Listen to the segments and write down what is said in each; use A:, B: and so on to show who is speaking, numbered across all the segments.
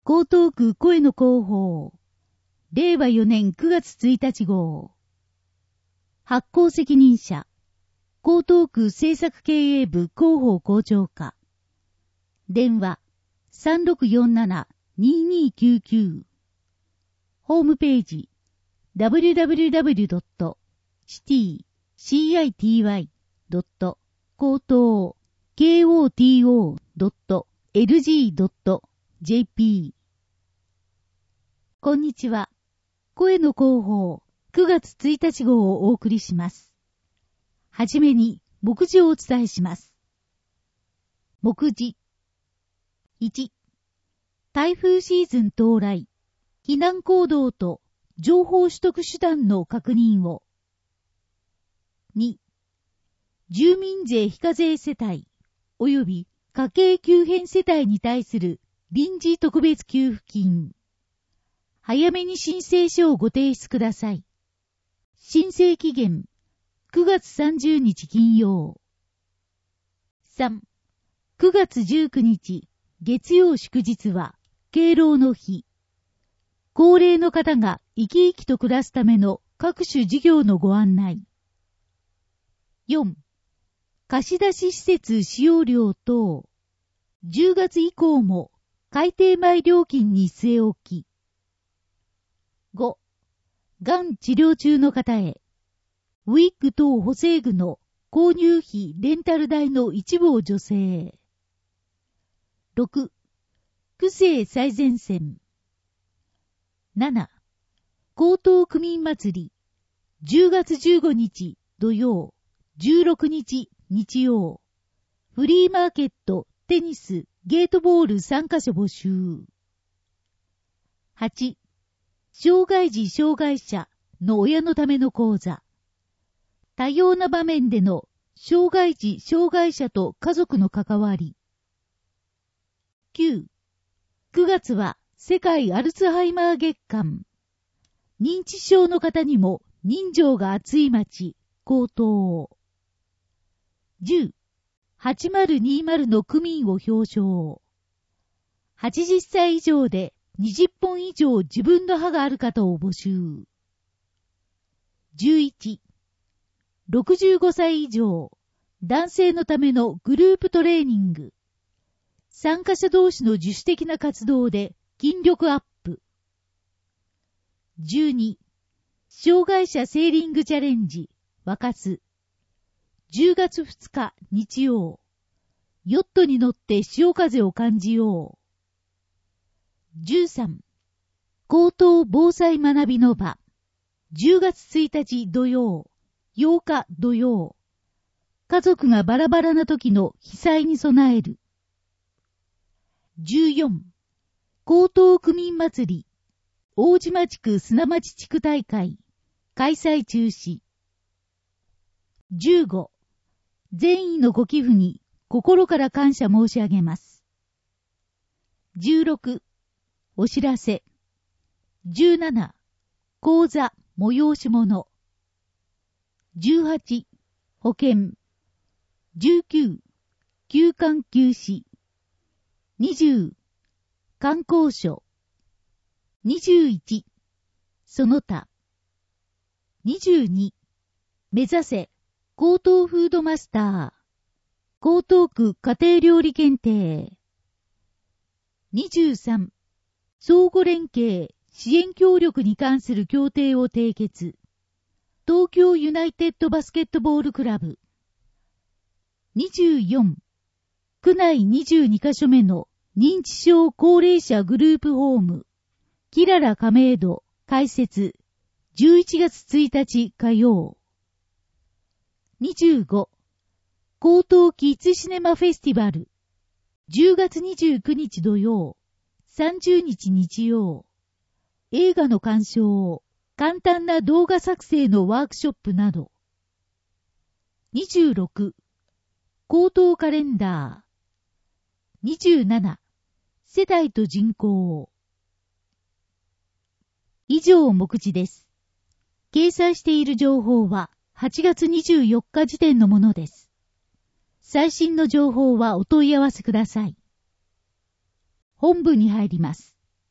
A: 江東区声の広報。令和4年9月1日号。発行責任者。江東区政策経営部広報校長課。電話。3647-2299。ホームページ。www.citi-koto.lg.jp。こんにちは。声の広報9月1日号をお送りします。はじめに目次をお伝えします。目次。1、台風シーズン到来、避難行動と情報取得手段の確認を。2、住民税非課税世帯及び家計急変世帯に対する臨時特別給付金。早めに申請書をご提出ください。申請期限9月30日金曜。3、9月19日月曜祝日は敬老の日。高齢の方が生き生きと暮らすための各種事業のご案内。4、貸し出し施設使用料等。10月以降も改定前料金に据え置き。5、がん治療中の方へ、ウィッグ等補正具の購入費レンタル代の一部を助成。6、区政最前線。7、江東区民祭り、10月15日土曜、16日日曜、フリーマーケット、テニス、ゲートボール3カ所募集。8、障害児障害者の親のための講座。多様な場面での障害児障害者と家族の関わり。9、9月は世界アルツハイマー月間。認知症の方にも人情が厚い町、江東。10、8020の区民を表彰。80歳以上で20本以上自分の歯がある方を募集。11、65歳以上、男性のためのグループトレーニング。参加者同士の自主的な活動で筋力アップ。12、障害者セーリングチャレンジ、沸かす。10月2日日曜、ヨットに乗って潮風を感じよう。13、江東防災学びの場。10月1日土曜、8日土曜。家族がバラバラな時の被災に備える。14、江東区民祭り、大島地区砂町地区大会、開催中止。15、善意のご寄付に心から感謝申し上げます。16、お知らせ。17、講座、催し物。18、保険。19、休館休止。20、観光所。21、その他。22、目指せ、江東フードマスター。江東区家庭料理検定。23、相互連携、支援協力に関する協定を締結。東京ユナイテッドバスケットボールクラブ。24、区内22カ所目の認知症高齢者グループホーム、キララ亀戸、開設、11月1日火曜。25、江東キッズシネマフェスティバル、10月29日土曜、30日日曜。映画の鑑賞、簡単な動画作成のワークショップなど。26、江東カレンダー。27、世代と人口。以上目次です。掲載している情報は8月24日時点のものです。最新の情報はお問い合わせください。本部に入ります。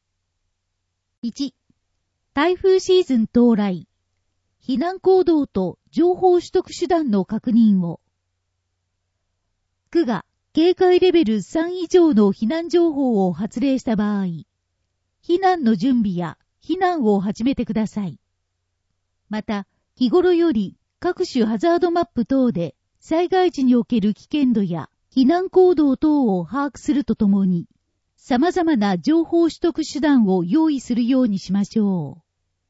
A: 1、台風シーズン到来。避難行動と情報取得手段の確認を。区が警戒レベル3以上の避難情報を発令した場合、避難の準備や避難を始めてください。また、日頃より各種ハザードマップ等で災害時における危険度や避難行動等を把握するとともに、様々な情報取得手段を用意するようにしましょう。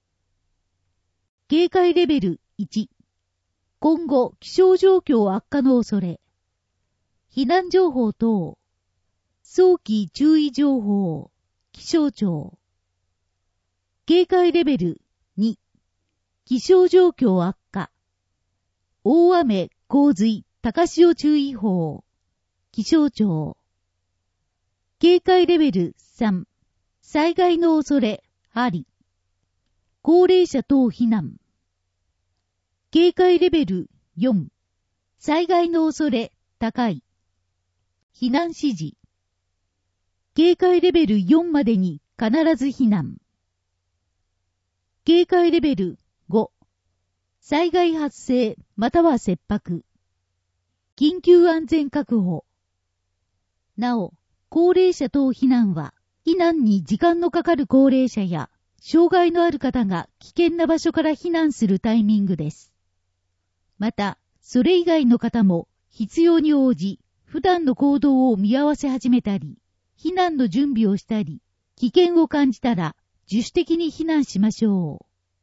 A: 警戒レベル1、今後気象状況悪化の恐れ。避難情報等、早期注意情報、気象庁。警戒レベル2、気象状況悪化。大雨、洪水、高潮注意報、気象庁。警戒レベル3、災害の恐れ、あり。高齢者等避難。警戒レベル4、災害の恐れ、高い。避難指示。警戒レベル4までに必ず避難。警戒レベル5、災害発生または切迫。緊急安全確保。なお、高齢者等避難は、避難に時間のかかる高齢者や、障害のある方が危険な場所から避難するタイミングです。また、それ以外の方も必要に応じ、普段の行動を見合わせ始めたり、避難の準備をしたり、危険を感じたら自主的に避難しましょう。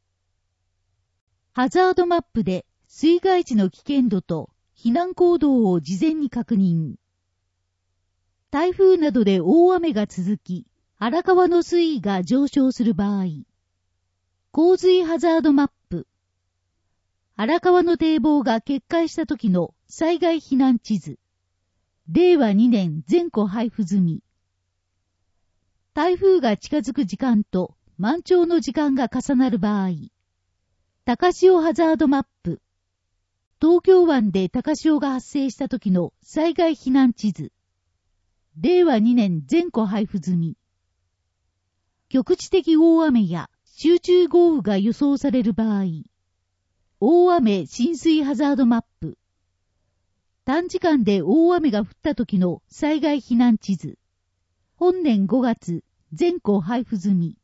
A: ハザードマップで水害時の危険度と避難行動を事前に確認。台風などで大雨が続き、荒川の水位が上昇する場合、洪水ハザードマップ。荒川の堤防が決壊した時の災害避難地図。令和2年全戸配布済み。台風が近づく時間と満潮の時間が重なる場合、高潮ハザードマップ。東京湾で高潮が発生した時の災害避難地図。令和2年全戸配布済み。局地的大雨や集中豪雨が予想される場合、大雨浸水ハザードマップ。短時間で大雨が降った時の災害避難地図。本年5月、全戸配布済み。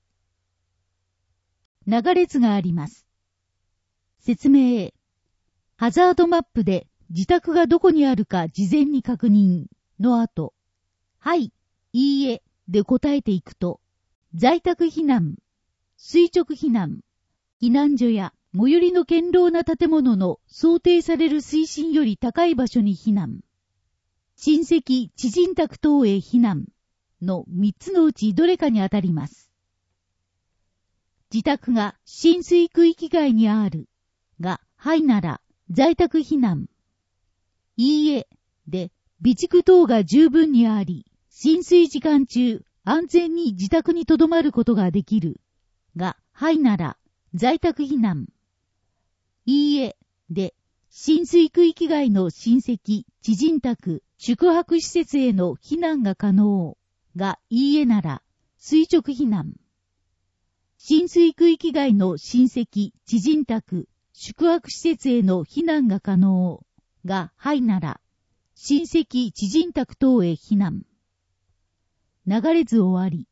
A: 流れ図があります。説明。ハザードマップで自宅がどこにあるか事前に確認の後、はい、いいえで答えていくと、在宅避難、垂直避難、避難所や最寄りの堅牢な建物の想定される水深より高い場所に避難。親戚、知人宅等へ避難の3つのうちどれかにあたります。自宅が浸水区域外にあるが、はいなら在宅避難。いいえで備蓄等が十分にあり、浸水時間中安全に自宅に留まることができるが、はいなら在宅避難。いいえで、浸水区域外の親戚、知人宅、宿泊施設への避難が可能が、いいえなら、垂直避難。浸水区域外の親戚、知人宅、宿泊施設への避難が可能が、はいなら、親戚、知人宅等へ避難。流れ図終わり。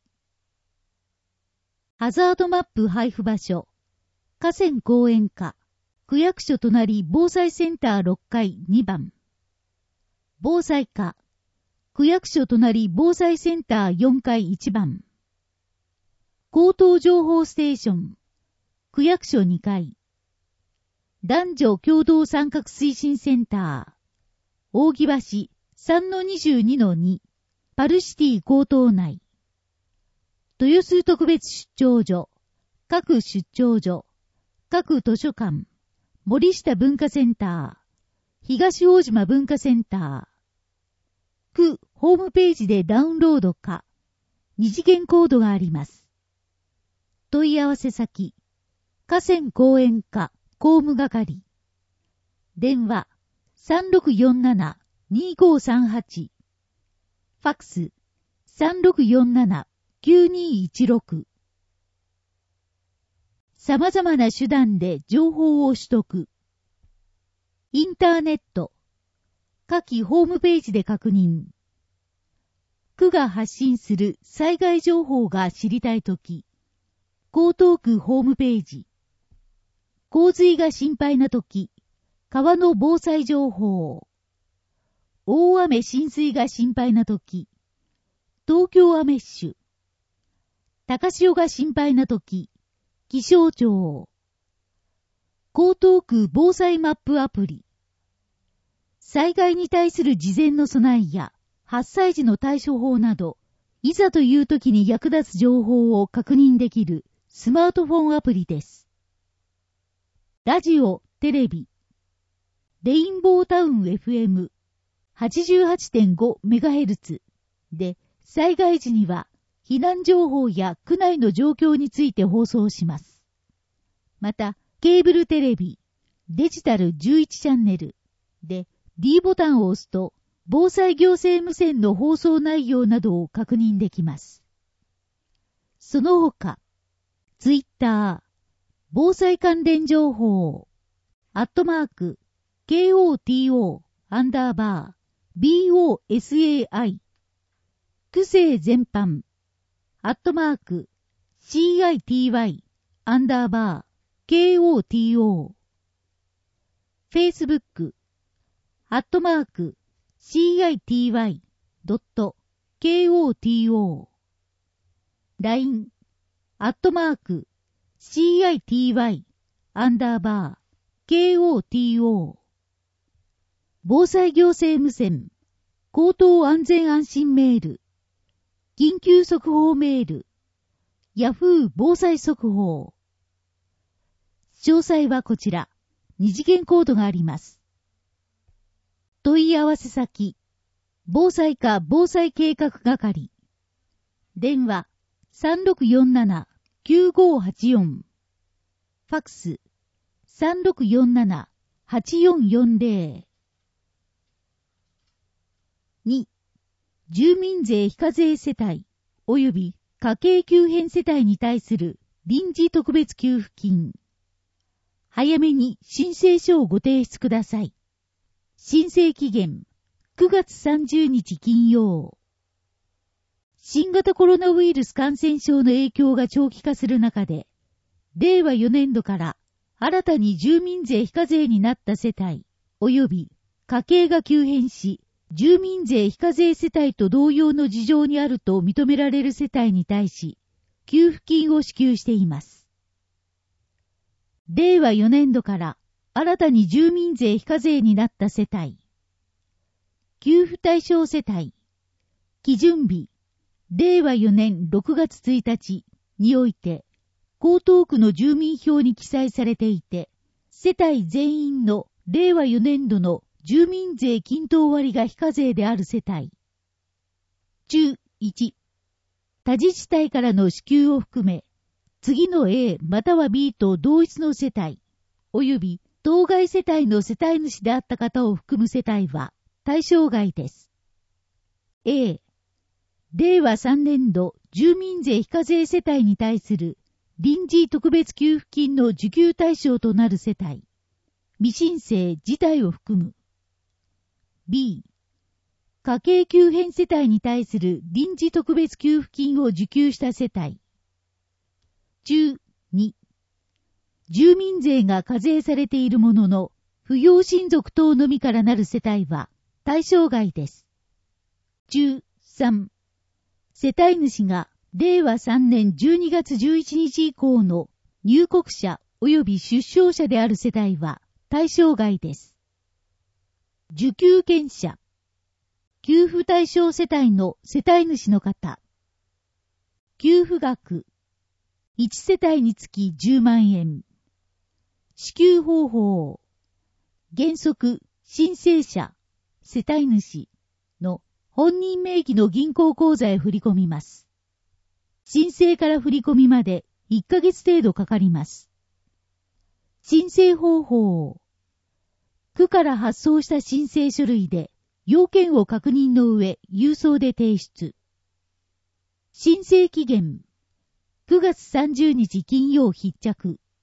A: ハザードマップ配布場所。河川公園課。区役所隣防災センター6階2番。防災課。区役所隣防災センター4階1番。高等情報ステーション。区役所2階。男女共同参画推進センター。扇橋 3-22-2。パルシティ高等内。豊洲特別出張所。各出張所。各図書館。森下文化センター。東大島文化センター。区ホームページでダウンロードか。二次元コードがあります。問い合わせ先。河川公園課公務係。電話 3647-2538。ファックス 3647-9216。 様々な手段で情報を取得。インターネット。下記ホームページで確認。区が発信する災害情報が知りたいとき。江東区ホームページ。洪水が心配なとき。川の防災情報。大雨浸水が心配なとき。東京アメッシュ。高潮が心配なとき。気象庁。江東区防災マップアプリ。災害に対する事前の備えや発災時の対処法など、いざという時に役立つ情報を確認できるスマートフォンアプリです。ラジオ、テレビ。レインボータウン FM88.5MHz で災害時には避難情報や区内の状況について放送します。また、ケーブルテレビ、デジタル11チャンネルで D ボタンを押すと防災行政無線の放送内容などを確認できます。その他、ツイッター、防災関連情報、@KOTO_BOSAI、区政全般、@CITY_KOTO、Facebook、@CITY.KOTO、LINE、@CITY_KOTO、防災行政無線、口頭安全安心メール、緊急速報メール、ヤフー防災速報。詳細はこちら、二次元コードがあります。問い合わせ先、防災課防災計画係。電話、3647-9584。ファックス、3647-8440。2、住民税非課税世帯及び家計急変世帯に対する臨時特別給付金。早めに申請書をご提出ください。申請期限9月30日金曜。新型コロナウイルス感染症の影響が長期化する中で、令和4年度から新たに住民税非課税になった世帯及び家計が急変し、住民税非課税世帯と同様の事情にあると認められる世帯に対し、給付金を支給しています。令和4年度から新たに住民税非課税になった世帯。給付対象世帯。基準日、令和4年6月1日において、江東区の住民票に記載されていて、世帯全員の令和4年度の住民税均等割が非課税である世帯。中1、他自治体からの支給を含め、次の A または B と同一の世帯、及び当該世帯の世帯主であった方を含む世帯は対象外です。A、令和3年度住民税非課税世帯に対する臨時特別給付金の受給対象となる世帯、未申請自体を含む。B、家計急変世帯に対する臨時特別給付金を受給した世帯。中2、住民税が課税されているものの、扶養親族等のみからなる世帯は対象外です。中3、世帯主が令和3年12月11日以降の入国者及び出生者である世帯は対象外です。受給権者。給付対象世帯の世帯主の方。給付額。1世帯につき10万円。支給方法。原則、申請者、世帯主の本人名義の銀行口座へ振り込みます。申請から振り込みまで1ヶ月程度かかります。申請方法。区から発送した申請書類で要件を確認の上郵送で提出。申請期限9月30日金曜必着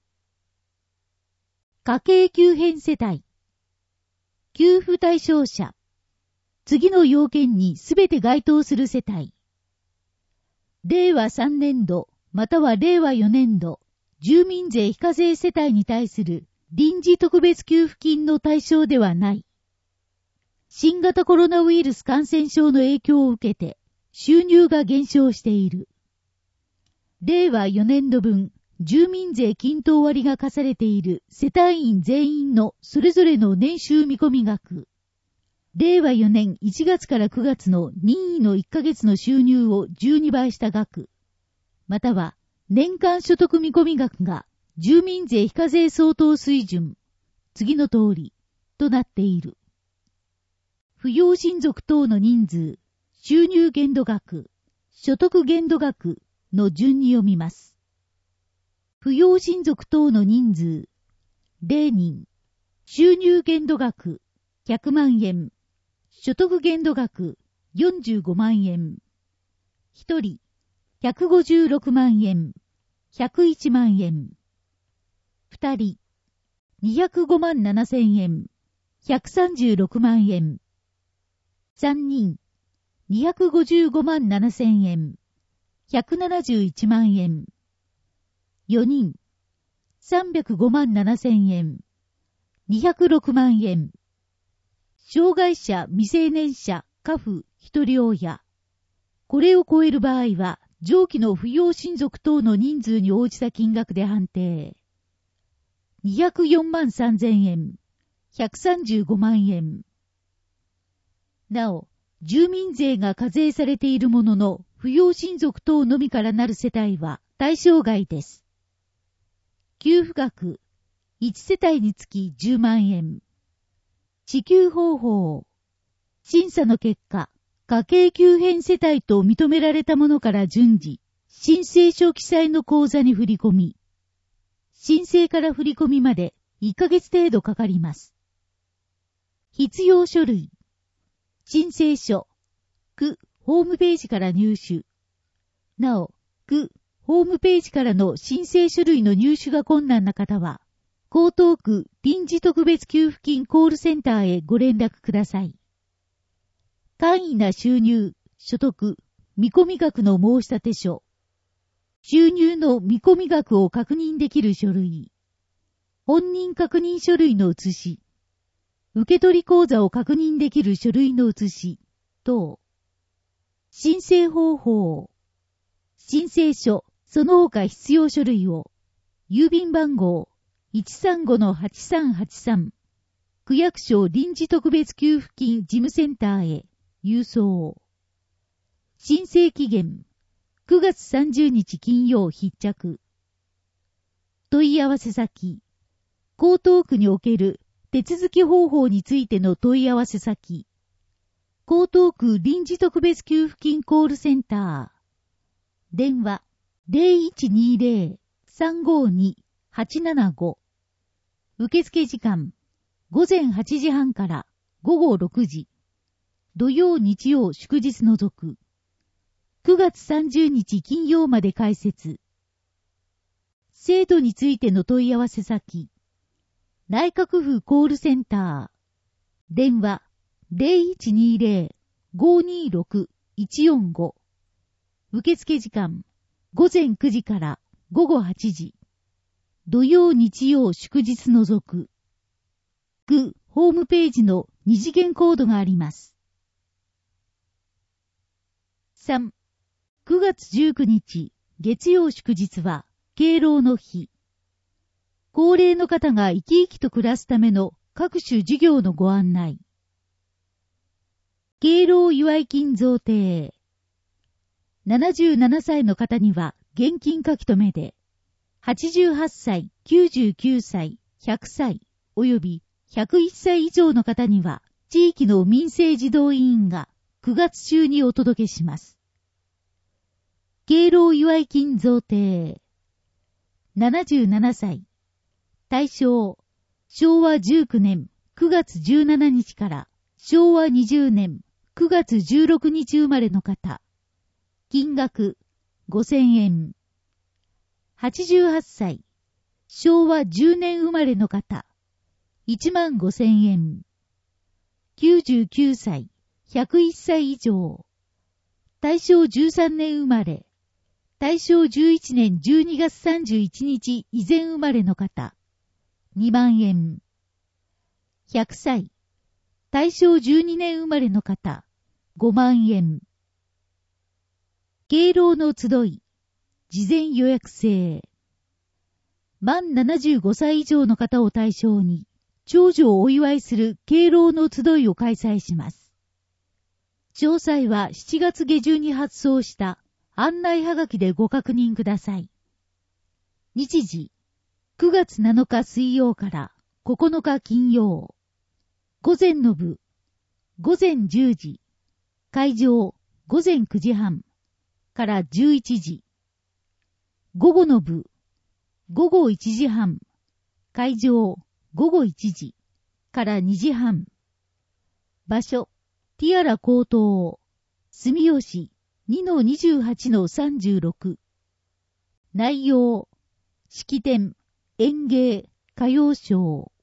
A: 家計急変世帯。給付対象者。次の要件にすべて該当する世帯。令和3年度、または令和4年度、住民税非課税世帯に対する臨時特別給付金の対象ではない。新型コロナウイルス感染症の影響を受けて、収入が減少している。令和4年度分、住民税均等割が課されている世帯員全員のそれぞれの年収見込み額。令和4年1月から9月の任意の1ヶ月の収入を12倍した額。または、年間所得見込み額が住民税非課税相当水準。次の通り、となっている。扶養親族等の人数、収入限度額、所得限度額の順に読みます。扶養親族等の人数、0人、収入限度額、100万円、所得限度額、45万円、1人、156万円、101万円、2人、205万7千円、136万円、3人、255万7千円、171万円、4人、305万7千円、206万円、障害者、未成年者、家父、一人親。これを超える場合は、上記の扶養親族等の人数に応じた金額で判定。204万3千円、135万円。なお、住民税が課税されているものの、扶養親族等のみからなる世帯は対象外です。給付額、1世帯につき10万円。支給方法。審査の結果、家計急変世帯と認められたものから順次、申請書記載の口座に振り込み。申請から振り込みまで1ヶ月程度かかります。必要書類。申請書。区、ホームページから入手。なお、区、ホームページからの申請書類の入手が困難な方は、江東区臨時特別給付金コールセンターへご連絡ください。簡易な収入、所得、見込み額の申立書。収入の見込み額を確認できる書類。本人確認書類の写し。受取口座を確認できる書類の写し。等。申請方法。申請書、その他必要書類を、郵便番号、135-8383、区役所臨時特別給付金事務センターへ郵送。申請期限、9月30日金曜必着。問い合わせ先、江東区における手続き方法についての問い合わせ先、江東区臨時特別給付金コールセンター。電話、0120-352-875。受付時間、午前8時半から午後6時。土曜日曜祝日除く。9月30日金曜まで開設。制度についての問い合わせ先。内閣府コールセンター。電話、0120-526-145。受付時間、午前9時から午後8時。土曜日曜祝日除く。区ホームページの二次元コードがあります。3. 9月19日月曜祝日は敬老の日。高齢の方が生き生きと暮らすための各種事業のご案内。敬老祝金贈呈。77歳の方には現金書き留めで、88歳、99歳、100歳、及び101歳以上の方には、地域の民生児童委員が9月中にお届けします。敬老祝金贈呈。77歳。対象、昭和19年9月17日から昭和20年9月16日生まれの方。金額、5000円。88歳。昭和10年生まれの方。 15,000円。99歳、101歳以上。大正13年生まれ。大正11年12月31日以前生まれの方。2万円。100歳。大正12年生まれの方。5万円。敬老の集い。事前予約制。満75歳以上の方を対象に、長寿をお祝いする敬老の集いを開催します。詳細は7月下旬に発送した案内はがきでご確認ください。日時、9月7日水曜から9日金曜。午前の部、午前10時。会場、午前9時半から11時。午後の部、午後1時半。会場、午後1時から2時半。場所、ティアラ高等、住吉 2-28-36。内容、式典、演芸、歌謡ショー。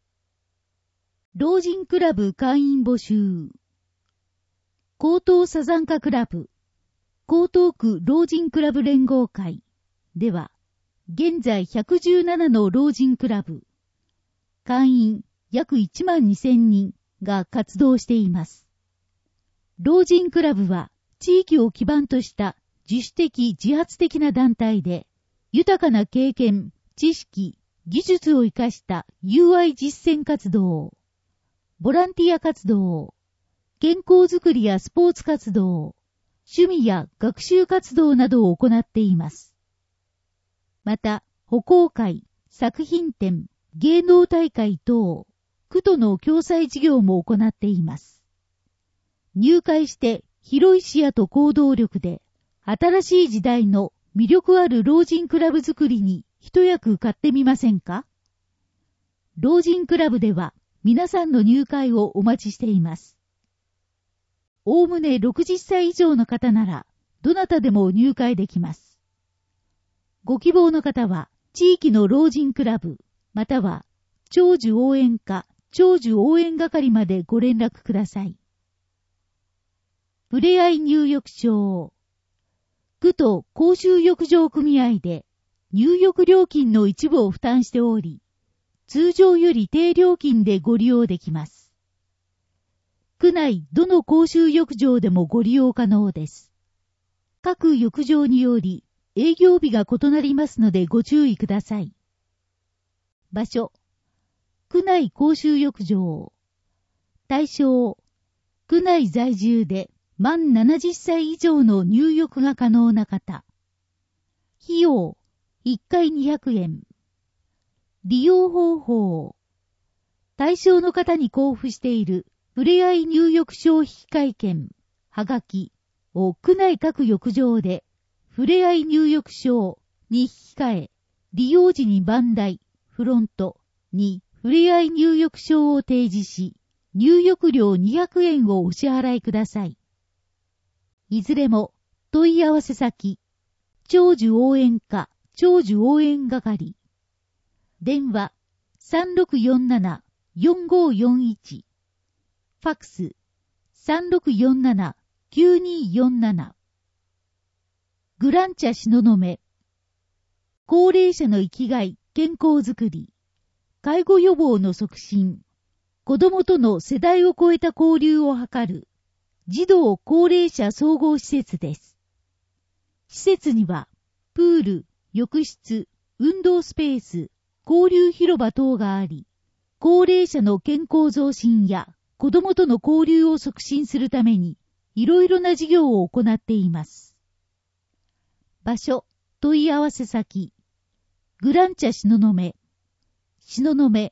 A: 老人クラブ会員募集。江東サザンカクラブ、江東区老人クラブ連合会では、現在117の老人クラブ、会員約12,000人が活動しています。老人クラブは地域を基盤とした自主的自発的な団体で、豊かな経験、知識、技術を生かした友愛実践活動、ボランティア活動、健康づくりやスポーツ活動、趣味や学習活動などを行っています。また、歩行会、作品展、芸能大会等、区との共催事業も行っています。入会して広い視野と行動力で、新しい時代の魅力ある老人クラブ作りに一役買ってみませんか？老人クラブでは皆さんの入会をお待ちしています。おおむね60歳以上の方なら、どなたでも入会できます。ご希望の方は、地域の老人クラブ、または、長寿応援課、長寿応援係までご連絡ください。ふれあい入浴場。区と公衆浴場組合で、入浴料金の一部を負担しており、通常より低料金でご利用できます。区内どの公衆浴場でもご利用可能です。各浴場により営業日が異なりますのでご注意ください。場所、区内公衆浴場。対象、区内在住で満70歳以上の入浴が可能な方。費用、1回200円。利用方法、対象の方に交付しているふれあい入浴場引換券、はがきを区内各浴場で、ふれあい入浴場に引き換え、利用時に番台、フロントにふれあい入浴場を提示し、入浴料200円をお支払いください。いずれも問い合わせ先、長寿応援課、長寿応援係。電話、3647-4541。ファックス、3647-9247。グランチャ東雲。高齢者の生きがい、健康づくり、介護予防の促進、子どもとの世代を超えた交流を図る、児童高齢者総合施設です。施設には、プール、浴室、運動スペース、交流広場等があり、高齢者の健康増進や子どもとの交流を促進するために、いろいろな事業を行っています。場所、問い合わせ先、グランチャ東雲、東雲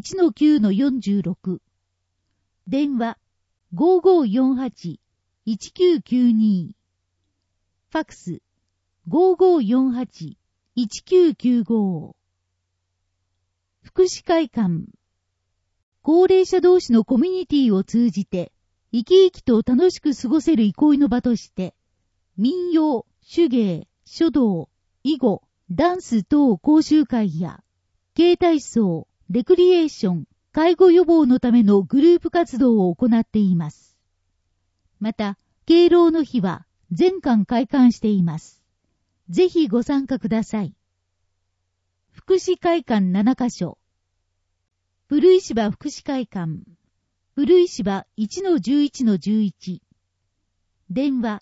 A: 1-9-46。電話、5548-1992。ファックス、5548-1995。福祉会館。高齢者同士のコミュニティを通じて、生き生きと楽しく過ごせる憩いの場として、民謡、手芸、書道、囲碁、ダンス等講習会や、軽体操、レクリエーション、 介護予防のためのグループ活動を行っています。また、敬老の日は全館開館しています。ぜひご参加ください。福祉会館7カ所。古石場福祉会館。古石場 1-11-11。電話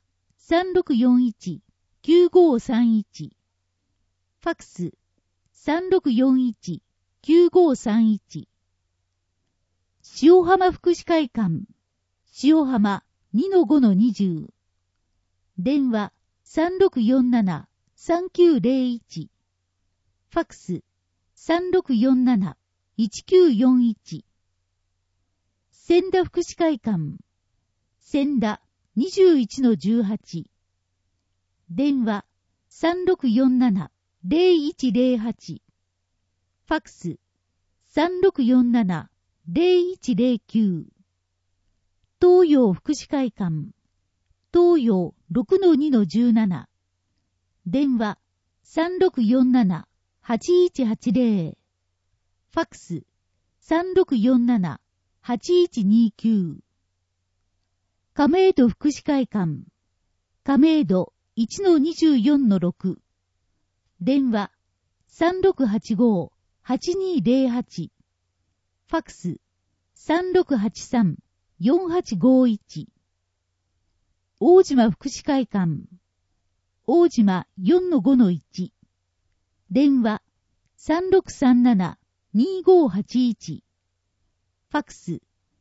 A: 3641-9531。ファクス3641-9531。塩浜福祉会館。塩浜 2-5-20。電話3647-3901。ファクス3647-1941。千田福祉会館。千田 21-18。電話3647-0108。ファクス3647-0109。東洋福祉会館。東洋 6-2-17。電話3647-8180。ファクス3647-8129。亀戸福祉会館。亀戸 1-24-6。電話3685-8208。ファクス3683-4851。大島福祉会館。大島 4-5-1。電話3637-2581。ファクス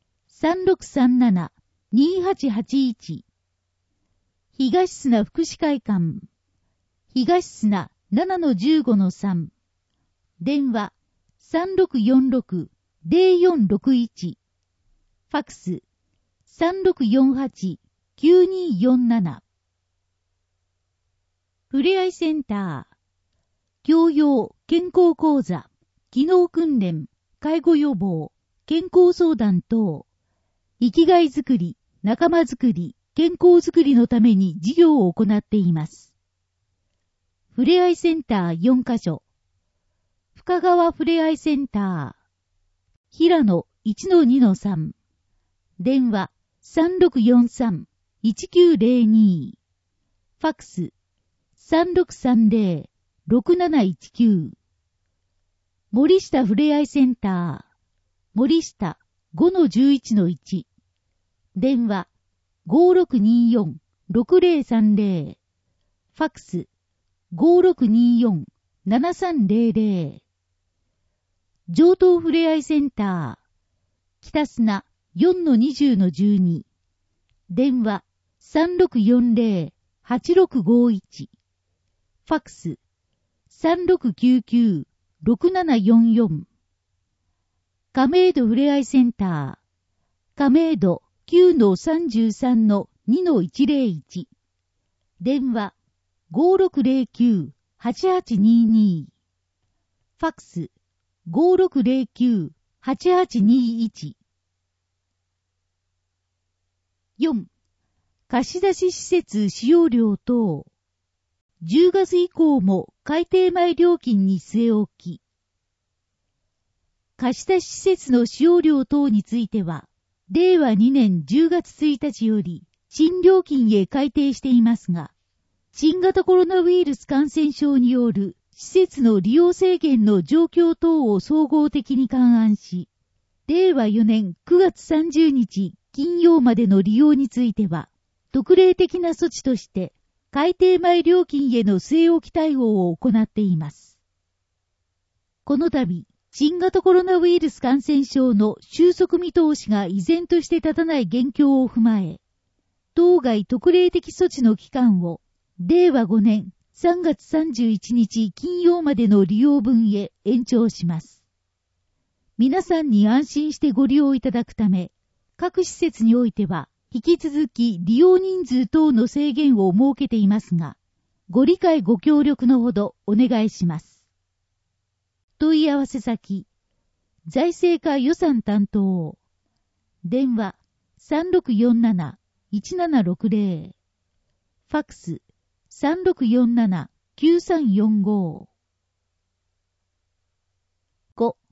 A: 3637-2881。東砂福祉会館。東砂 7-15-3。電話3646-0461。ファクス3648-9247。ふれあいセンター。教養、健康講座、機能訓練、介護予防、健康相談等、生きがいづくり、仲間づくり、健康づくりのために事業を行っています。ふれあいセンター4カ所。深川ふれあいセンター。平野 1-2-3。電話3643-1902。ファクス3630-6719。森下ふれあいセンター。森下 5-11-1。電話5624-6030。ファクス5624-7300。上東ふれあいセンター。北砂 4-20-12。電話3640-8651。ファクス3699-6744。亀戸ふれあいセンター。亀戸 9-33-2-101。電話5609-8822。ファクス5609-8821。4. 貸し出し施設使用料等。10月以降も改定前料金に据え置き。貸し出し施設の使用料等については、令和2年10月1日より新料金へ改定していますが、新型コロナウイルス感染症による施設の利用制限の状況等を総合的に勘案し、令和4年9月30日金曜までの利用については、特例的な措置として、改定前料金への据え置き対応を行っています。この度、新型コロナウイルス感染症の収束見通しが依然として立たない現況を踏まえ、当該特例的措置の期間を、令和5年3月31日金曜までの利用分へ延長します。皆さんに安心してご利用いただくため、各施設においては、引き続き利用人数等の制限を設けていますが、ご理解ご協力のほどお願いします。問い合わせ先、財政課予算担当、電話3647-1760、ファクス3647-9345。5.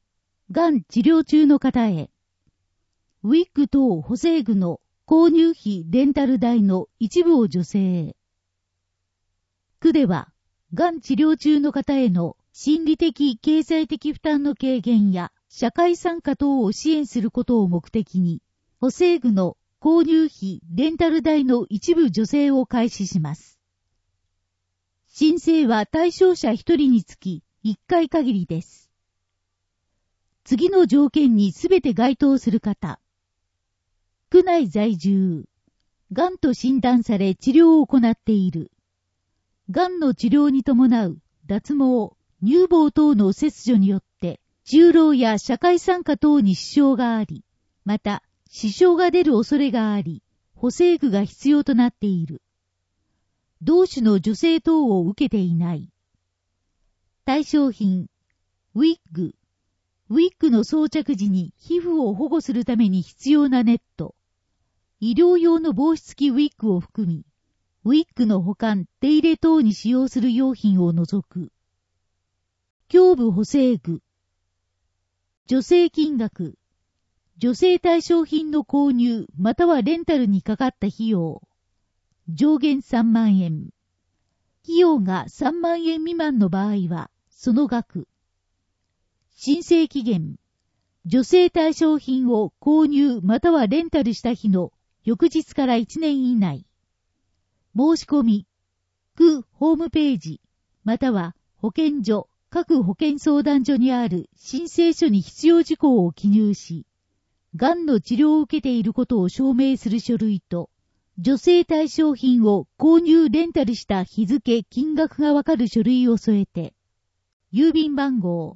A: がん治療中の方へ、ウィッグ等補正具の購入費レンタル代の一部を助成へ。区では、がん治療中の方への心理的経済的負担の軽減や社会参加等を支援することを目的に、補正具の購入費レンタル代の一部助成を開始します。申請は対象者1人につき1回限りです。次の条件にすべて該当する方。区内在住。がんと診断され治療を行っている。がんの治療に伴う脱毛、乳房等の切除によって就労や社会参加等に支障があり、また支障が出る恐れがあり、補正具が必要となっている。同種の助成等を受けていない。対象品、ウィッグ。ウィッグの装着時に皮膚を保護するために必要なネット。医療用の防湿機ウィッグを含み、ウィッグの保管、手入れ等に使用する用品を除く。胸部補正具。助成金額。助成対象品の購入またはレンタルにかかった費用。上限3万円。費用が3万円未満の場合は、その額。申請期限。助成対象品を購入またはレンタルした日の翌日から1年以内。申し込み。区ホームページ、または保健所、各保健相談所にある申請書に必要事項を記入し、がんの治療を受けていることを証明する書類と、助成対象品を購入レンタルした日付、金額がわかる書類を添えて、郵便番号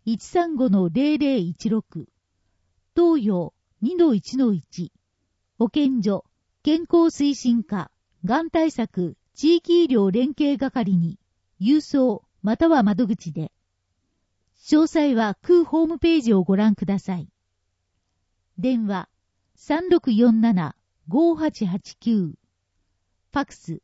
A: 135-0016、東洋 2-1-1、保健所、健康推進課、がん対策、地域医療連携係に、郵送または窓口で。詳細は区ホームページをご覧ください。電話 3647-5889、ファクス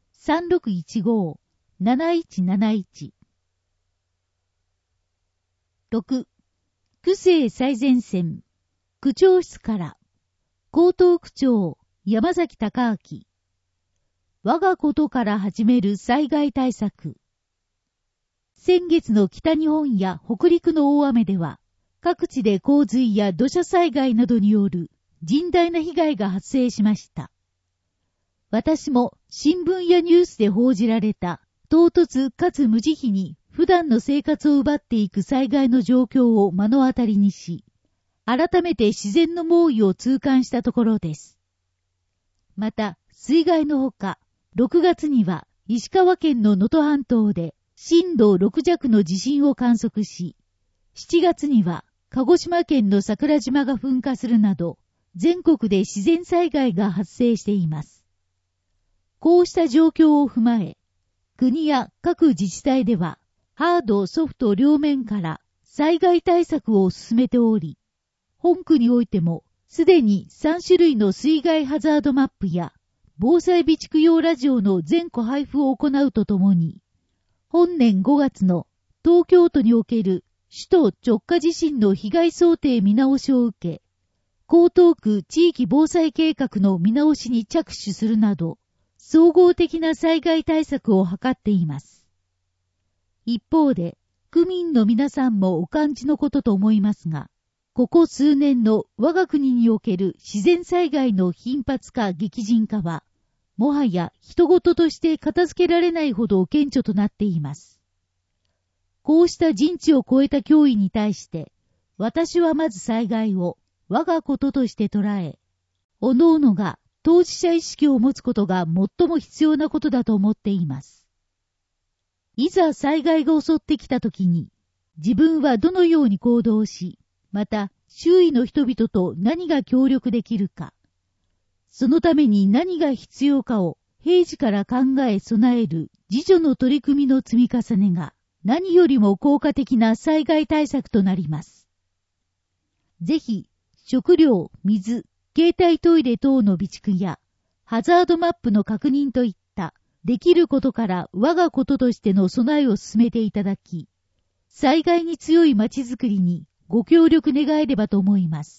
A: 3615-7171。6. 区政最前線、区長室から、江東区長、山崎隆明。我がことから始める災害対策。先月の北日本や北陸の大雨では、各地で洪水や土砂災害などによる甚大な被害が発生しました。私も新聞やニュースで報じられた唐突かつ無慈悲に普段の生活を奪っていく災害の状況を目の当たりにし、改めて自然の猛威を痛感したところです。また、水害のほか、6月には石川県の能登半島で震度6弱の地震を観測し、7月には鹿児島県の桜島が噴火するなど、全国で自然災害が発生しています。こうした状況を踏まえ、国や各自治体では、ハード・ソフト両面から災害対策を進めており、本区においても、すでに3種類の水害ハザードマップや、防災備蓄用ラジオの全戸配布を行うとともに、本年5月の東京都における首都直下地震の被害想定見直しを受け、江東区地域防災計画の見直しに着手するなど、総合的な災害対策を図っています。一方で、区民の皆さんもお感じのことと思いますが、ここ数年の我が国における自然災害の頻発化激甚化は、もはや人事として片付けられないほど顕著となっています。こうした人知を超えた脅威に対して、私はまず災害を我がこととして捉え、各々が当事者意識を持つことが最も必要なことだと思っています。いざ災害が襲ってきたときに、自分はどのように行動し、また周囲の人々と何が協力できるか、そのために何が必要かを平時から考え備える自助の取り組みの積み重ねが何よりも効果的な災害対策となります。ぜひ、食料、水、携帯トイレ等の備蓄やハザードマップの確認といったできることから我がこととしての備えを進めていただき、災害に強い街づくりにご協力願えればと思います。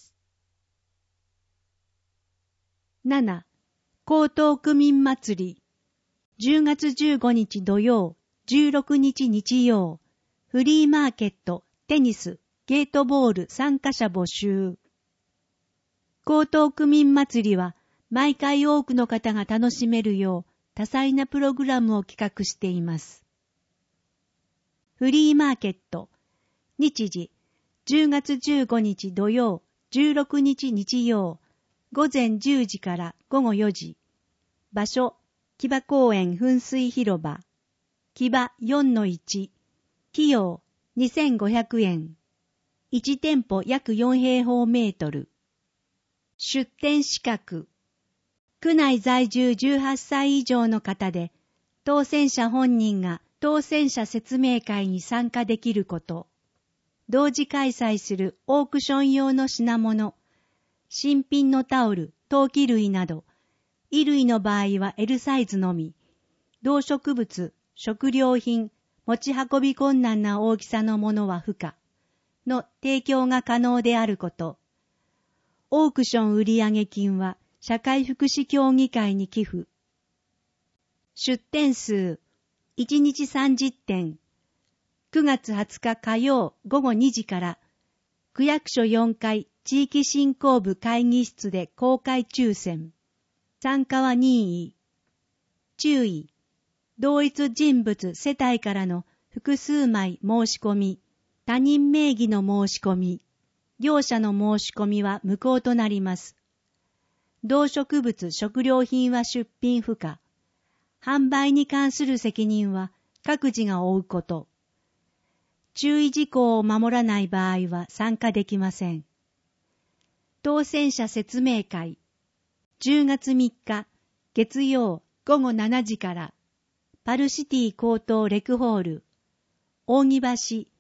B: 7. 江東区民祭り10月15日土曜、16日日曜、フリーマーケット、テニス、ゲートボール参加者募集。江東区民祭りは毎回多くの方が楽しめるよう多彩なプログラムを企画しています。フリーマーケット、日時、10月15日土曜、16日日曜、午前10時から午後4時。場所、木場公園噴水広場。木場 4-1。費用、2500円。1店舗約4平方メートル。出店資格。区内在住18歳以上の方で、当選者本人が当選者説明会に参加できること。同時開催するオークション用の品物。新品のタオル、陶器類など、衣類の場合は L サイズのみ、動植物、食料品、持ち運び困難な大きさのものは不可の提供が可能であること。オークション売上金は社会福祉協議会に寄付。出店数、1日30店。9月20日火曜午後2時から、区役所4階地域振興部会議室で公開抽選。参加は任意。注意。同一人物世帯からの複数枚申し込み、他人名義の申し込み、業者の申し込みは無効となります。動植物食料品は出品不可。販売に関する責任は各自が負うこと。注意事項を守らない場合は参加できません。当選者説明会。10月3日、月曜午後7時から、パルシティ高等レクホール、扇橋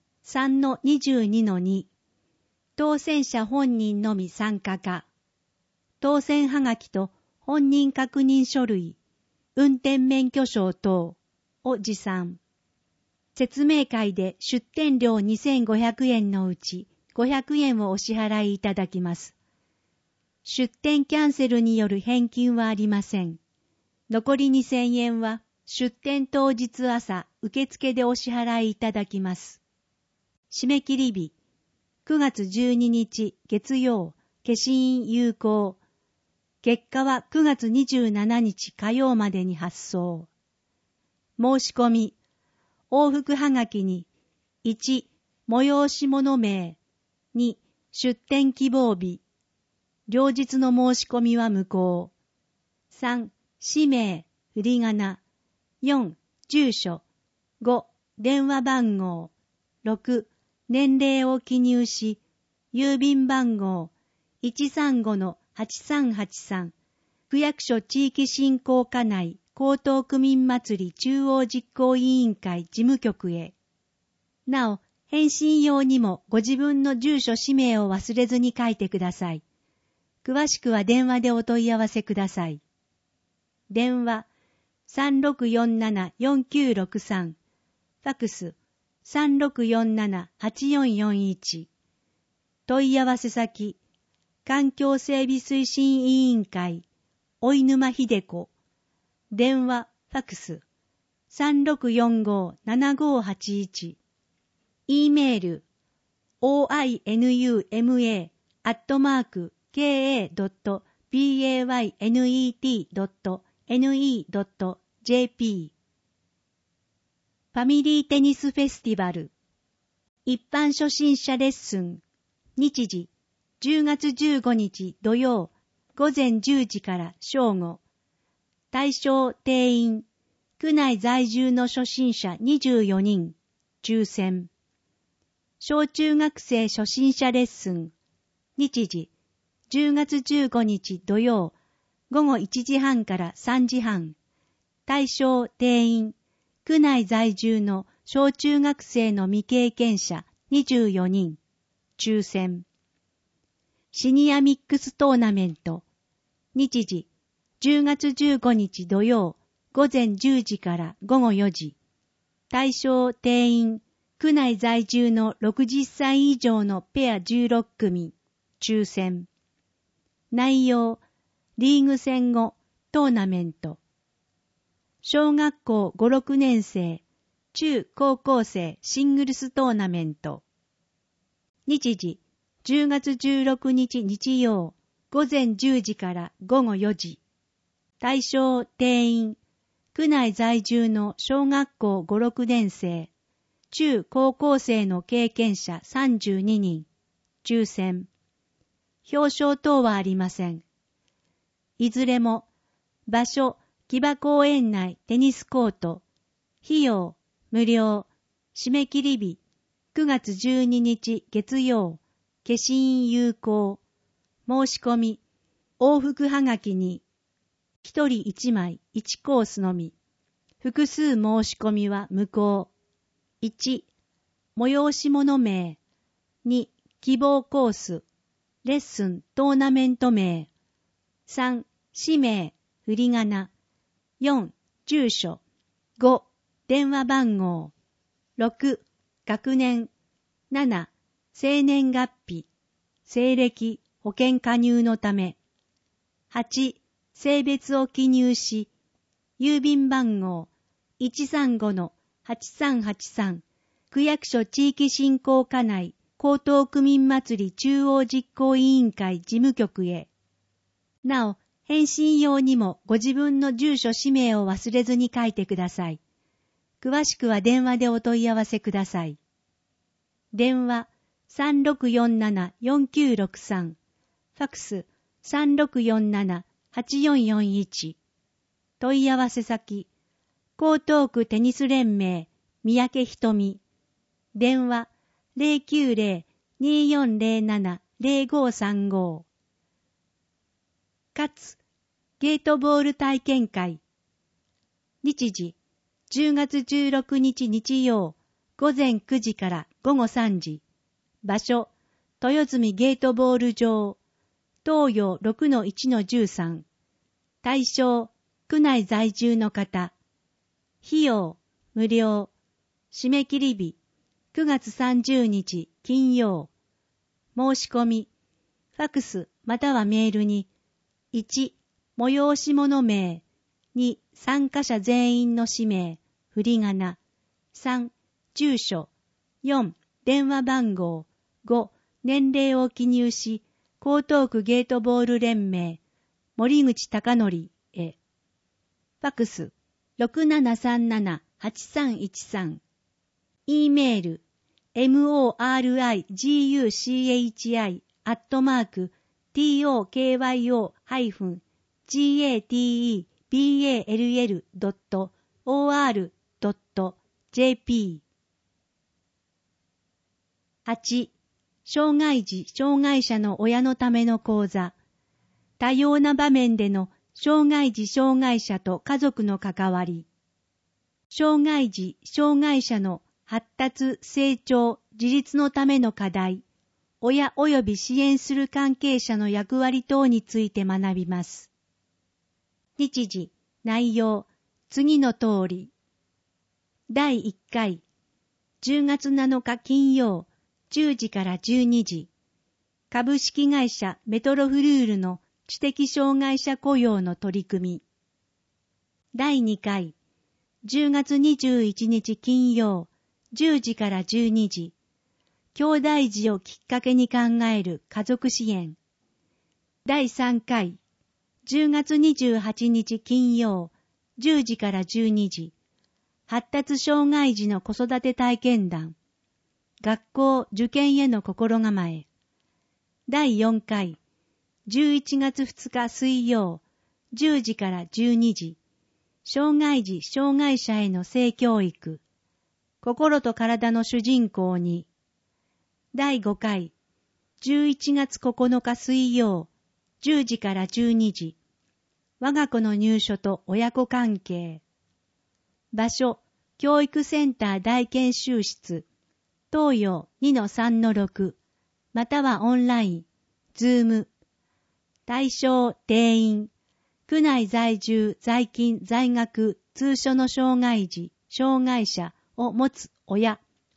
B: 3-22-2、当選者本人のみ参加か、当選はがきと本人確認書類、運転免許証等を持参。説明会で出店料2500円のうち500円をお支払いいただきます。出店キャンセルによる返金はありません。残り2000円は出店当日朝受付でお支払いいただきます。締め切り日、9月12日月曜、消印有効。結果は9月27日火曜までに発送。申し込み、往復はがきに、1、催し物名、2、出店希望日、両日の申し込みは無効。3、氏名、振り仮名。4、住所。5、電話番号。6、年齢を記入し、郵便番号 135-8383、区役所地域振興課内江東区民祭り中央実行委員会事務局へ。なお、返信用にもご自分の住所氏名を忘れずに書いてください。詳しくは電話でお問い合わせください。電話 3647-4963、ファクス 3647-8441。問い合わせ先、環境整備推進委員会、老沼秀子。電話、ファクス、3645-7581。E メール、oinuma@baynet.ne.jp。 ファミリーテニスフェスティバル。一般初心者レッスン。日時、10月15日土曜、午前10時から正午。対象定員、区内在住の初心者24人、抽選。小中学生初心者レッスン。日時、10月15日土曜、午後1時半から3時半。対象定員、区内在住の小中学生の未経験者24人、抽選。シニアミックストーナメント。日時、10月15日土曜、午前10時から午後4時。対象定員、 区内在住の60歳以上のペア16組、抽選。内容、リーグ戦後、トーナメント。小学校5、6年生、中高校生シングルストーナメント。日時、10月16日日曜、午前10時から午後4時。対象定員、区内在住の小学校5、6年生、中高校生の経験者32人、抽選。表彰等はありません。いずれも、場所、木場公園内テニスコート、費用、無料、締め切り日、9月12日月曜、消印有効、申し込み、往復はがきに、1人1枚1コースのみ、複数申し込みは無効。1、催し物名。2、希望コース。レッスン、トーナメント名。3、氏名、振り仮名。4、住所。5、電話番号。6、学年。7、生年月日。西暦、保険加入のため。8、性別を記入し、郵便番号 135-8383 区役所地域振興課内江東区民祭り中央実行委員会事務局へ。なお、返信用にもご自分の住所氏名を忘れずに書いてください。詳しくは電話でお問い合わせください。電話 3647-4963 ファクス 3647-8441 問い合わせ先江東区テニス連盟三宅瞳電話 090-2407-0535 かつゲートボール体験会日時10月16日日曜午前9時から午後3時場所豊住ゲートボール場東洋 6-1-13 対象区内在住の方費用無料締め切り日9月30日金曜申し込みファクスまたはメールに1催し物名2参加者全員の氏名振り仮名3住所4電話番号5年齢を記入し江東区ゲートボール連盟森口貴則へファクス 6737-8313 E メール moriguchi@tokyo-tokyball.or.jp 8. 障害児・障害者の親のための講座多様な場面での障害児・障害者と家族の関わり障害児・障害者の発達・成長・自立のための課題親及び支援する関係者の役割等について学びます。日時、内容、次の通り。第1回、10月7日金曜、10時から12時。株式会社メトロフルールの知的障害者雇用の取り組み。第2回、10月21日金曜、10時から12時。兄弟児をきっかけに考える家族支援。第3回、10月28日金曜、10時から12時。発達障害児の子育て体験談。学校受験への心構え。第4回、11月2日水曜、10時から12時。障害児・障害者への性教育。心と体の主人公に。第5回、11月9日水曜、10時から12時。我が子の入所と親子関係。場所、教育センター大研修室、東洋 2-3-6、またはオンライン、ズーム。対象、定員、区内在住、在勤、在学、通所の障害児、障害者を持つ親、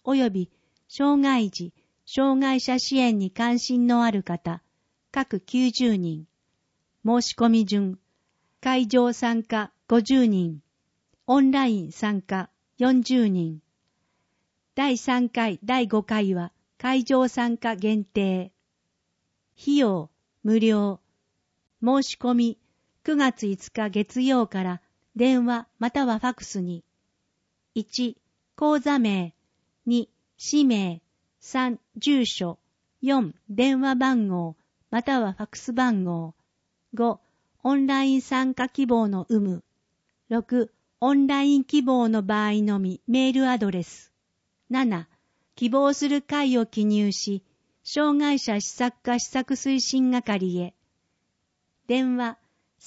B: 及び障害児、障害者支援に関心のある方、各90人。申し込み順、会場参加50人、オンライン参加40人。第3回、第5回は会場参加限定。費用、無料。申し込み、9月5日月曜から電話またはファクスに。1、口座名。2、氏名。3、住所。4、電話番号またはファクス番号。5、オンライン参加希望の有無。6、オンライン希望の場合のみメールアドレス。7、希望する会を記入し、障害者施策課施策推進係へ。電話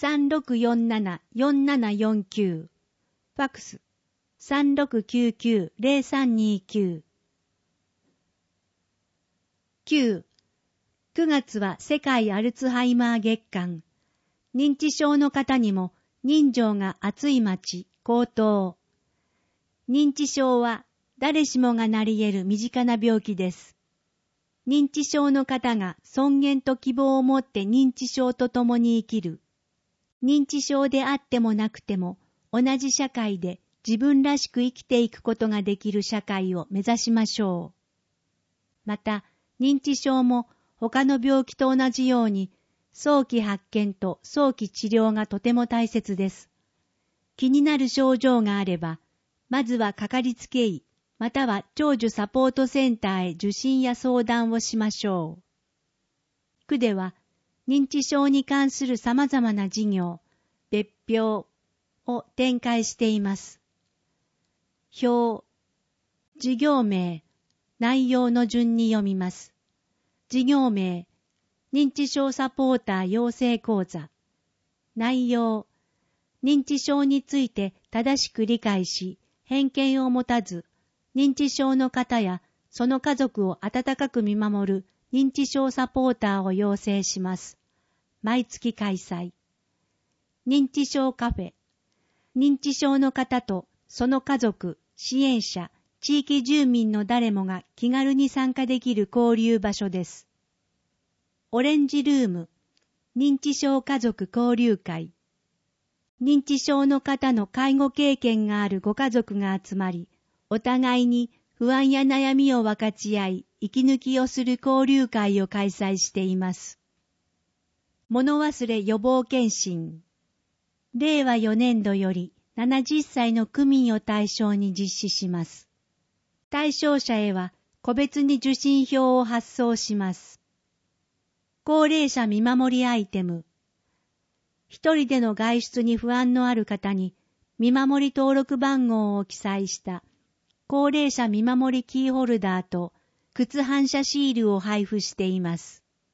B: 3647-4749。ファクス 3699-0329。9、9月は世界アルツハイマー月間。認知症の方にも人情が熱い町、高等。認知症は誰しもがなり得る身近な病気です。認知症の方が尊厳と希望を持って認知症と共に生きる。認知症であってもなくても同じ社会で自分らしく生きていくことができる社会を目指しましょう。また、認知症も他の病気と同じように早期発見と早期治療がとても大切です。気になる症状があれば、まずはかかりつけ医、または長寿サポートセンターへ受診や相談をしましょう。区では、認知症に関する様々な事業、別表を展開しています。表、事業名、内容の順に読みます。事業名、認知症サポーター養成講座。内容、認知症について正しく理解し、偏見を持たず、認知症の方やその家族を温かく見守る認知症サポーターを養成します。毎月開催。認知症カフェ。認知症の方とその家族、支援者、地域住民の誰もが気軽に参加できる交流場所です。オレンジルーム。認知症家族交流会。認知症の方の介護経験があるご家族が集まり、お互いに不安や悩みを分かち合い、息抜きをする交流会を開催しています。物忘れ予防検診。令和4年度より70歳の区民を対象に実施します。対象者へは個別に受診票を発送します。高齢者見守りアイテム。一人での外出に不安のある方に見守り登録番号を記載した高齢者見守りキーホルダーと靴反射シールを配布しています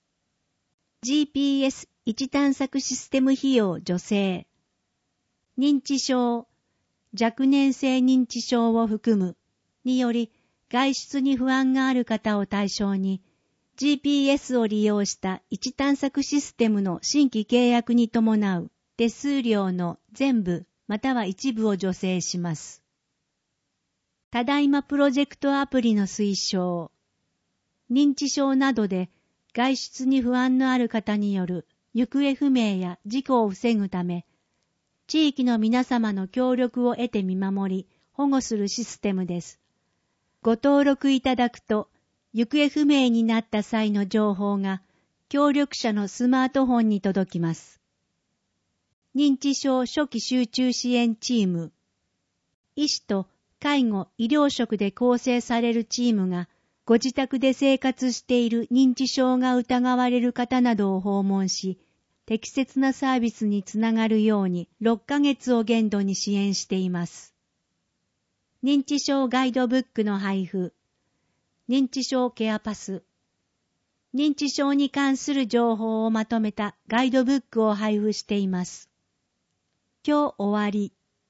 B: 。GPS 位置探索システム費用助成。認知症、若年性認知症を含むにより外出に不安がある方を対象にGPS を利用した位置探索システムの新規契約に伴う手数料の全部または一部を助成します。ただいまプロジェクトアプリの推奨。認知症などで外出に不安のある方による行方不明や事故を防ぐため、地域の皆様の協力を得て見守り、保護するシステムです。ご登録いただくと、行方不明になった際の情報が協力者のスマートフォンに届きます。認知症初期集中支援チーム。医師と介護・医療職で構成されるチームがご自宅で生活している認知症が疑われる方などを訪問し、適切なサービスにつながるように6ヶ月を限度に支援しています。認知症ガイドブックの配布。認知症ケアパス。認知症に関する情報をまとめたガイドブックを配布しています。今日終わり。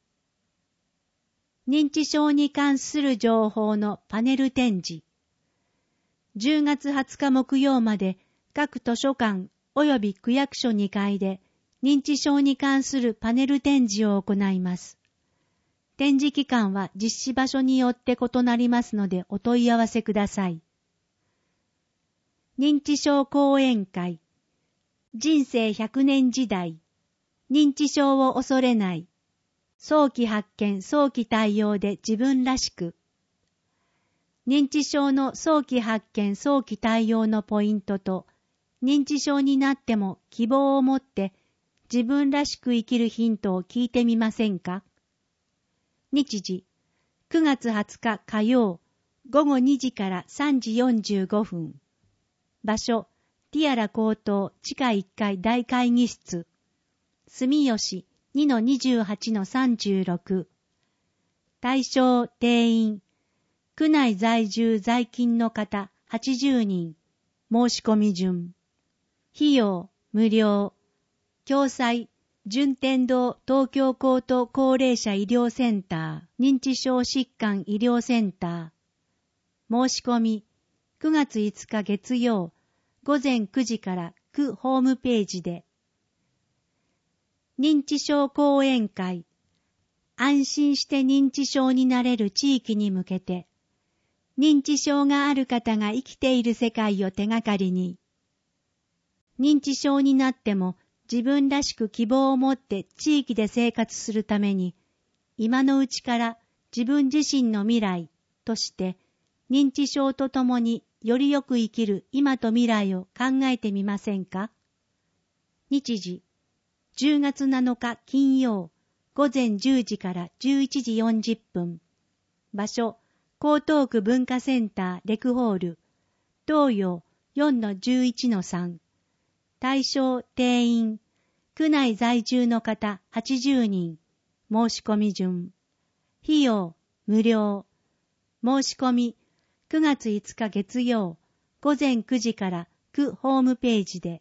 B: 認知症に関する情報のパネル展示。10月20日木曜まで各図書館及び区役所2階で認知症に関するパネル展示を行います。 展示期間は実施場所によって異なりますのでお問い合わせください。認知症講演会。人生100年時代。認知症を恐れない。早期発見、早期対応で自分らしく。認知症の早期発見、早期対応のポイントと、認知症になっても希望を持って自分らしく生きるヒントを聞いてみませんか？日時、9月20日火曜、午後2時から3時45分。場所、ティアラ高等地下1階大会議室。住吉 2-28-36。対象定員。区内在住在勤の方80人。申し込み順。費用無料。共済順天堂東京高等高齢者医療センター認知症疾患医療センター。申し込み9月5日月曜午前9時から区ホームページで。認知症講演会。安心して認知症になれる地域に向けて。認知症がある方が生きている世界を手がかりに。認知症になっても自分らしく希望を持って地域で生活するために、今のうちから自分自身の未来として、認知症とともによりよく生きる今と未来を考えてみませんか？日時、10月7日金曜、午前10時から11時40分。場所、江東区文化センターレクホール、東洋 4-11-3。対象定員、区内在住の方80人。申し込み順。費用無料。申し込み9月5日月曜午前9時から区ホームページで。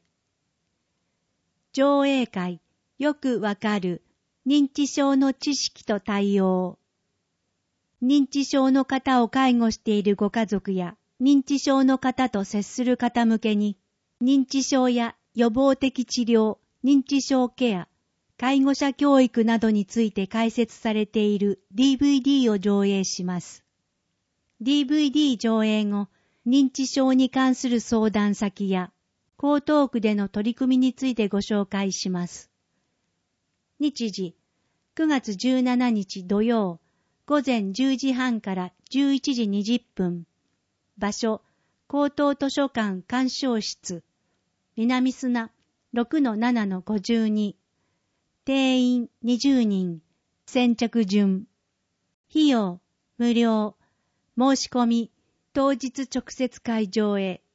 B: 上映会、よくわかる認知症の知識と対応。認知症の方を介護しているご家族や認知症の方と接する方向けに、認知症や予防的治療、認知症ケア、介護者教育などについて解説されている DVD を上映します。DVD 上映後、認知症に関する相談先や、江東区での取り組みについてご紹介します。日時、9月17日土曜、午前10時半から11時20分。場所、江東図書館鑑賞室。南砂 6-7-52。定員20人。先着順。費用無料。申し込み当日直接会場へ。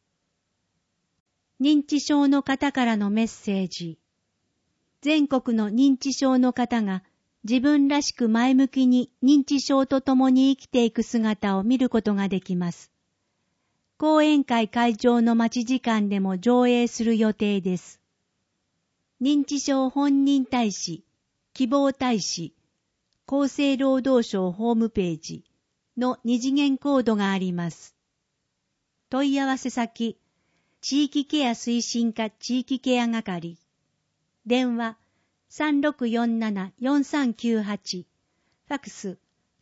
B: 認知症の方からのメッセージ。全国の認知症の方が自分らしく前向きに認知症と共に生きていく姿を見ることができます。講演会会場の待ち時間でも上映する予定です。認知症本人大使、希望大使、厚生労働省ホームページの二次元コードがあります。問い合わせ先、地域ケア推進課地域ケア係。電話3647-4398。ファクス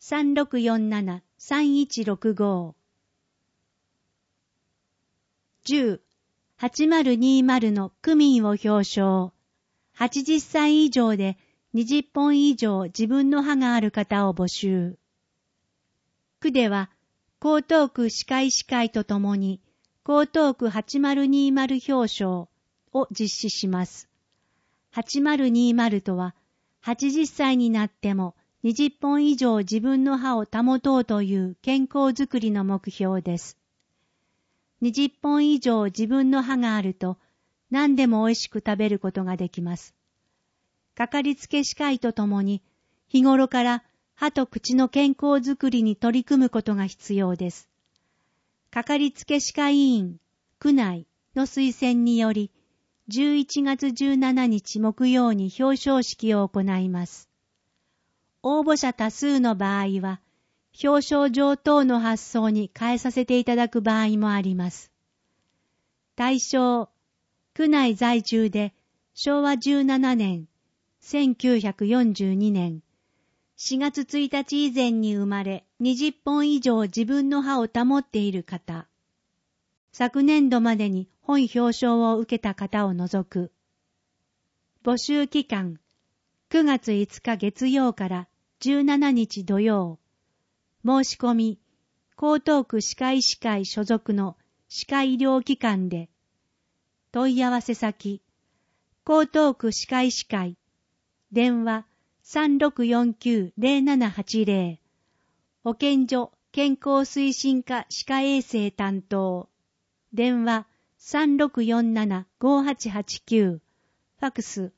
B: 3647-3165。10-8020の区民を表彰。80歳以上で20本以上自分の歯がある方を募集。区では、江東区歯科医師会とともに、江東区8020表彰を実施します。8020とは、80歳になっても20本以上自分の歯を保とうという健康づくりの目標です。20本以上自分の歯があると、何でも美味しく食べることができます。かかりつけ歯科医とともに、日頃から歯と口の健康づくりに取り組むことが必要です。かかりつけ歯科医院、区内の推薦により、11月17日木曜に表彰式を行います。応募者多数の場合は、表彰状等の発送に変えさせていただく場合もあります。対象、区内在住で昭和17年、1942年、 4月1日以前に生まれ、20本以上自分の歯を保っている方。昨年度までに本表彰を受けた方を除く。募集期間、9月5日月曜から17日土曜。申し込み、江東区歯科医師会所属の歯科医療機関で。問い合わせ先、江東区歯科医師会。電話 3649-0780。保健所健康推進課歯科衛生担当。電話 3647-5889。ファクス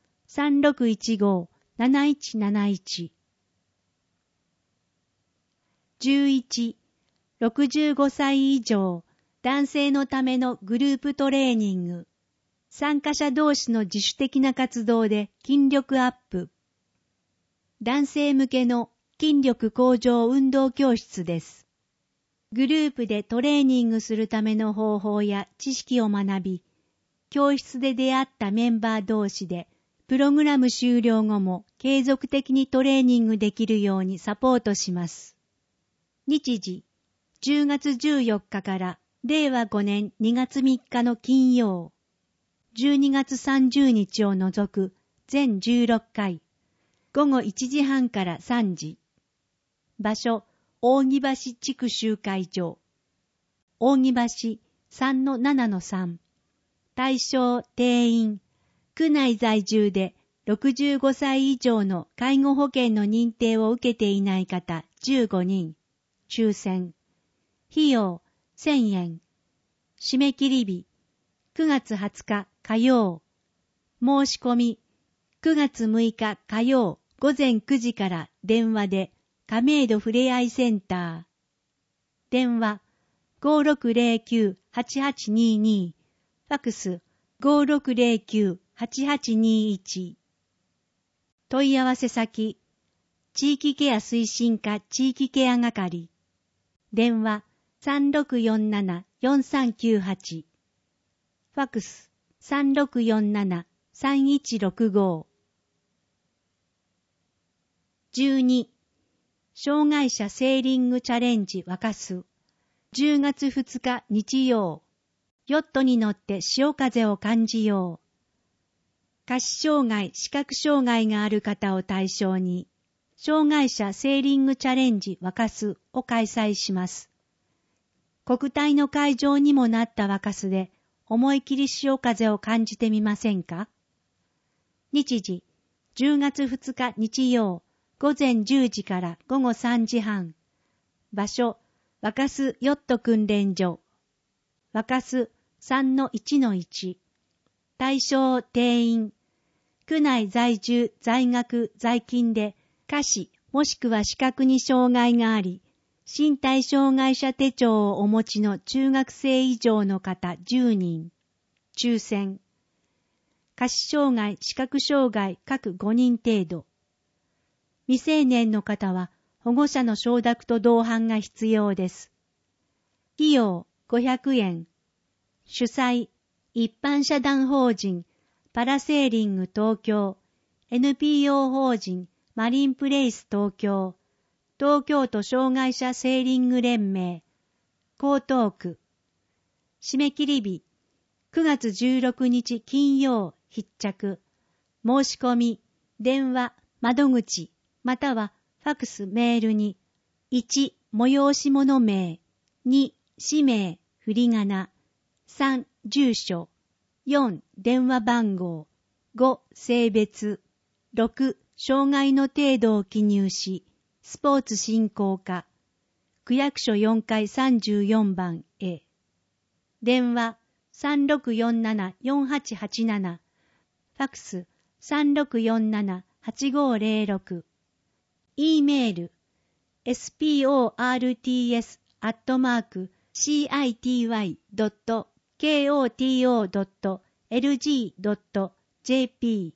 B: 3615-7171。11、65歳以上男性のためのグループトレーニング。参加者同士の自主的な活動で筋力アップ。男性向けの筋力向上運動教室です。グループでトレーニングするための方法や知識を学び、教室で出会ったメンバー同士で、プログラム終了後も継続的にトレーニングできるようにサポートします。日時、10月14日から令和5年2月3日の金曜、12月30日を除く全16回、午後1時半から3時。場所、扇橋地区集会場。扇橋 3-7-3。対象定員。区内在住で65歳以上の介護保険の認定を受けていない方15人。抽選。費用1000円。締め切り日。9月20日火曜。申し込み。9月6日火曜午前9時から電話で亀戸ふれあいセンター。電話 5609-8822。ファクス 5609-8821。問い合わせ先、地域ケア推進課地域ケア係。電話 3647-4398。ファクス 3647-3165。12、障害者セーリングチャレンジ若洲。10月2日日曜。ヨットに乗って潮風を感じよう。下肢障害、視覚障害がある方を対象に、障害者セーリングチャレンジ若洲を開催します。国体の会場にもなった若洲で、思い切り潮風を感じてみませんか？日時、10月2日日曜、午前10時から午後3時半。場所、若洲ヨット訓練所。若洲 3-1-1。対象定員。区内在住、在学、在勤で、下肢もしくは視覚に障害があり、身体障害者手帳をお持ちの中学生以上の方10人。抽選。下肢障害、視覚障害各5人程度。未成年の方は保護者の承諾と同伴が必要です。費用500円。主催、一般社団法人パラセーリング東京、NPO 法人マリンプレイス東京、東京都障害者セーリング連盟、江東区。締め切り日、9月16日金曜必着。申し込み、電話、窓口、またはファクスメールに、1、催し物名、2、氏名、振り仮名、3、住所、4、電話番号、5、性別、6、障害の程度を記入し、スポーツ振興課、区役所4階34番へ。電話3647-4887、ファクス3647-8506。E メール sports@city.koto.lg.jp。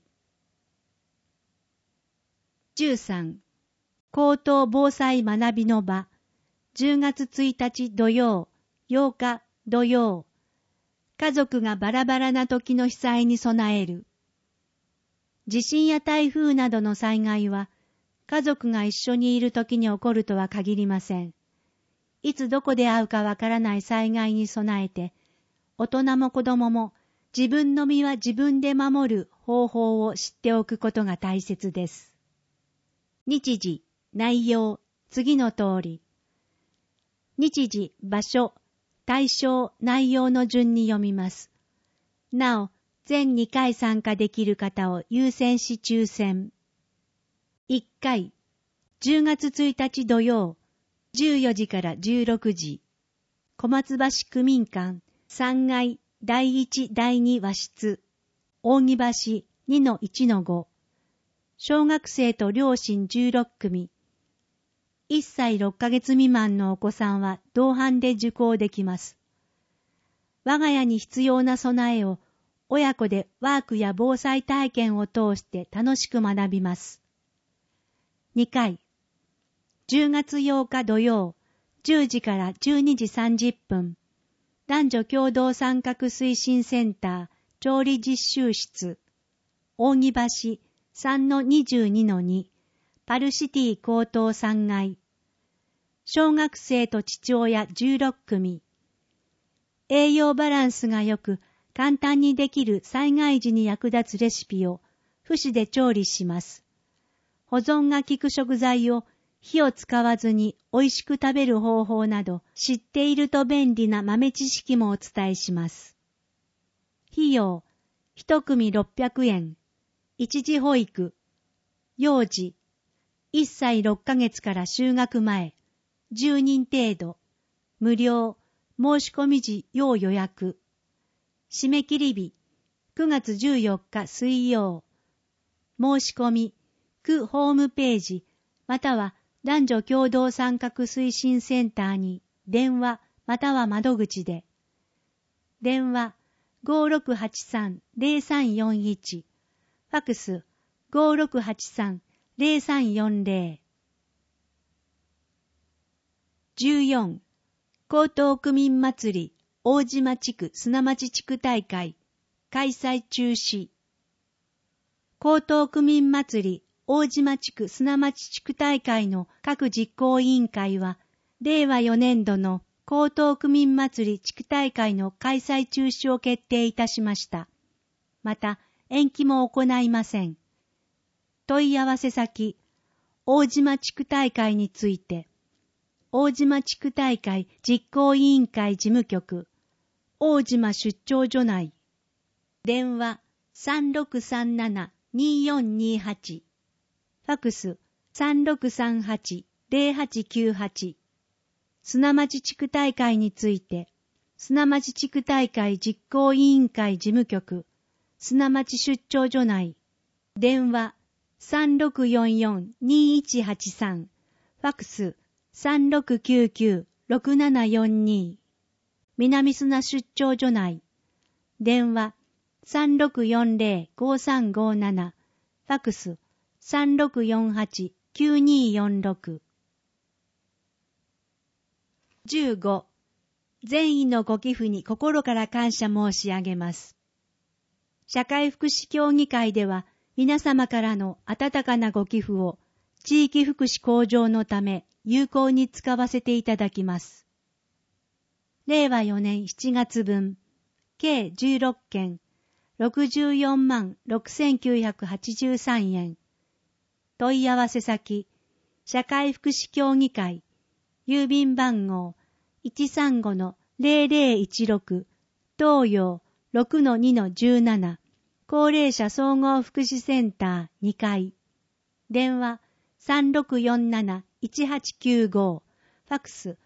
B: 13、高等防災学びの場。10月1日土曜、8日土曜。家族がバラバラな時の被災に備える。地震や台風などの災害は、 家族が一緒にいるときに起こるとは限りません。いつどこで会うかわからない災害に備えて、大人も子供も自分の身は自分で守る方法を知っておくことが大切です。日時、内容、次の通り。日時、場所、対象、内容の順に読みます。なお、全2回参加できる方を優先し抽選。1回、10月1日土曜、14時から16時。小松橋区民館3階第1第2和室。扇橋 2-1-5。小学生と両親16組。1歳6ヶ月未満のお子さんは同伴で受講できます。我が家に必要な備えを親子でワークや防災体験を通して楽しく学びます。2回、10月8日土曜、10時から12時30分、男女共同参画推進センター調理実習室、扇橋 3-22-2、パルシティ高等3階。小学生と父親16組。栄養バランスが良く、簡単にできる災害時に役立つレシピを不死で調理します。保存が効く食材を火を使わずに美味しく食べる方法など、知っていると便利な豆知識もお伝えします。費用、1組600円。一時保育。幼児。1歳6ヶ月から就学前。10人程度。無料。申し込み時要予約。締め切り日。9月14日水曜。申し込み。区ホームページ、または男女共同参画推進センターに電話または窓口で。電話 5683-0341。ファクス 5683-0340。14. 江東区民祭り大島地区砂町地区大会開催中止。江東区民祭り大島地区砂町地区大会の各実行委員会は、令和4年度の江東区民祭り地区大会の開催中止を決定いたしました。また、延期も行いません。問い合わせ先、大島地区大会について、大島地区大会実行委員会事務局、大島出張所内、電話3637-2428、ファクス 3638-0898。砂町地区大会について、砂町地区大会実行委員会事務局、砂町出張所内、電話3644-2183、ファクス3699-6742。南砂出張所内、電話3640-5357、ファクス3648-9246。15. 善意のご寄付に心から感謝申し上げます。社会福祉協議会では皆様からの温かなご寄付を地域福祉向上のため有効に使わせていただきます。令和4年7月分、計16件、64万6983円。問い合わせ先、社会福祉協議会、郵便番号 135-0016、東洋 6-2-17、高齢者総合福祉センター2階。電話3647-1895、ファクス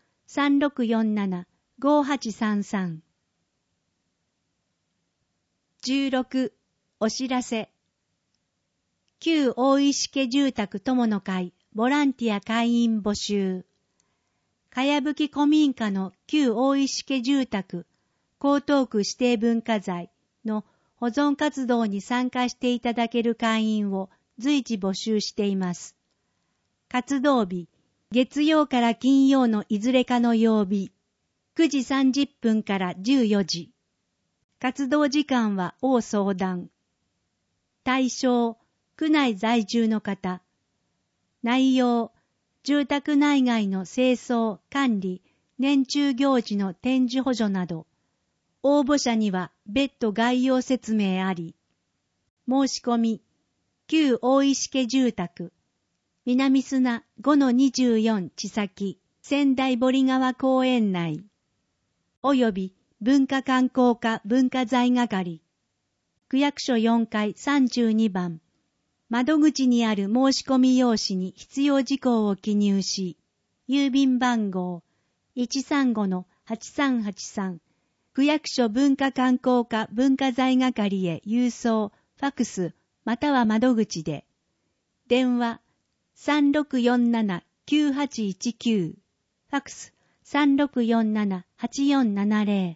B: 3647-5833。16. お知らせ。旧大石家住宅友の会ボランティア会員募集。かやぶき古民家の旧大石家住宅江東区指定文化財の保存活動に参加していただける会員を随時募集しています。活動日、月曜から金曜のいずれかの曜日、9時30分から14時。活動時間は応相談。対象、区内在住の方。 内容、住宅内外の清掃、管理、年中行事の展示補助など、応募者には別途概要説明あり。申し込み、旧大石家住宅、南砂 5-24 地先、仙台堀川公園内、および文化観光課文化財係、区役所4階32番、窓口にある申し込み用紙に必要事項を記入し、郵便番号 135-8383、区役所文化観光課文化財係へ郵送、ファクス、または窓口で、電話 3647-9819、ファクス 3647-8470。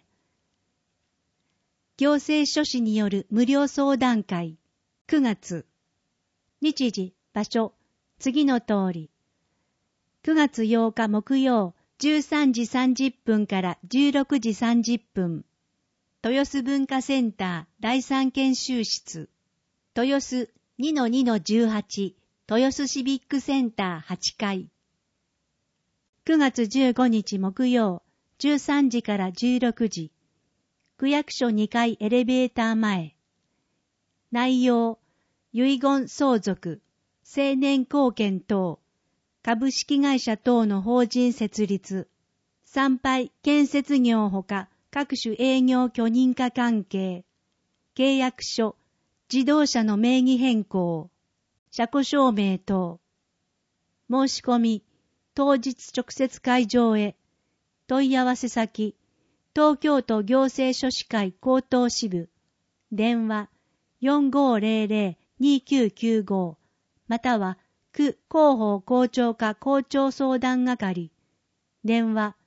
B: 行政書士による無料相談会、9月。日時、場所、次の通り。9月8日木曜、13時30分から16時30分。豊洲文化センター第3研修室。豊洲 2-2-18、豊洲シビックセンター8階。9月15日木曜、13時から16時。区役所2階エレベーター前。内容、遺言相続、青年貢献等、株式会社等の法人設立、参拝建設業ほか各種営業許認可関係、契約書、自動車の名義変更、車庫証明等。申し込み、当日直接会場へ。問い合わせ先、東京都行政書士会高等支部、電話 4500-2995 または区広報校長課校長相談係、電話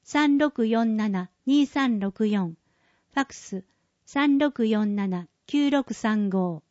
B: 3647-2364、ファクス 3647-9635。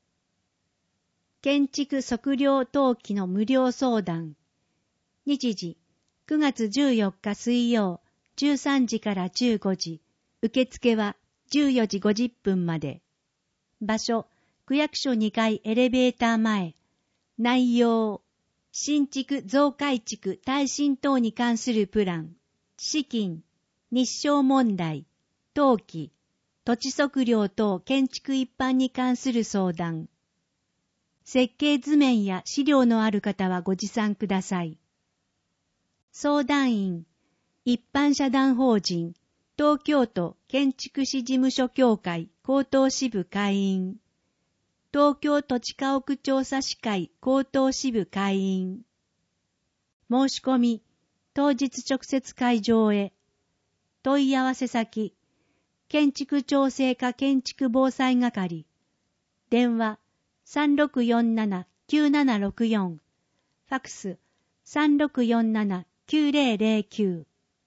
B: 建築測量登記の無料相談。日時、9月14日水曜、13時から15時。受付は14時50分まで。場所、区役所2階エレベーター前。内容、新築増改築耐震等に関するプラン。資金、日照問題、登記、土地測量等建築一般に関する相談。設計図面や資料のある方はご持参ください。相談員、一般社団法人、東京都建築士事務所協会高等支部会員、東京土地家屋調査士会高等支部会員。申し込み、当日直接会場へ。問い合わせ先、建築調整課建築防災係、電話 3647-9764、ファクス 3647-9009。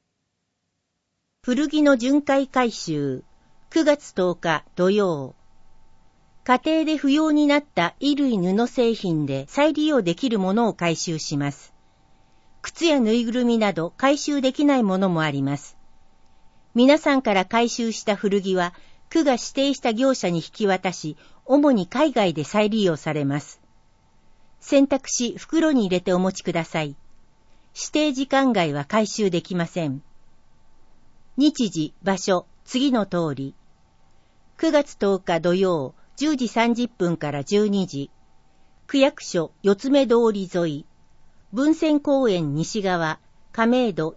C: 古着の巡回回収、9月10日土曜。家庭で不要になった衣類布製品で再利用できるものを回収します。靴やぬいぐるみなど回収できないものもあります。皆さんから回収した古着は、区が指定した業者に引き渡し、主に海外で再利用されます。洗濯し、袋に入れてお持ちください。指定時間外は回収できません。日時、場所、次の通り。9月10日土曜、10時30分から12時。区役所、四つ目通り沿い。文泉公園西側、亀戸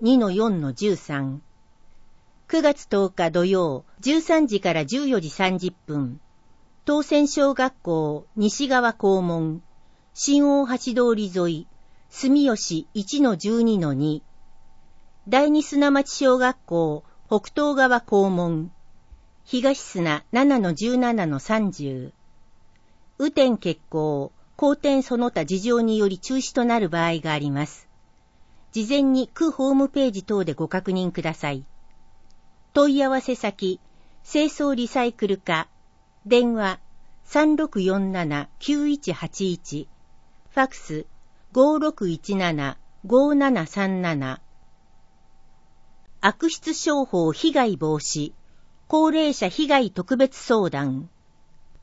C: 2-4-13。9月10日土曜、13時から14時30分。東泉小学校、西側校門。新大橋通り沿い。住吉 1-12-2。第二砂町小学校、北東側校門。東砂 7-17-30。雨天欠航、荒天その他事情により中止となる場合があります。事前に区ホームページ等でご確認ください。問い合わせ先、清掃リサイクル課、電話 3647-9181、ファクス 5617-5737。悪質商法被害防止、高齢者被害特別相談。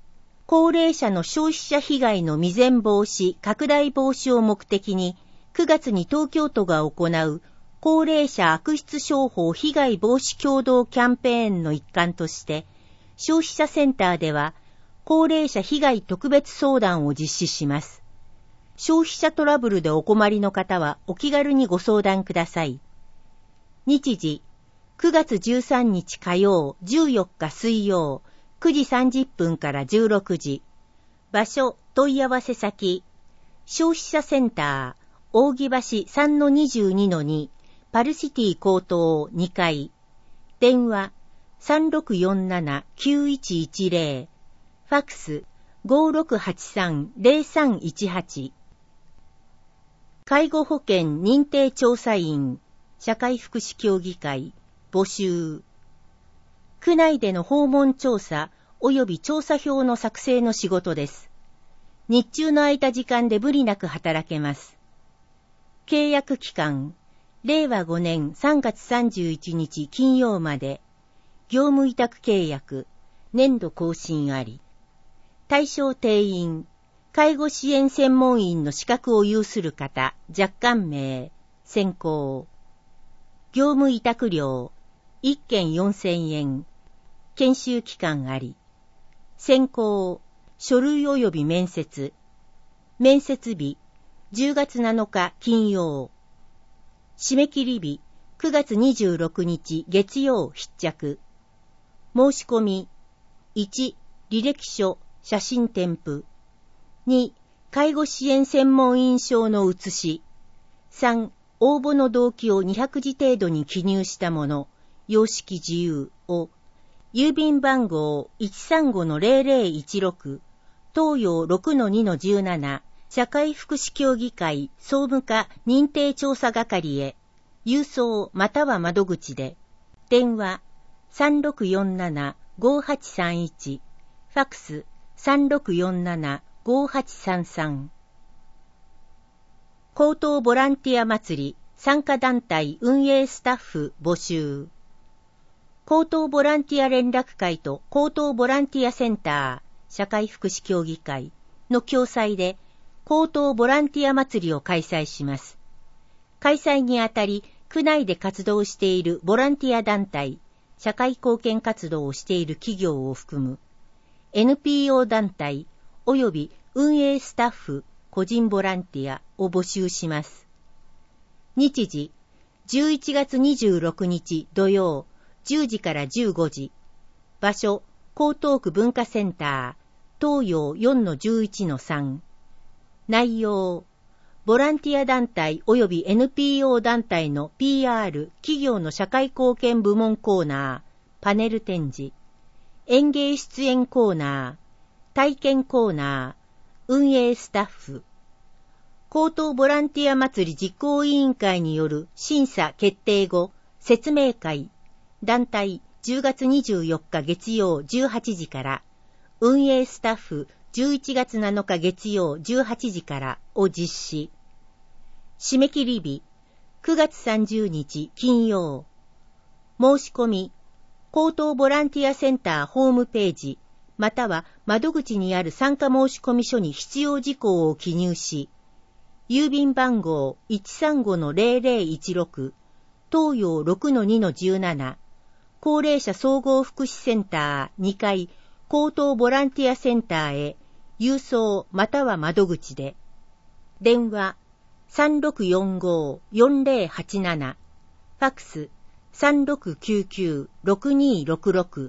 C: 高齢者の消費者被害の未然防止、拡大防止を目的に、9月に東京都が行う高齢者悪質商法被害防止共同キャンペーンの一環として、消費者センターでは高齢者被害特別相談を実施します。消費者トラブルでお困りの方はお気軽にご相談ください。日時、9月13日火曜、14日水曜、9時30分から16時。場所、問い合わせ先、消費者センター、扇橋 3-22-2、パルシティ高等2階。電話、3647-9110。ファックス、5683-0318。介護保険認定調査員、社会福祉協議会、募集。区内での訪問調査及び調査票の作成の仕事です。日中の空いた時間で無理なく働けます。契約期間、令和5年3月31日金曜まで、業務委託契約、年度更新あり。対象定員、介護支援専門員の資格を有する方、若干名、選考。業務委託料、1件4000円。研修期間あり。選考、書類及び面接。面接日、10月7日金曜。締め切り日、9月26日月曜必着。申し込み、1、履歴書、写真添付。2、介護支援専門員証の写し。3、応募の動機を200字程度に記入したもの、様式自由を、郵便番号 135-0016、東洋 6-2-17、社会福祉協議会総務課認定調査係へ、郵送または窓口で、電話 3647-5831、ファックス 3647-5833。高等ボランティア祭り参加団体運営スタッフ募集。高等ボランティア連絡会と高等ボランティアセンター社会福祉協議会の共催で高等ボランティア祭りを開催します。開催にあたり区内で活動しているボランティア団体、社会貢献活動をしている企業を含む NPO 団体及び運営スタッフ、個人ボランティアを募集します。日時、11月26日土曜、10時から15時。場所、江東区文化センター、東洋 4-11-3。内容、ボランティア団体及び NPO 団体の PR、企業の社会貢献部門コーナー、パネル展示、演芸出演コーナー、体験コーナー、運営スタッフ。高等ボランティア祭り実行委員会による審査決定後、説明会、団体10月24日月曜18時から、運営スタッフ11月7日月曜18時からを実施。締め切り日、9月30日金曜。申し込み、高等ボランティアセンターホームページ、または窓口にある参加申込書に必要事項を記入し、郵便番号 135-0016、東洋 6-2-17、高齢者総合福祉センター2階高等ボランティアセンターへ郵送または窓口で。電話 3645-4087、ファックス 3699-6266。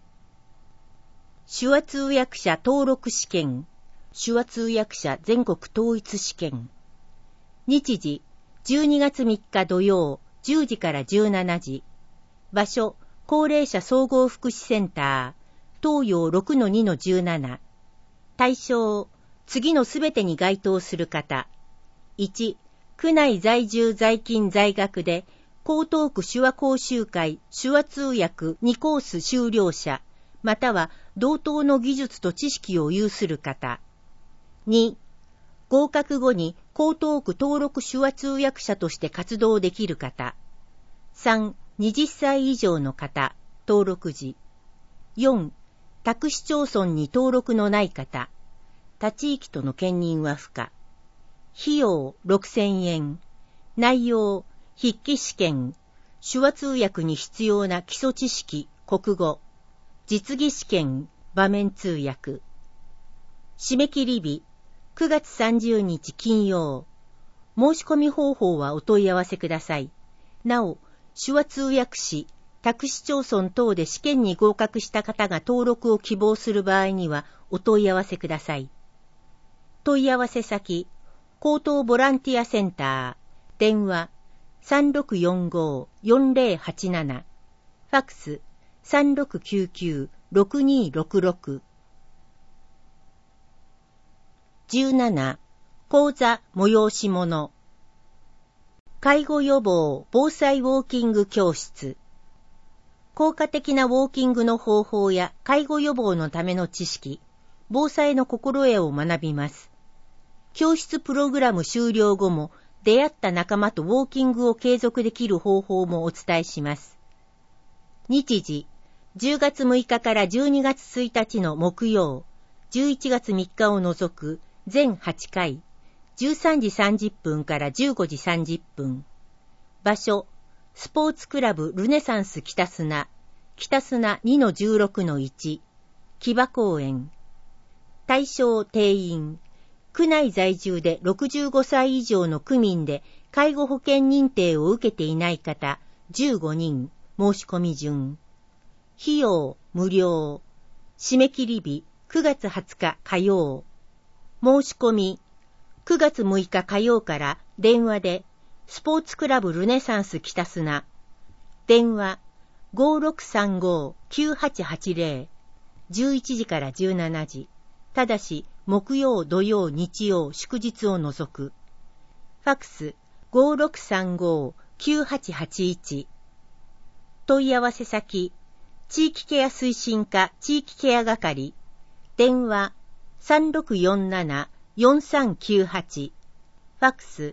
C: 手話通訳者登録試験、手話通訳者全国統一試験。日時、12月3日土曜、10時から17時。場所、高齢者総合福祉センター、東洋 6-2-17。対象、次のすべてに該当する方。1、区内在住在勤在学で、江東区手話講習会手話通訳2コース修了者、または同等の技術と知識を有する方。2、合格後に江東区登録手話通訳者として活動できる方。3、20歳以上の方、登録時。4、 宅市町村に登録のない方、他地域との兼任は不可。費用6000円。内容、筆記試験、手話通訳に必要な基礎知識、国語、実技試験、場面通訳。締め切り日、9月30日金曜。申し込み方法はお問い合わせください。なお、手話通訳士、宅市町村等で試験に合格した方が登録を希望する場合にはお問い合わせください。問い合わせ先、高等ボランティアセンター、電話 3645-4087、ファクス 3699-6266。17、講座催し物。介護予防防災ウォーキング教室。効果的なウォーキングの方法や介護予防のための知識、防災の心得を学びます。教室プログラム終了後も出会った仲間とウォーキングを継続できる方法もお伝えします。日時、10月6日から12月1日の木曜、11月3日を除く全8回、13時30分から15時30分。場所、スポーツクラブルネサンス北砂、北砂 2-16-1、木場公園。対象定員、区内在住で65歳以上の区民で介護保険認定を受けていない方15人、申し込み順。費用無料。締め切り日9月20日火曜。申し込み9月6日火曜から電話でスポーツクラブルネサンス北砂。電話 5635-9880。11時から17時。ただし木曜、土曜、日曜、祝日を除く。ファクス 5635-9881。問い合わせ先、地域ケア推進課地域ケア係。電話 3647-4398。ファクス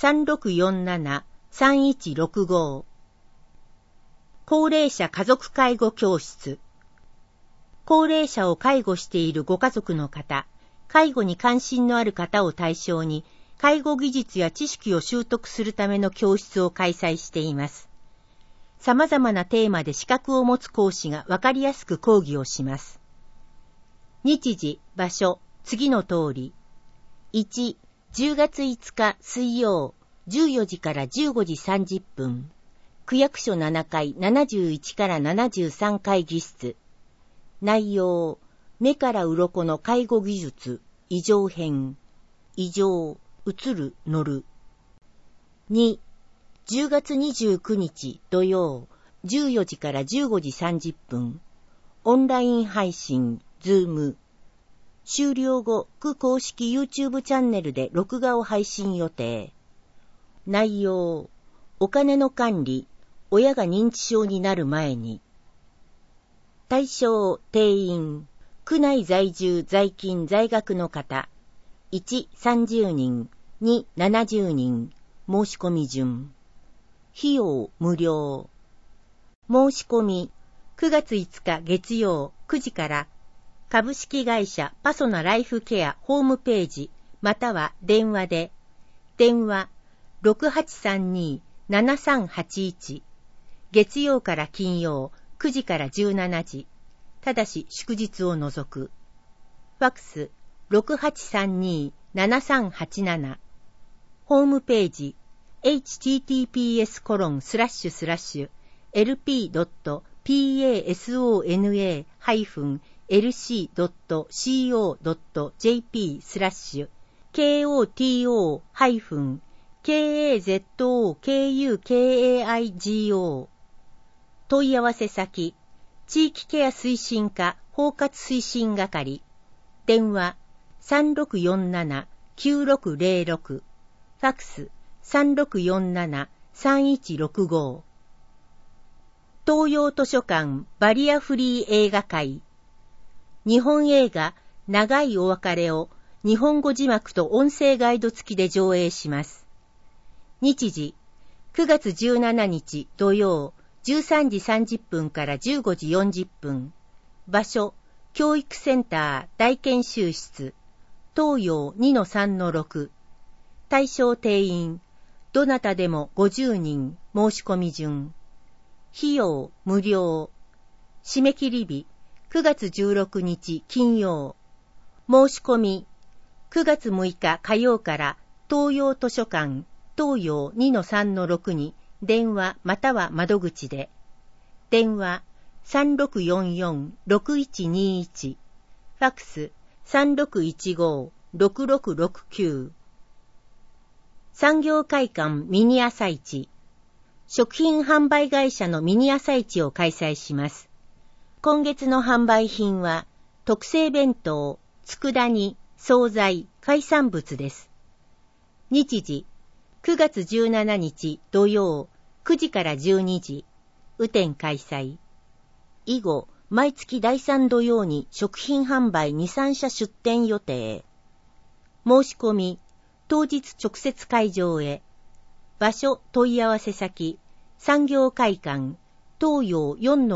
C: 3647-3165。高齢者家族介護教室。高齢者を介護しているご家族の方、介護に関心のある方を対象に、介護技術や知識を習得するための教室を開催しています。様々なテーマで資格を持つ講師がわかりやすく講義をします。日時、場所、次の通り。1、10月5日水曜、14時から15時30分。区役所7階71から73会議室。内容、目から鱗の介護技術、異常編。異常、映る、乗る。2、10月29日土曜、14時から15時30分。オンライン配信、ズーム。終了後、区公式 YouTube チャンネルで録画を配信予定。内容、お金の管理、親が認知症になる前に。対象、定員、区内在住在勤在学の方。1、30人、2、70人、申し込み順。費用、無料。申し込み、9月5日月曜9時から、株式会社パソナライフケアホームページ、または電話で、電話 6832-7381、月曜から金曜9時から17時、ただし祝日を除く。ファクス 6832-7387。ホームページ https://lp.pasona-koto.jp/KOTO-KAZOKUKAIGO。 問い合わせ先、地域ケア推進課包括推進係。電話 3647-9606。ファクス 3647-3165。東洋図書館バリアフリー映画会。日本映画長いお別れを日本語字幕と音声ガイド付きで上映します。日時、9月17日土曜13時30分から15時40分。場所、 教育センター大研修室、東洋 2-3-6、対象定員、どなたでも50人申し込み順。費用無料。締め切り日9月16日金曜。申し込み9月6日火曜から東洋図書館東洋 2-3-6 に電話または窓口で。電話3644-6121。ファクス3615-6669。産業会館ミニ朝市。食品販売会社のミニ朝市を開催します。今月の販売品は、特製弁当、佃煮、惣菜、海産物です。日時、9月17日土曜、9時から12時、雨天開催。以後、毎月第3土曜に食品販売2、3社出店予定。申し込み、当日直接会場へ。場所問い合わせ先、産業会館、東洋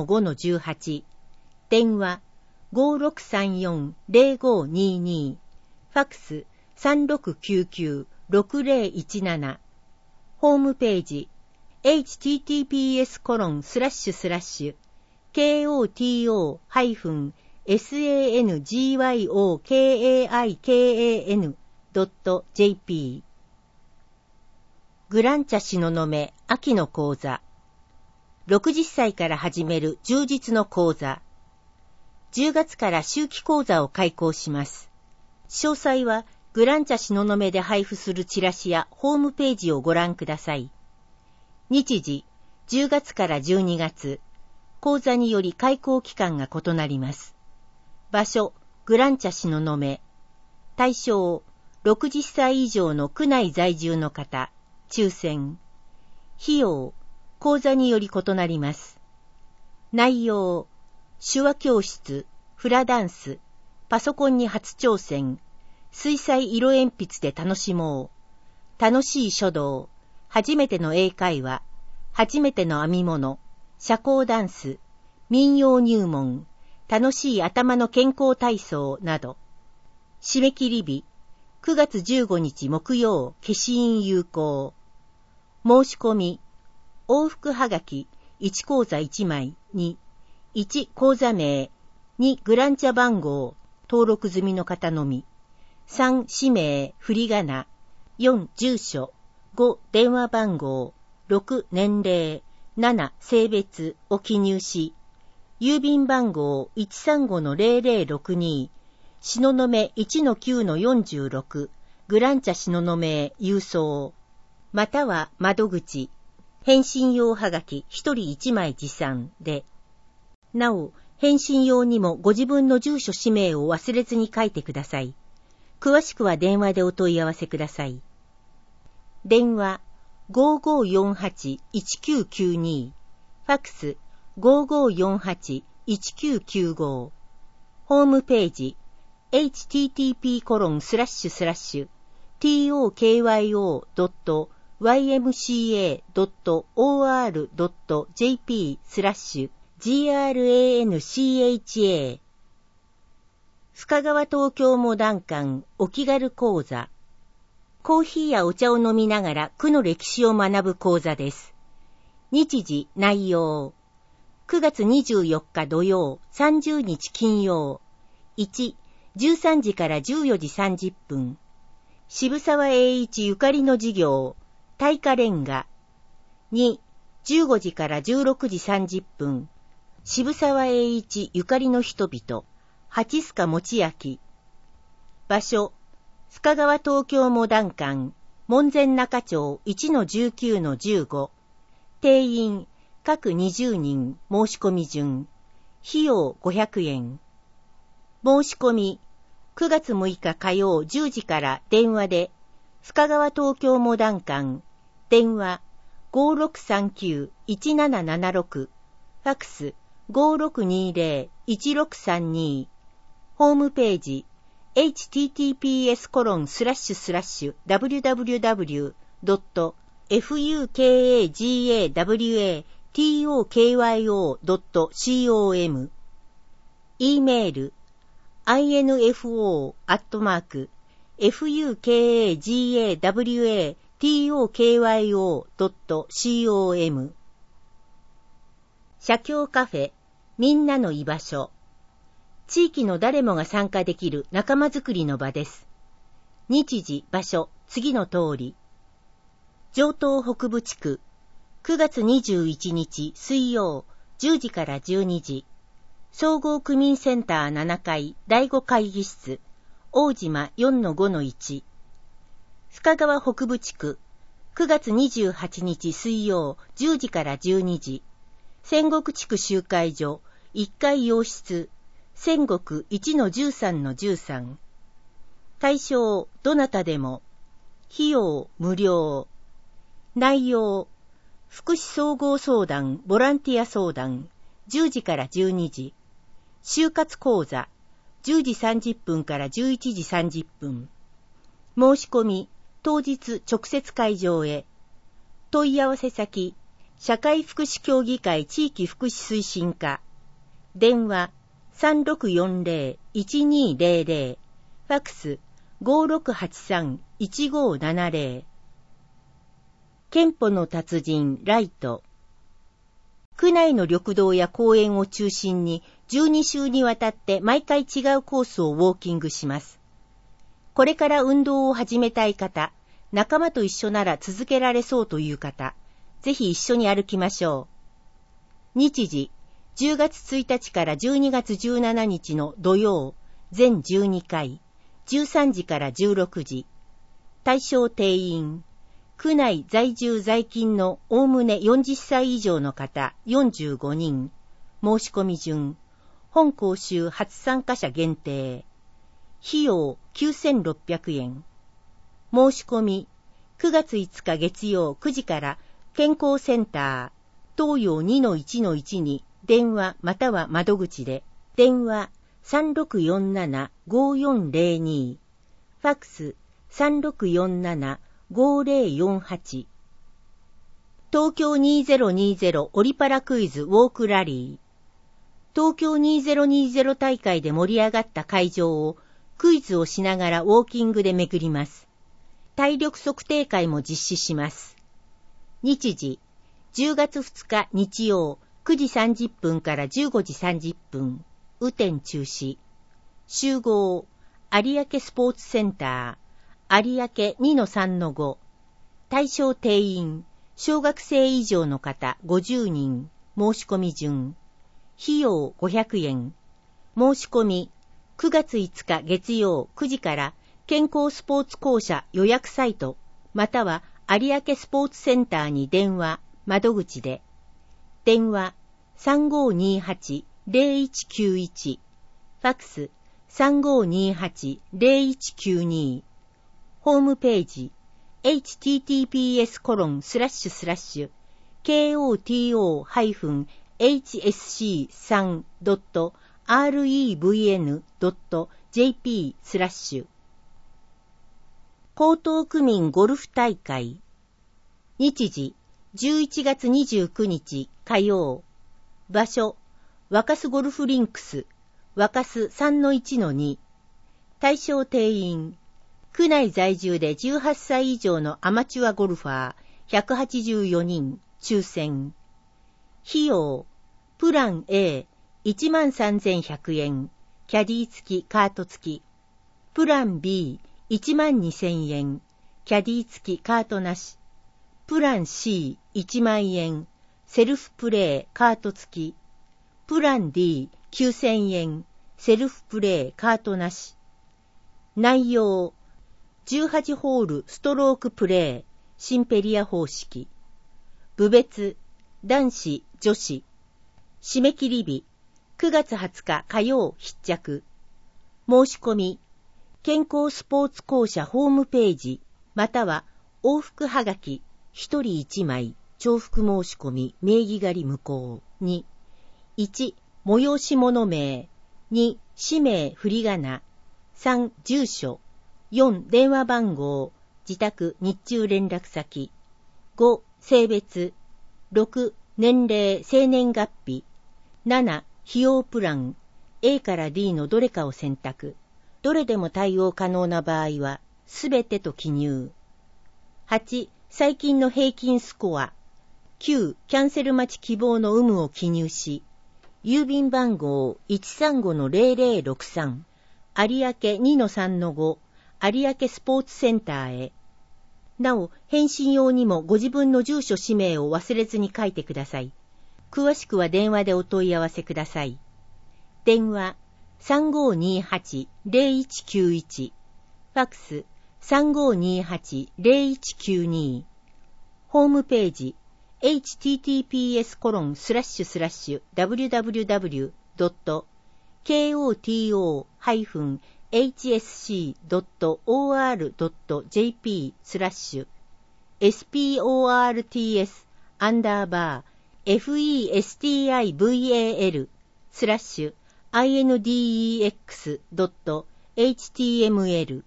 C: 4-5-18。電話、5634-0522。ファクス、3699-6017。ホームページ、https://koto-sangyokaikakan.jp。 グランチャ東雲秋の講座。60歳から始める充実の講座。10月から秋季講座を開講します。詳細はグランチャ東雲で配布するチラシやホームページをご覧ください。日時、10月から12月。講座により開講期間が異なります。場所、グランチャ東雲。対象、60歳以上の区内在住の方。抽選。費用、講座により異なります。内容、手話教室、フラダンス、パソコンに初挑戦、水彩色鉛筆で楽しもう、楽しい書道、初めての英会話、初めての編み物、社交ダンス、民謡入門、楽しい頭の健康体操など。締め切り日、9月15日木曜、消印有効。申し込み、往復はがき、1口座1枚に、1口座名、2グランチャ番号、登録済みの方のみ、3氏名、振り仮名、4住所、5電話番号、6年齢、7性別を記入し、郵便番号 135-0062、東雲 1-9-46、グランチャ東雲へ郵送。または窓口、返信用はがき1人1枚持参で。なお、返信用にもご自分の住所氏名を忘れずに書いてください。詳しくは電話でお問い合わせください。電話、5548-1992。ファクス、5548-1995。ホームページ、http://tokyo.ymca.or.jp/grancha。 深川東京モダン館お気軽講座。コーヒーやお茶を飲みながら区の歴史を学ぶ講座です。日時、内容。9月24日土曜、30日金曜。1、13時から14時30分。渋沢栄一ゆかりの事業、大化レンガ。2、15時から16時30分。渋沢栄一ゆかりの人々、蜂須賀持明。場所、深川東京モダン館、門前仲町 1-19-15。定員、各20人、申し込み順。費用500円。申し込み、9月6日火曜10時から電話で、深川東京モダン館、電話 5639-1776、ファクス 5620-1632、ホームページ、https://www.fukagawatokyo.com。 E メール、 info@fukagawatokyo.com。 写経カフェ、みんなの居場所。地域の誰もが参加できる仲間づくりの場です。日時、場所、次の通り。城東北部地区、9月21日水曜、10時から12時。総合区民センター7階第5会議室、大島 4-5-1。深川北部地区、9月28日水曜、10時から12時。仙石地区集会所、1階洋室、仙石 1-13-13。対象、どなたでも。費用、無料。内容、福祉総合相談、ボランティア相談、10時から12時。就活講座、10時30分から11時30分。申し込み、当日直接会場へ。問い合わせ先、社会福祉協議会地域福祉推進課。電話、3640-1200。ファクス、5683-1570。憲法の達人、ライト。区内の緑道や公園を中心に12週にわたって毎回違うコースをウォーキングします。これから運動を始めたい方、仲間と一緒なら続けられそうという方、ぜひ一緒に歩きましょう。日時、10月1日から12月17日の土曜、全12回、13時から16時。対象定員。区内在住在勤のおおむね40歳以上の方45人。申し込み順。本講習初参加者限定。費用9600円。申し込み。9月5日月曜9時から健康センター、東洋 2-1-1 に電話または窓口で。電話3647-5402。ファクス3647-5048。東京2020オリパラクイズウォークラリー。東京2020大会で盛り上がった会場をクイズをしながらウォーキングで巡ります。体力測定会も実施します。日時、10月2日日曜9時30分から15時30分。雨天中止。集合、有明スポーツセンター、有明 2-3-5。対象定員、小学生以上の方50人。申し込み順。費用500円。申し込み、9月5日月曜9時から健康スポーツ公社予約サイト、または有明スポーツセンターに電話、窓口で。電話3528-0191。ファクス3528-0192。ホームページ https://koto-hsc3.revn.jp/ 江東区民ゴルフ大会。日時、11月29日火曜。場所、若洲ゴルフリンクス、若洲 3-1-2。対象定員、区内在住で18歳以上のアマチュアゴルファー184人、抽選。費用、プラン A、13,100 円、キャディ付きカート付き。プラン B、12,000 円、キャディ付きカートなし。プラン C、1万円、セルフプレイカート付き。プラン D、9,000 円、セルフプレイカートなし。内容、18ホールストロークプレイ、シンペリア方式。部別、男子、女子。締め切り日、9月20日火曜必着。申し込み、健康スポーツ公社ホームページ、または往復はがき、1人1枚、重複申し込み、名義借り無効。2、1、催し物名。2、氏名振り仮名。3、住所。4、電話番号。自宅、日中連絡先。5、性別。6、年齢、生年月日。7、費用プラン。 A から D のどれかを選択。どれでも対応可能な場合は、すべてと記入。8、最近の平均スコア。9、キャンセル待ち希望の有無を記入し、郵便番号 135-0063、有明 2-3-5、有明スポーツセンターへ。なお、返信用にもご自分の住所氏名を忘れずに書いてください。詳しくは電話でお問い合わせください。電話 3528-0191、ファックス 3528-0192、ホームページhttps://www.sports-index.html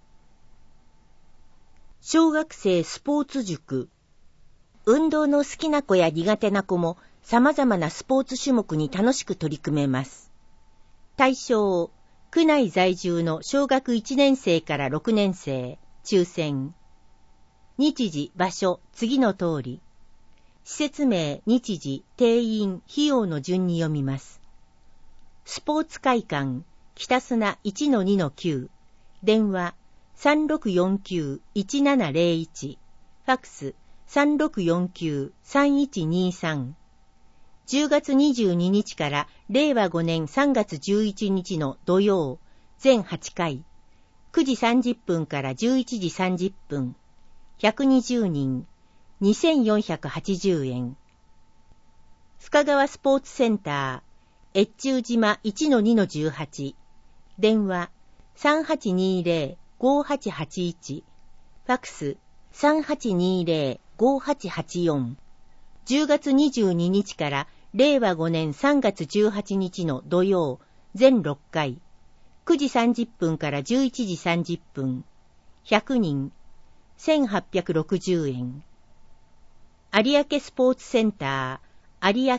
C: 小学生スポーツ塾。運動の好きな子や苦手な子も様々なスポーツ種目に楽しく取り組めます。対象、区内在住の小学1年生から6年生、抽選。日時、場所、次の通り。施設名、日時、定員、費用の順に読みます。スポーツ会館、北砂 1-2-9、電話、3649-1701、ファックス、3649-3123。10月22日から令和5年3月11日の土曜、全8回、9時30分から11時30分、120人、2480円。深川スポーツセンター、越中島 1-2-18、電話、3820-5881、ファックス、3820-5884。10月22日から令和5年3月18日の土曜、全6回、9時30分から11時30分、100人、1860円。有明スポーツセンター、有明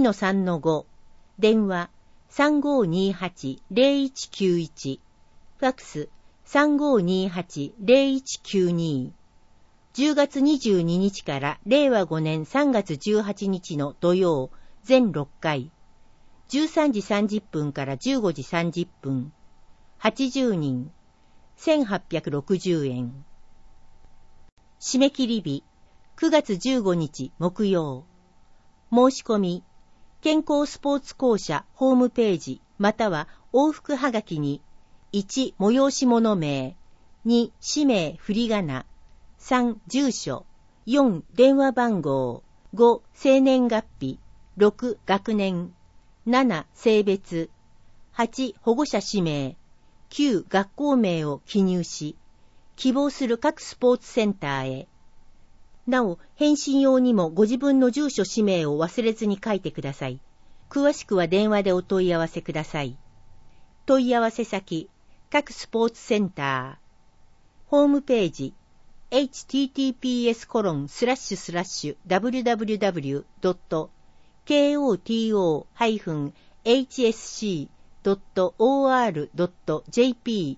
C: 2-3-5、電話、3528-0191、ファックス、3528-0192。10月22日から令和5年3月18日の土曜、全6回、13時30分から15時30分、80人、1860円。締め切り日、9月15日木曜。申し込み、健康スポーツ公社ホームページまたは往復はがきに、1、催し物名、2、氏名振り仮名、3、住所、4、電話番号、5、生年月日、6、学年、7、性別、8、保護者氏名、9、学校名を記入し、希望する各スポーツセンターへ。なお、返信用にもご自分の住所氏名を忘れずに書いてください。詳しくは電話でお問い合わせください。問い合わせ先、各スポーツセンター。ホームページ、https://www.koto-hsc.or.jp/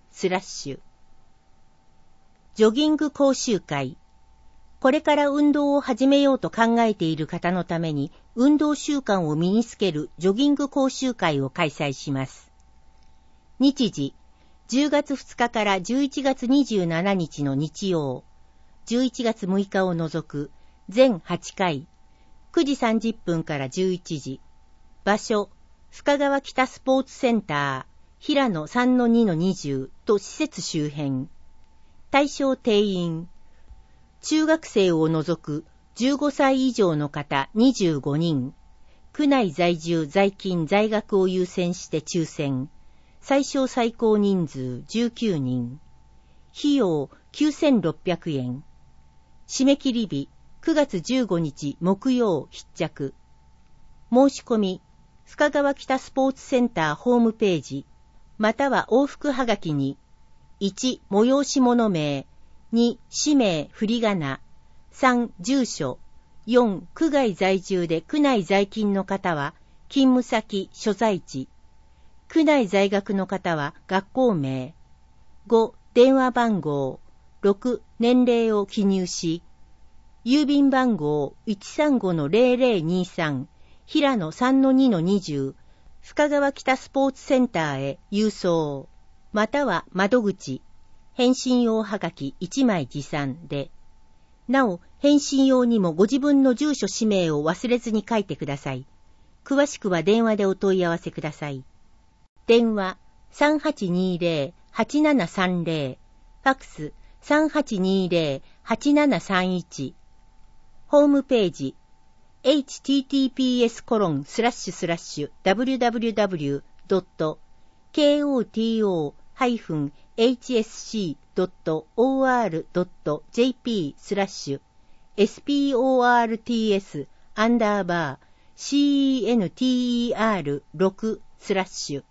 C: ジョギング講習会。これから運動を始めようと考えている方のために運動習慣を身につけるジョギング講習会を開催します。日時、10月2日から11月27日の日曜、11月6日を除く全8回、9時30分から11時。場所、深川北スポーツセンター、平野 3-2-20 と施設周辺。対象定員。中学生を除く15歳以上の方25人。区内在住在勤在学を優先して抽選。最小最高人数19人。費用9600円。締め切り日9月15日木曜必着。申し込み、深川北スポーツセンターホームページ、または往復はがきに、1、催し物名、2、氏名振り仮名、3、住所、4、区外在住で区内在勤の方は、勤務先、所在地、 区内在学の方は学校名。5、電話番号。6、年齢を記入し、郵便番号 135-0023 平野 3-2-20 深川北スポーツセンターへ郵送、または窓口、返信用はがき1枚持参で、なお、返信用にもご自分の住所氏名を忘れずに書いてください。詳しくは電話でお問い合わせください。電話 3820-8730 ファクス 3820-8731 ホームページ https://www.koto-hsc.or.jp/sport6/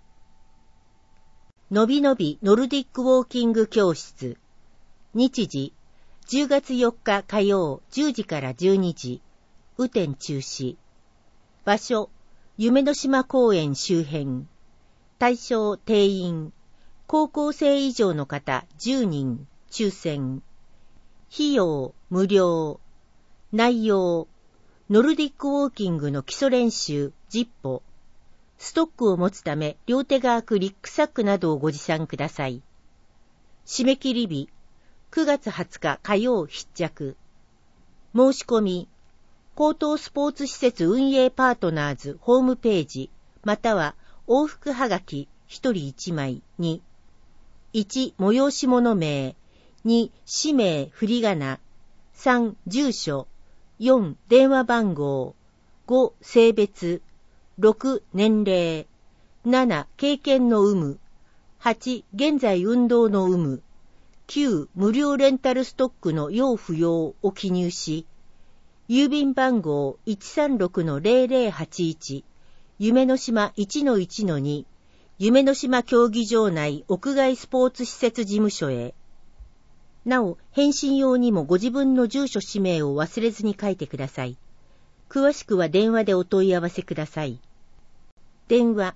C: のびのびノルディックウォーキング教室。日時、10月4日火曜10時から12時。雨天中止。場所、夢の島公園周辺。対象定員。高校生以上の方10人。抽選。費用、無料。内容、ノルディックウォーキングの基礎練習10歩。ストックを持つため両手が空くリックサックなどをご持参ください。締め切り日、9月20日火曜必着。申し込み、高等スポーツ施設運営パートナーズホームページ、または往復はがき1人1枚に、1、催し物名、2、氏名振り仮名、3、住所、4、電話番号、5、性別、6、年齢、7、経験の有無、8、現在運動の有無、9、無料レンタルストックの要不要を記入し、郵便番号 136-0081 夢の島 1-1-2 夢の島競技場内屋外スポーツ施設事務所へ。なお、返信用にもご自分の住所氏名を忘れずに書いてください。詳しくは電話でお問い合わせください。電話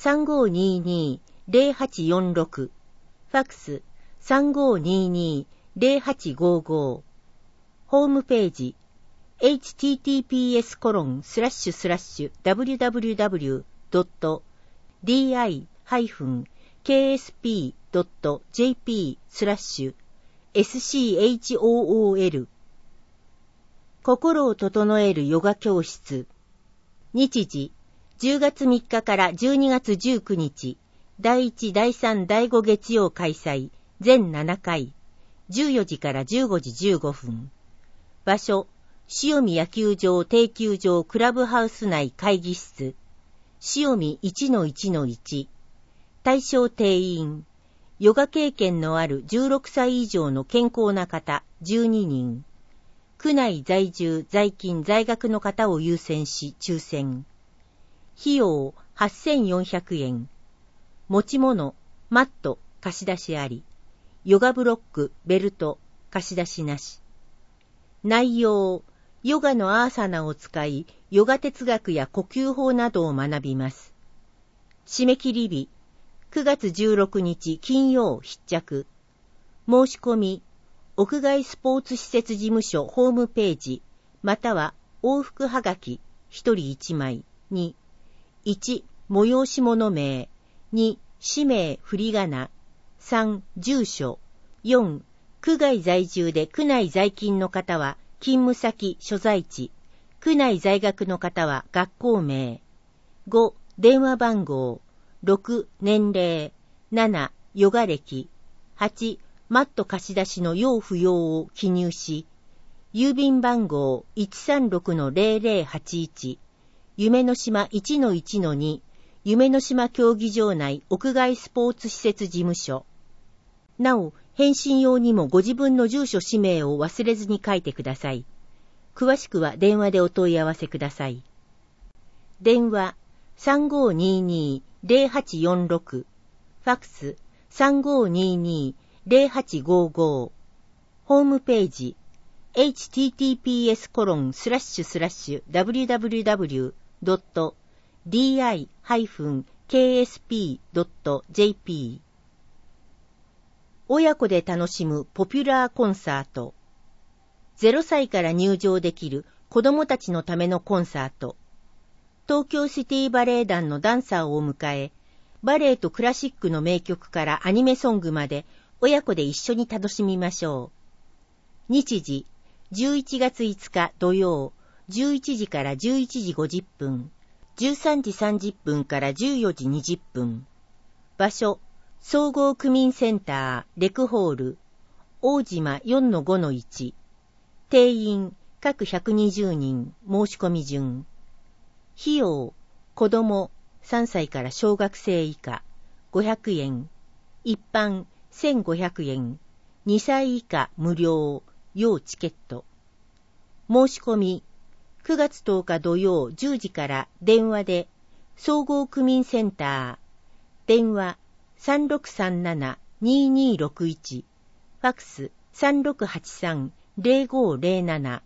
C: 3522-0846 ファクス 3522-0855 ホームページ https://www.di-ksp.jp/SCHOOL 心を整えるヨガ教室。日時、10月3日から12月19日、第1、第3、第5月曜開催、全7回、14時から15時15分。場所、塩見野球場定休場クラブハウス内会議室、塩見 1-1-1。対象定員、ヨガ経験のある16歳以上の健康な方12人。区内在住、在勤、在学の方を優先し抽選。費用8400円。持ち物、マット、貸し出しあり。ヨガブロック、ベルト、貸し出しなし。内容、ヨガのアーサナを使い、ヨガ哲学や呼吸法などを学びます。締め切り日、9月16日金曜必着。申し込み、屋外スポーツ施設事務所ホームページ、または往復はがき1人1枚に、1、催し物名、2、氏名振り仮名、3、住所、4、区外在住で区内在勤の方は勤務先所在地、区内在学の方は学校名、5、電話番号、6、年齢、7、ヨガ歴、8、マット貸し出しの要不要を記入し、郵便番号 136-0081 夢の島 1-1-2 夢の島競技場内屋外スポーツ施設事務所。なお、返信用にもご自分の住所氏名を忘れずに書いてください。詳しくは電話でお問い合わせください。電話 3522-0846 ファクス 3522-0855 ホームページ https://www.di-ksp.jp ksp.jp。 親子で楽しむポピュラーコンサート。0歳から入場できる子供たちのためのコンサート。東京シティバレエ団のダンサーを迎え、バレエとクラシックの名曲からアニメソングまで親子で一緒に楽しみましょう。日時、11月5日土曜、11時から11時50分、13時30分から14時20分。場所、総合区民センター、レクホール、大島 4-5-1。定員、各120人、申し込み順。費用、子供、3歳から小学生以下、500円。一般、1500円。2歳以下、無料、要チケット。申し込み、9月10日土曜10時から電話で、総合区民センター、電話 3637-2261、ファクス 3683-0507。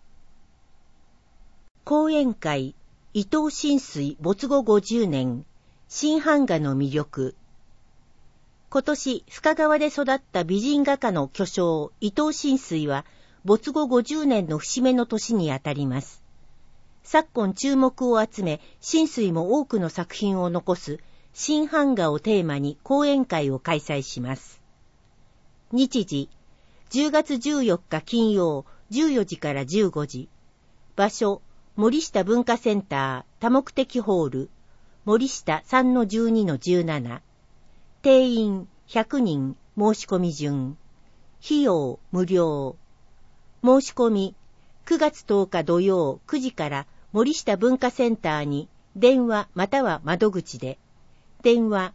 C: 講演会、伊藤新水没後50年、新版画の魅力。今年、深川で育った美人画家の巨匠、伊藤新水は、没後50年の節目の年にあたります。昨今注目を集め、新水も多くの作品を残す新版画をテーマに講演会を開催します。日時、10月14日金曜、14時から15時。場所、森下文化センター多目的ホール、森下 3-12-17。定員100人、申し込み順。費用無料。申し込み、9月10日土曜9時から森下文化センターに電話または窓口で。電話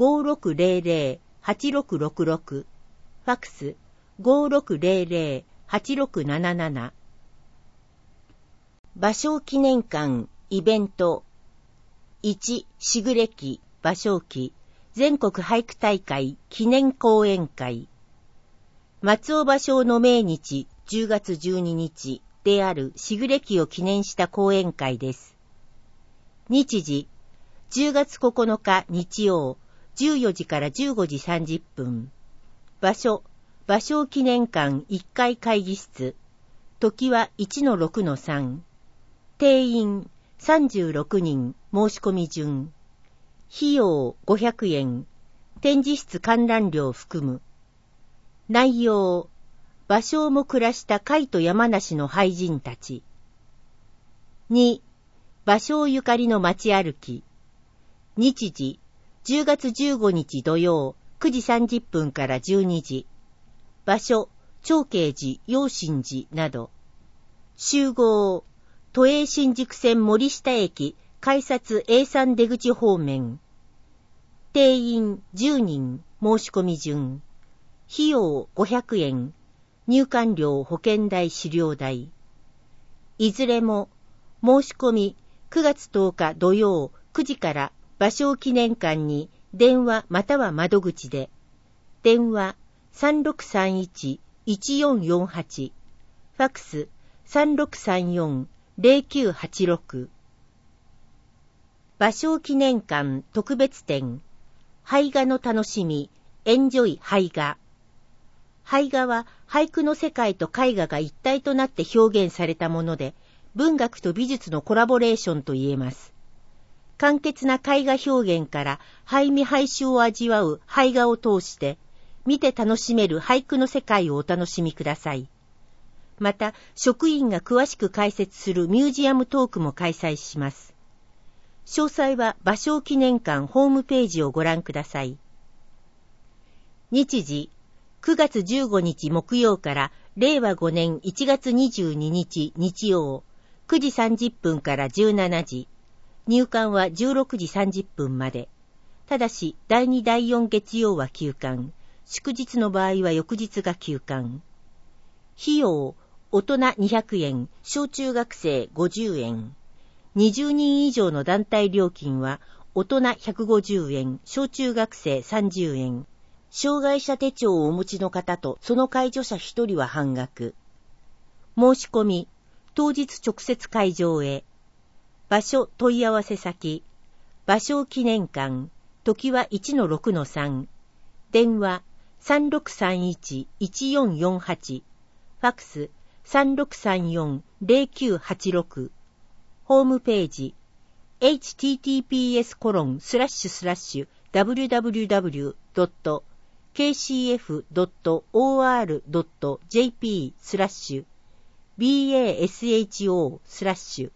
C: 5600-8666。ファクス 5600-8677。芭蕉記念館イベント。1、しぐれ記芭蕉記全国俳句大会記念講演会。松尾芭蕉の命日10月12日であるしぐれ記を記念した講演会です。日時、10月9日日曜、14時から15時30分。場所、芭蕉記念館1階会議室。時は 1-6-3。定員36人、申し込み順。費用500円。展示室観覧料含む。内容、芭蕉も暮らした甲斐と山梨の俳人たち。2、芭蕉ゆかりの街歩き。日時、10月15日土曜、9時30分から12時。場所、長慶寺、陽心寺など。集合、都営新宿線森下駅、改札 A3 出口方面。定員10人、申し込み順。費用500円。入館料、保険代、資料代。いずれも、申し込み、9月10日土曜9時から芭蕉記念館に電話または窓口で。電話 3631-1448。ファクス 3634-0986。芭蕉記念館特別展。俳画の楽しみ、エンジョイ俳画。俳画は俳句の世界と絵画が一体となって表現されたもので、文学と美術のコラボレーションと言えます。簡潔な絵画表現から俳味俳趣を味わう俳画を通して、見て楽しめる俳句の世界をお楽しみください。また、職員が詳しく解説するミュージアムトークも開催します。詳細は芭蕉記念館ホームページをご覧ください。日時、9月15日木曜から令和5年1月22日日曜、9時30分から17時。入館は16時30分まで。ただし、第2第4月曜は休館。祝日の場合は翌日が休館。費用、大人200円、小中学生50円。20人以上の団体料金は、大人150円、小中学生30円。障害者手帳をお持ちの方とその介助者1人は半額。申し込み、当日直接会場へ。場所問い合わせ先、芭蕉記念館時は 1-6-3、電話 3631-1448、ファクス 3634-0986、ホームページ https://www.kcf.or.jp/basho/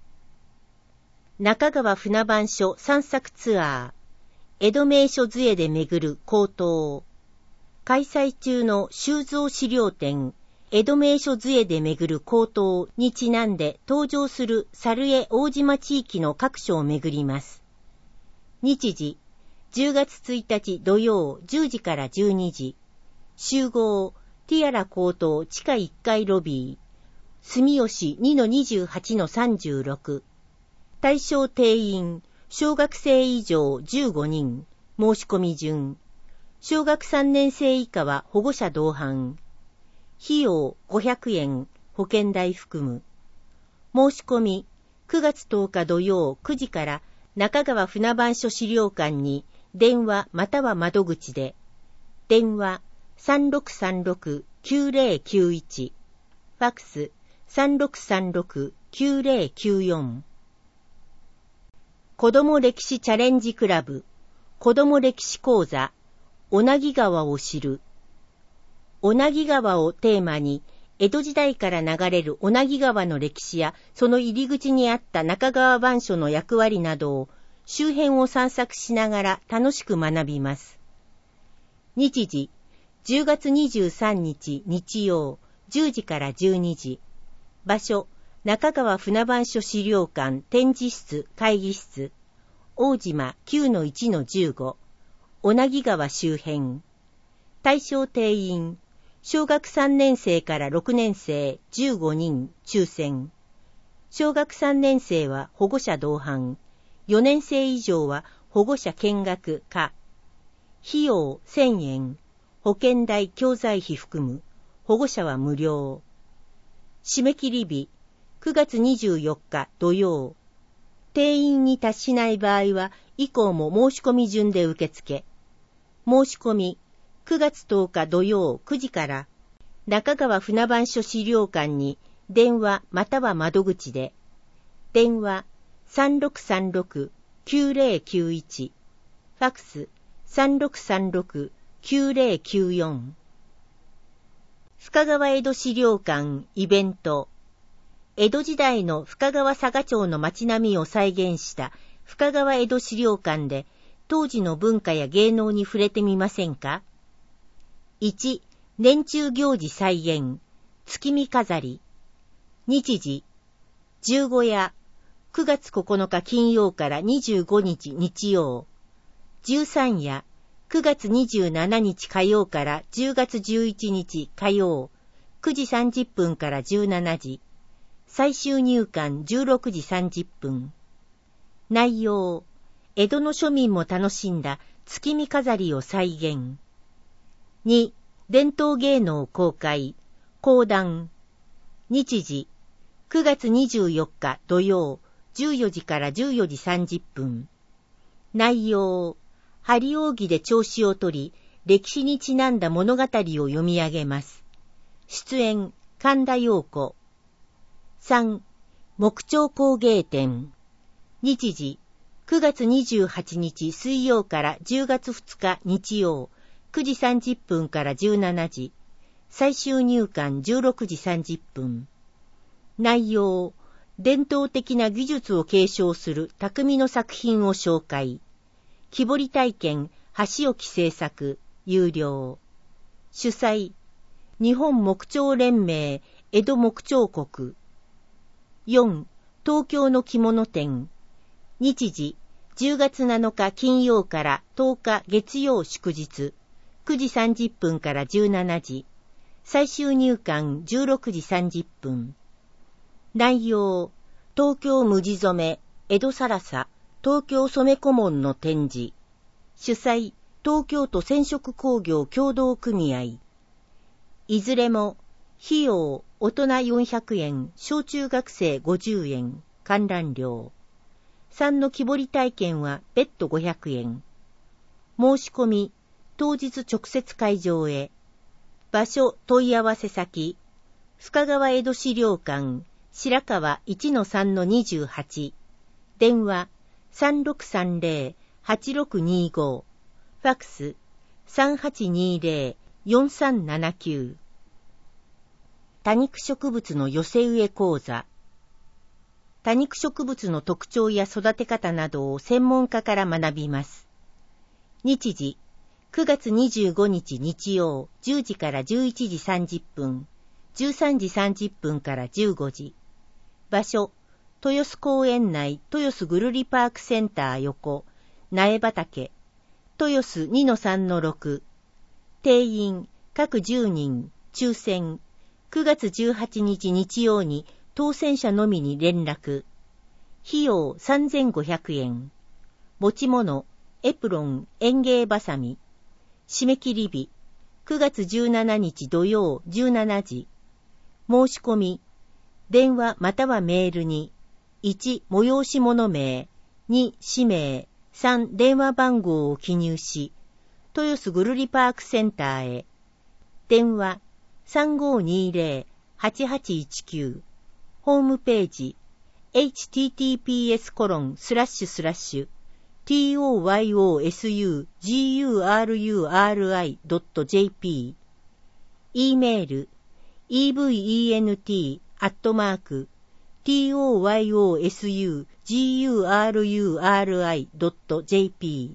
C: 中川船番所散策ツアー、江戸名所図会で巡る講堂。開催中の収蔵資料展、江戸名所図会で巡る講堂にちなんで登場する猿江大島地域の各所を巡ります。日時、10月1日土曜10時から12時。集合、ティアラ講堂地下1階ロビー。住吉 2-28-36。対象定員、小学生以上15人。申し込み順。小学3年生以下は保護者同伴。費用500円、保険代含む。申し込み、9月10日土曜9時から中川船番所資料館に電話または窓口で。電話 3636-9091。ファクス 3636-9094。子ども歴史チャレンジクラブ、子ども歴史講座、小名木川を知る。小名木川をテーマに、江戸時代から流れる小名木川の歴史や、その入り口にあった中川番所の役割などを、周辺を散策しながら楽しく学びます。日時、10月23日日曜、10時から12時。場所、中川船番所資料館展示室会議室、大島 9-1-15、小名木川周辺。対象定員、小学3年生から6年生15人抽選。小学3年生は保護者同伴、4年生以上は保護者見学か。費用1000円、保険代教材費含む、保護者は無料。締め切り日、9月24日土曜。定員に達しない場合は以降も申し込み順で受付。申し込み、9月10日土曜9時から中川船番所資料館に電話または窓口で。電話 3636-9091。ファクス 3636-9094。深川江戸資料館イベント。江戸時代の深川佐賀町の町並みを再現した深川江戸資料館で当時の文化や芸能に触れてみませんか？ 1. 年中行事再現、月見飾り。日時、15夜、9月9日金曜から25日日曜。13夜、9月27日火曜から10月11日火曜。9時30分から17時。最終入館16時30分。内容、江戸の庶民も楽しんだ月見飾りを再現。2. 伝統芸能公開、講談。日時、9月24日土曜、14時から14時30分。内容、張扇で調子を取り、歴史にちなんだ物語を読み上げます。出演、神田陽子。3. 木彫工芸展。日時、9月28日水曜から10月2日日曜、9時30分から17時。最終入館16時30分。内容、伝統的な技術を継承する匠の作品を紹介。木彫り体験、箸置き制作、有料。主催、日本木彫連盟、江戸木彫国。4. 東京の着物展。日時、10月7日金曜から10日月曜祝日。9時30分から17時。最終入館16時30分。内容、東京無地染め、江戸更紗、東京染小紋の展示。主催、東京都染色工業協同組合。いずれも、費用、大人400円、小中学生50円、観覧料。3の木彫り体験は別途500円。 申し込み、当日直接会場へ。場所問い合わせ先、深川江戸資料館、白川 1-3-28。電話、3630-8625。ファクス、3820-4379。多肉植物の寄せ植え講座。多肉植物の特徴や育て方などを専門家から学びます。日時、9月25日日曜10時から11時30分、13時30分から15時。場所、豊洲公園内豊洲ぐるりパークセンター横、苗畑、豊洲 2-3-6。定員、各10人、抽選。9月18日日曜に当選者のみに連絡。費用3500円。持ち物、エプロン、園芸バサミ。締め切り日、9月17日土曜17時。申し込み、電話またはメールに、1、催し物名、2、氏名、3、電話番号を記入し、豊洲ぐるりパークセンターへ。電話、3520-8819。ホームページ、https://toysugururi.jp。 E メール、event@toysugururi.jp。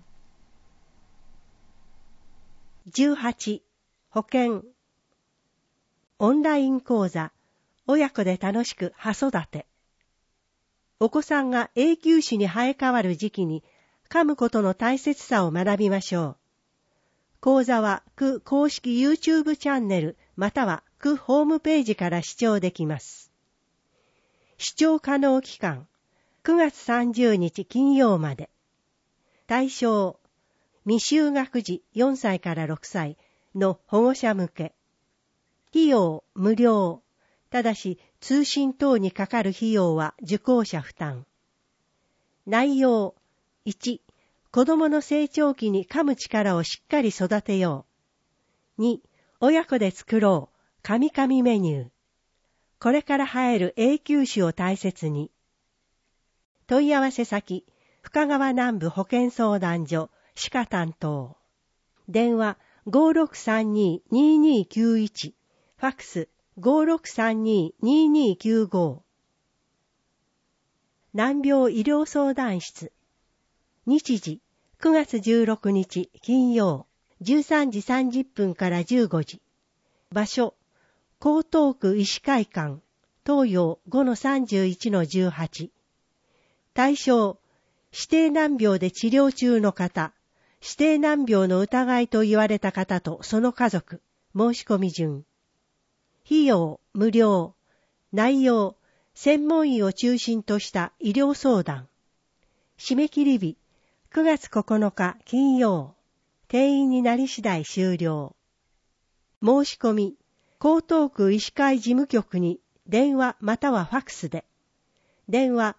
B: 18. 保険。オンライン講座、親子で楽しく葉育て。お子さんが永久種に生え変わる時期に噛むことの大切さを学びましょう。講座は区公式 YouTube チャンネルまたは区ホームページから視聴できます。視聴可能期間、9月30日金曜まで。対象、未就学児4歳から6歳の保護者向け。費用無料。ただし通信等にかかる費用は受講者負担。内容、1、子供の成長期に噛む力をしっかり育てよう。2、親子で作ろう、噛み噛みメニュー。これから生える永久種を大切に。問い合わせ先、深川南部保健相談所、歯科担当。電話、5632-2291。ファクス、5632-2295。難病医療相談室。日時、9月16日金曜、13時30分から15時。場所、江東区医師会館、東洋 5-31-18。対象、指定難病で治療中の方、指定難病の疑いと言われた方とその家族、申し込み順。費用無料。内容、専門医を中心とした医療相談。締め切り日、9月9日金曜。定員になり次第終了。申し込み、江東区医師会事務局に電話またはファクスで。電話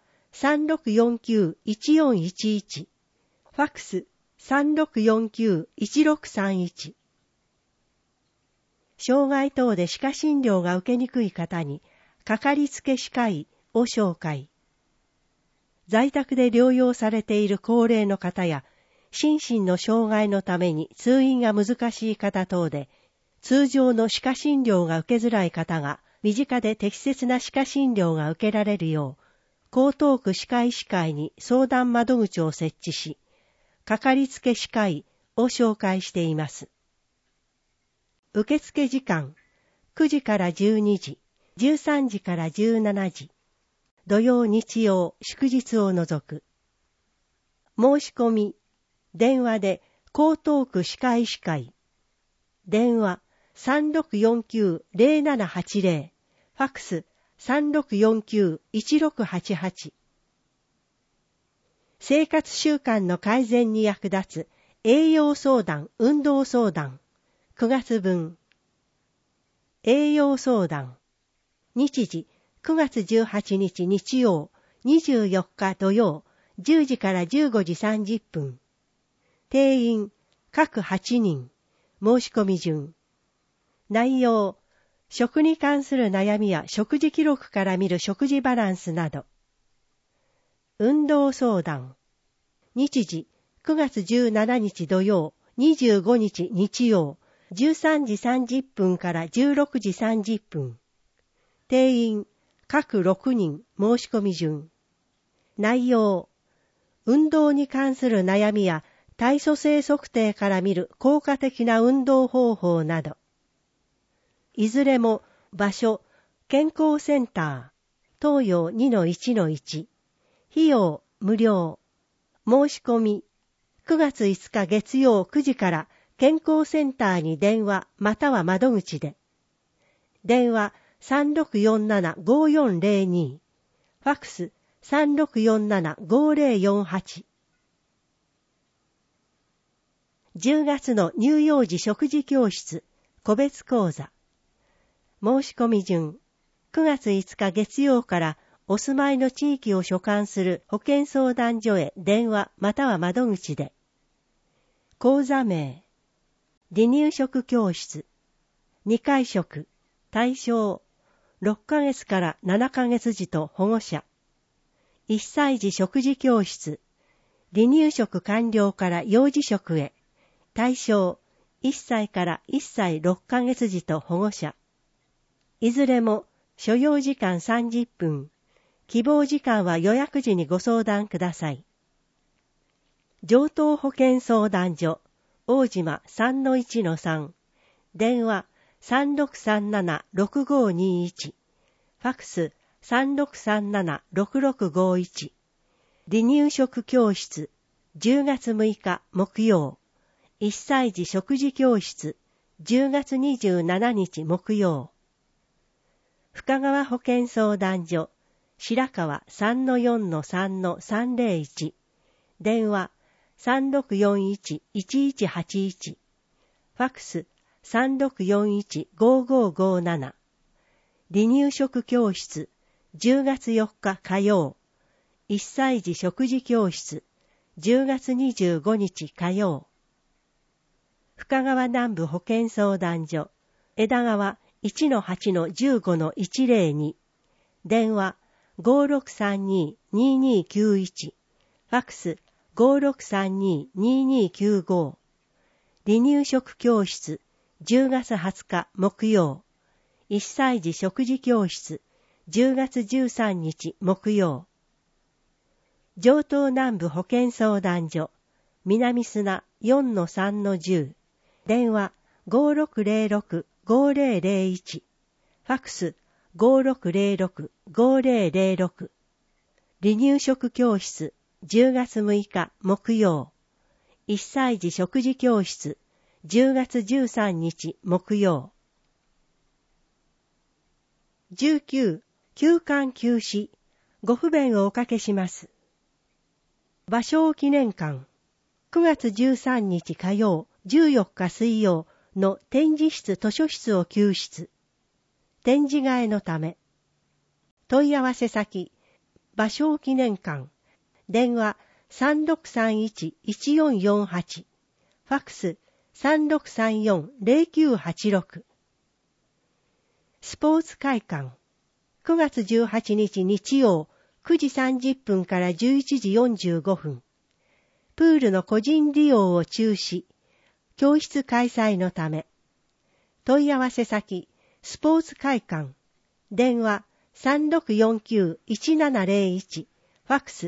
B: 3649-1411。ファクス3649-1631。障害等で歯科診療が受けにくい方に、かかりつけ歯科医を紹介。在宅で療養されている高齢の方や、心身の障害のために通院が難しい方等で、通常の歯科診療が受けづらい方が、身近で適切な歯科診療が受けられるよう、江東区歯科医師会に相談窓口を設置し、かかりつけ歯科医を紹介しています。受付時間、9時から12時、13時から17時。土曜日曜、祝日を除く。申し込み、電話で江東区歯科医師会。電話3649-0780。ファクス3649-1688。生活習慣の改善に役立つ栄養相談、運動相談。9月分。栄養相談。日時、9月18日日曜、24日土曜、10時から15時30分。定員、
D: 各8人、申し込み順。内容、食に関する悩みや食事記録から見る食事バランスなど。運動相談。日時、9月17日土曜、25日日曜、13時30分から16時30分。定員、各6人、申し込み順。内容、運動に関する悩みや体組成測定から見る効果的な運動方法など。いずれも場所、健康センター、東洋 2-1-1。費用、無料。申し込み、9月5日月曜9時から健康センターに電話または窓口で。電話3647-5402。ファックス3647-5048。10月の乳幼児食事教室、個別講座。申し込み順、9月5日月曜からお住まいの地域を所管する保健相談所へ電話または窓口で。講座名、離乳食教室、2回食、対象、6ヶ月から7ヶ月児と保護者。1歳児食事教室、離乳食完了から幼児食へ。対象、1歳から1歳6ヶ月児と保護者。いずれも所要時間30分。希望時間は予約時にご相談ください。上東保健相談所、大島 3-1-3。電話3637-6521。ファックス3637-6651。離乳食教室、10月6日木曜。1歳児食事教室、10月27日木曜。深川保健相談所、白川 3-4-3-301。電話3641-1181。ファックス3641-5557。離乳食教室、10月4日火曜。1歳児食事教室、10月25日火曜。深川南部保健相談所、枝川 1-8-15-102。電話5632-2291。ファックス5632-2295。離乳食教室、10月20日木曜。1歳児食事教室、10月13日木曜。上東南部保健相談所、南砂 4-3-10。電話5606-5001。ファックス5606-5006。離乳食教室、10月6日木曜。1歳児食事教室、10月13日木曜。19、休館休止、ご不便をおかけします。芭蕉記念館、9月13日火曜、14日水曜の展示室図書室を休室。展示替えのため。問い合わせ先、芭蕉記念館。電話3631-1448。ファックス3634-0986。スポーツ会館。9月18日日曜、9時30分から11時45分。プールの個人利用を中止。教室開催のため。問い合わせ先、スポーツ会館。電話3649-1701。ファックス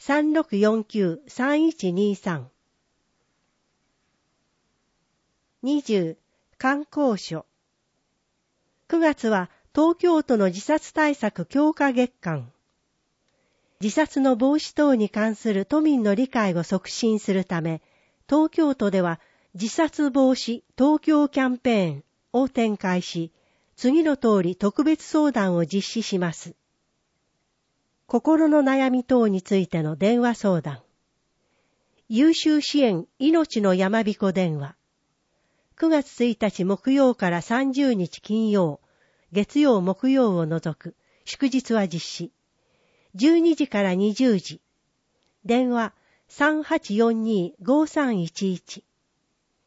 D: 3649-3123。20、観光所。9月は東京都の自殺対策強化月間。自殺の防止等に関する都民の理解を促進するため、東京都では自殺防止東京キャンペーンを展開し、次の通り特別相談を実施します。心の悩み等についての電話相談。優秀支援命の山彦電話。9月1日木曜から30日金曜、月曜木曜を除く祝日は実施。12時から20時。電話3842-5311。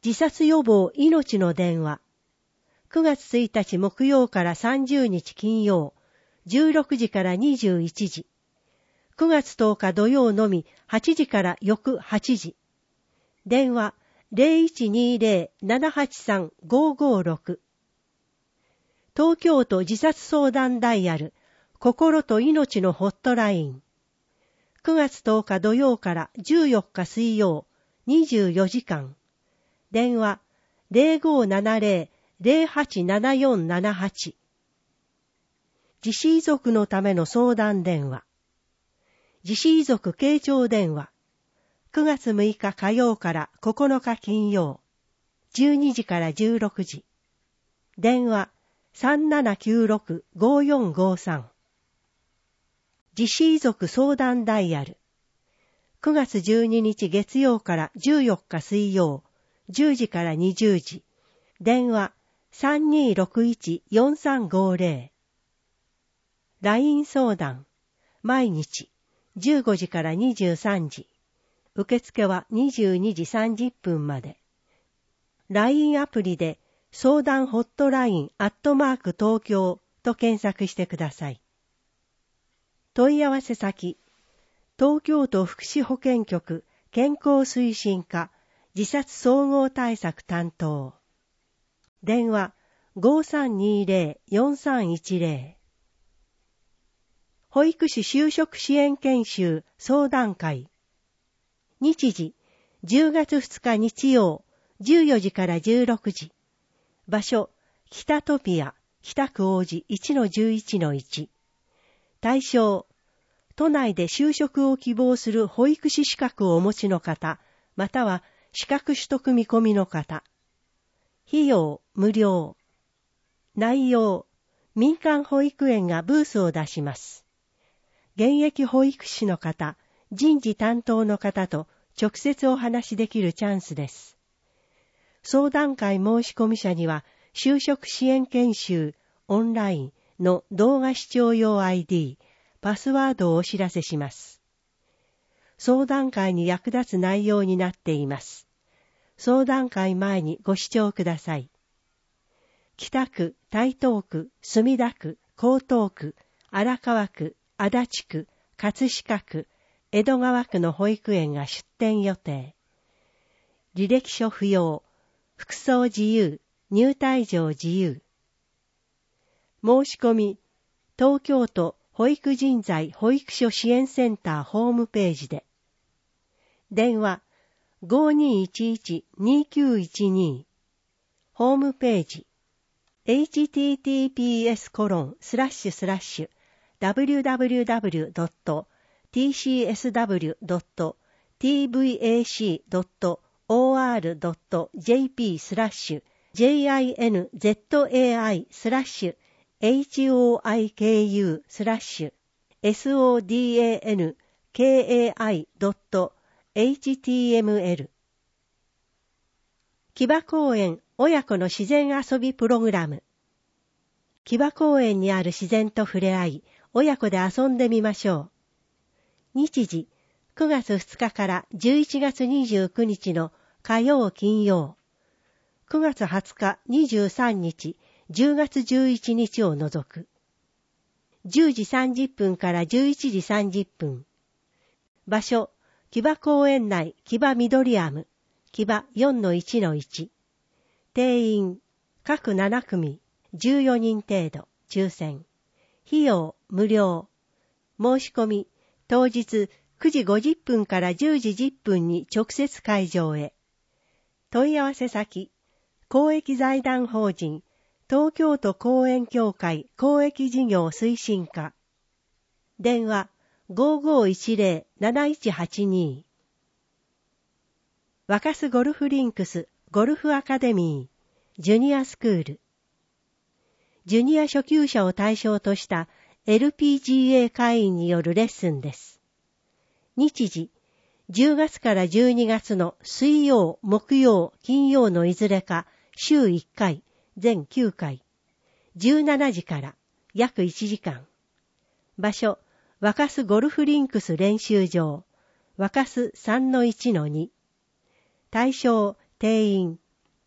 D: 自殺予防命の電話。9月1日木曜から30日金曜、16時から21時。9月10日土曜のみ8時から翌8時。電話 0120-783-556。東京都自殺相談ダイヤル、心と命のホットライン。9月10日土曜から14日水曜、24時間。電話 0570-087478。自死遺族のための相談電話。自死遺族傾聴電話。9月6日火曜から9日金曜、12時から16時。電話 3796-5453。自死遺族相談ダイヤル。9月12日月曜から14日水曜、10時から20時。電話 3261-4350。LINE 相談。毎日15時から23時。受付は22時30分まで。LINE アプリで相談ホットライン東京と検索してください。問い合わせ先、東京都福祉保健局健康推進課自殺総合対策担当。電話 5320-4310。保育士就職支援研修相談会。日時、10月2日日曜、14時から16時。場所、北トピア、北区王子 1-11-1。対象、都内で就職を希望する保育士資格をお持ちの方、または資格取得見込みの方。費用、無料。内容、民間保育園がブースを出します。現役保育士の方、人事担当の方と直接お話しできるチャンスです。相談会申し込み者には、就職支援研修オンラインの動画視聴用 ID、パスワードをお知らせします。相談会に役立つ内容になっています。相談会前にご視聴ください。北区、台東区、墨田区、江東区、荒川区、足立区、葛飾区、江戸川区の保育園が出店予定。履歴書不要、服装自由、入退場自由。申し込み、東京都保育人材保育所支援センターホームページで。電話 5211-2912。ホームページ www.tcsw.tbs-jinzai/hoiku/html 木場公園親子の自然遊びプログラム。木場公園にある自然と触れ合い、親子で遊んでみましょう。日時、9月2日から11月29日の火曜金曜。9月20日23日、10月11日を除く。10時30分から11時30分。場所、木場公園内木場ミドリアム。木場 4-1-1。定員、各7組、14人程度、抽選。費用、無料。申し込み、当日9時50分から10時10分に直接会場へ。問い合わせ先、公益財団法人、東京都公園協会公益事業推進課。電話、5510-7182。若洲ゴルフリンクスゴルフアカデミージュニアスクール。ジュニア初級者を対象とした LPGA 会員によるレッスンです。日時、10月から12月の水曜、木曜、金曜のいずれか週1回、全9回。17時から約1時間。場所、若洲ゴルフリンクス練習場、若洲 3-1-2。対象、定員、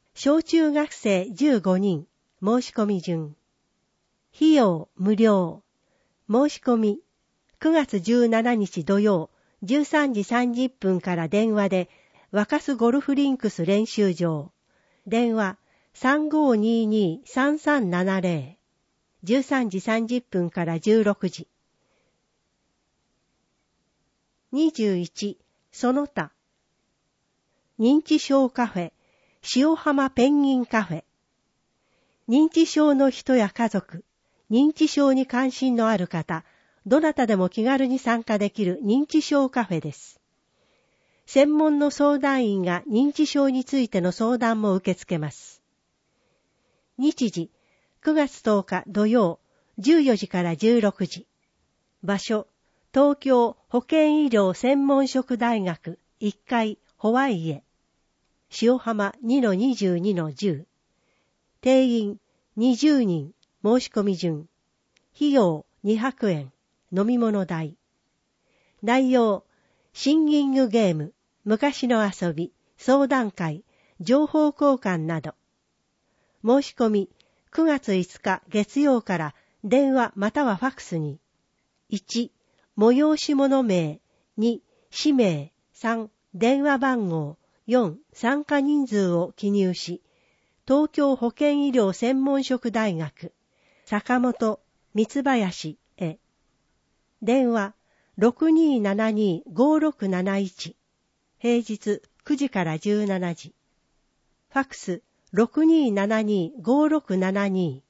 D: 小中学生15人、申し込み順。費用無料。申し込み、9月17日土曜、13時30分から電話で、若洲ゴルフリンクス練習場。電話、3522-3370。13時30分から16時。21、その他。認知症カフェ、塩浜ペンギンカフェ。認知症の人や家族、認知症に関心のある方、どなたでも気軽に参加できる認知症カフェです。専門の相談員が認知症についての相談も受け付けます。日時、9月10日土曜、14時から16時。場所、東京保健医療専門職大学1階ホワイエ。塩浜 2-22-10。定員20人、申し込み順。費用200円、飲み物代。内容、シンギングゲーム、昔の遊び、相談会、情報交換など。申し込み、9月5日月曜から電話またはファクスに。1、催し物名、2、氏名、3、電話番号、4、参加人数を記入し、東京保健医療専門職大学、坂本、三林へ。電話、6272-5671。平日9時から17時。ファクス、6272-5672。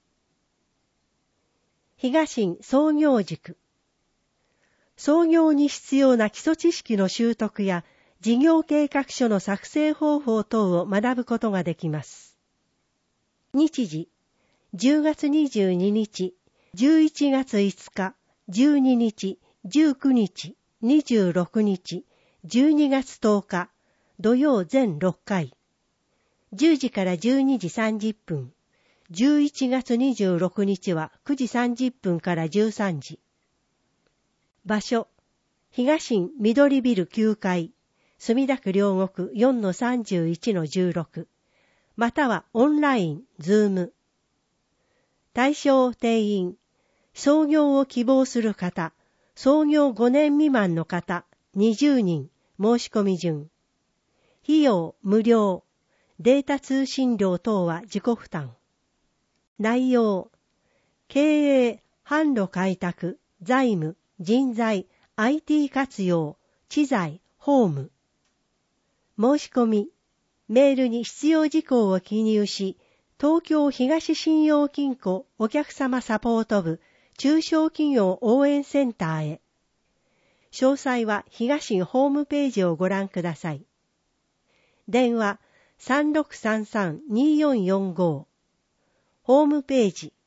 D: 東新創業塾。創業に必要な基礎知識の習得や事業計画書の作成方法等を学ぶことができます。日時、10月22日、11月5日、12日、19日、26日、12月10日、土曜全6回。10時から12時30分。11月26日は9時30分から13時。場所、東新緑ビル9階、墨田区両国 4-31-16。またはオンライン、ズーム。対象定員、創業を希望する方、創業5年未満の方、20人、申し込み順。費用無料、データ通信料等は自己負担。内容、経営、販路開拓、財務、人材、IT 活用、知財、法務。申し込み、メールに必要事項を記入し、東京東信用金庫お客様サポート部中小企業応援センターへ。詳細は東信ホームページをご覧ください。電話3633-2445。ホームページ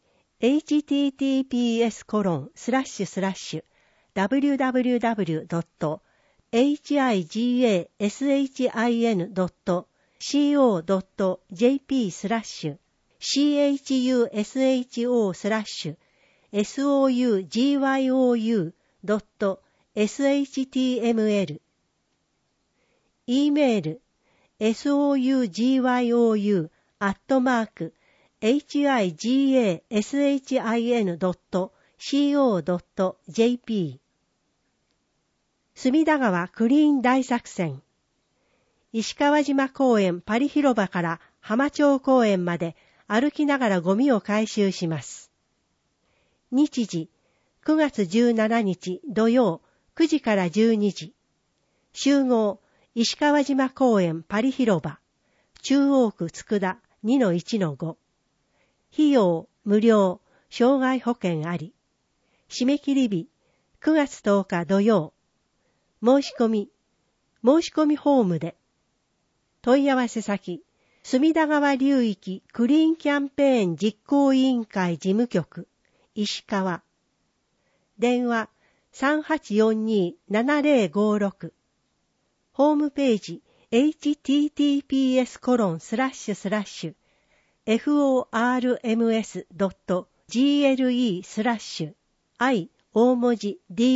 D: higashishiro.co.jp/www.chugyou.html。 E メール sougyou@higashin.co.jp。 隅田川クリーン大作戦。石川島公園パリ広場から浜町公園まで歩きながらゴミを回収します。日時、9月17日土曜9時から12時。集合、石川島公園パリ広場、中央区佃 2-1-5。費用無料、障害保険あり。締め切り日、9月10日土曜。申し込みフォームで。問い合わせ先、隅田川流域クリーンキャンペーン実行委員会事務局、石川。電話3842-7056。ホームページ https://forms.gle/i 大文字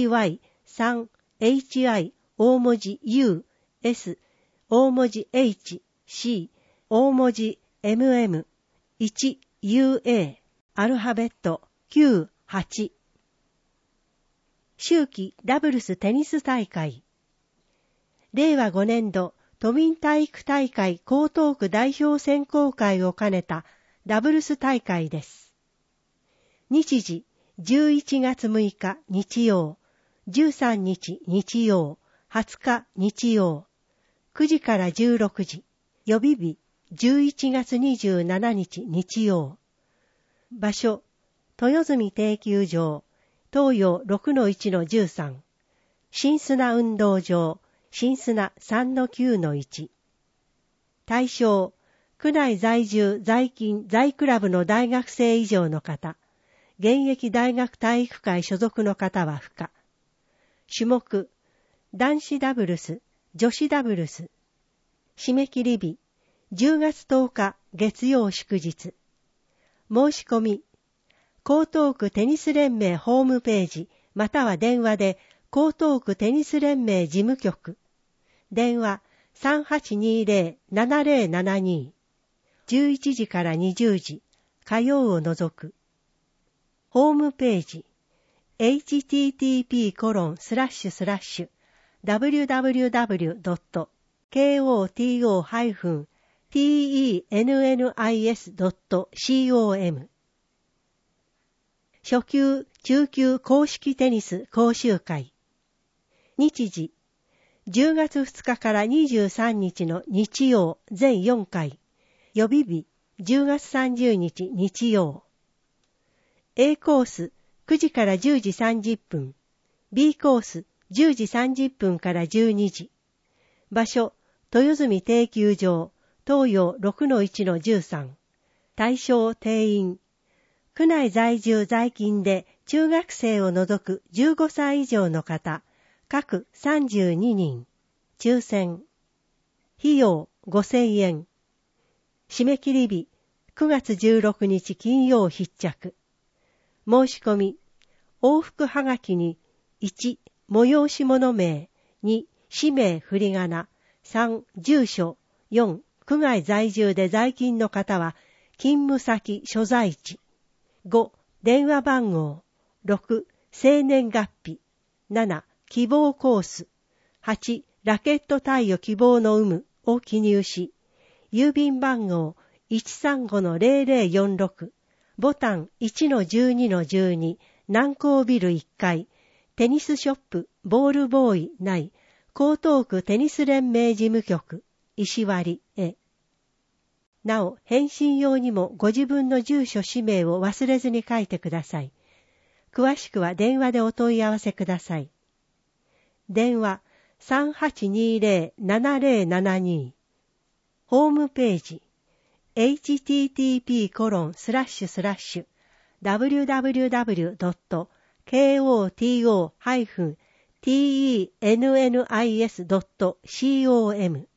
D: dy3hi 大文字 u s 大文字h c 大文字 MM1UA アルファベット98。秋季ダブルステニス大会。令和5年度都民体育大会江東区代表選考会を兼ねたダブルス大会です。日時11月6日日曜、13日日曜、20日日曜、9時から16時、予備日11月27日日曜。場所、豊住定球場、東洋 6-1-13、新砂運動場、新砂 3-9-1。対象、区内在住在勤在クラブの大学生以上の方、現役大学体育会所属の方は不可。種目、男子ダブルス、女子ダブルス。締め切り日、10月10日月曜祝日。申し込み、江東区テニス連盟ホームページまたは電話で江東区テニス連盟事務局。電話 3820-7072。11時から20時、火曜を除く。ホームページ http://www.koto-tennis.com 初級・中級硬式テニス講習会。日時、10月2日から23日の日曜全4回。予備日、10月30日日曜。A コース、9時から10時30分。B コース、10時30分から12時。場所、豊住定球場、東洋 6-1-13。対象定員。区内在住在勤で中学生を除く15歳以上の方、各32人。抽選。費用5000円。締め切り日、9月16日金曜必着。申し込み、往復はがきに、1、催し物名、2、氏名振り仮名、3、住所、4、区外在住で在勤の方は、勤務先所在地、5、電話番号、6、生年月日、7、希望コース、8、ラケット貸与希望の有無を記入し、郵便番号 135-0046、ボタン 1-12-12 南港ビル1階、テニスショップボールボーイ内、江東区テニス連盟事務局、石割へ。なお、返信用にもご自分の住所氏名を忘れずに書いてください。詳しくは電話でお問い合わせください。電話 3820-7072。ホームページhttp://www.koto-tennis.com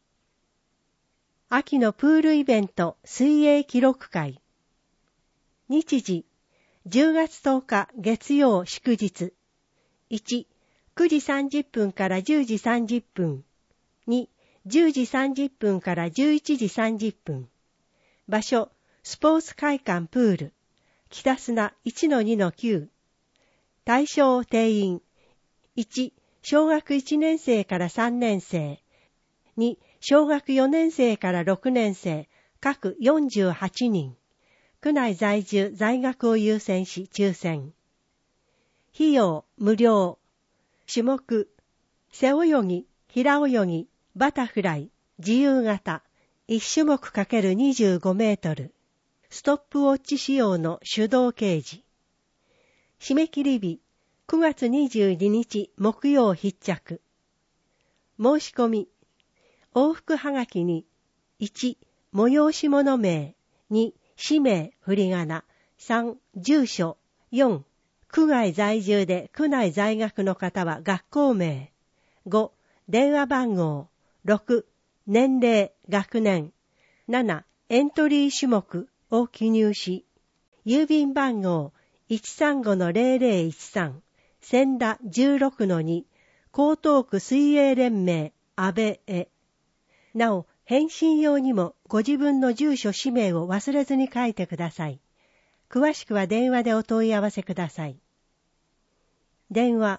D: 秋のプールイベント水泳記録会。日時10月10日月曜祝日。1、9時30分から10時30分。2、10時30分から11時30分。場所、スポーツ会館プール、北砂 1-2-9。対象定員、1、小学1年生から3年生。2、小学4年生から6年生、各48人。区内在住在学を優先し抽選。費用、無料。種目、背泳ぎ、平泳ぎ、バタフライ、自由形、1種目×25メートル。ストップウォッチ仕様の手動掲示。締め切り日、9月22日木曜必着。申し込み、往復はがきに、1、催し物名、2、氏名振り仮名、3、住所、4、区外在住で区内在学の方は学校名、5、電話番号、6、年齢、学年、7、エントリー種目を記入し、郵便番号 135-0013、千田 16-2、江東区水泳連盟安倍へ。なお、 返信用にもご自分の住所氏名を忘れずに書いてください。詳しくは電話でお問い合わせください。電話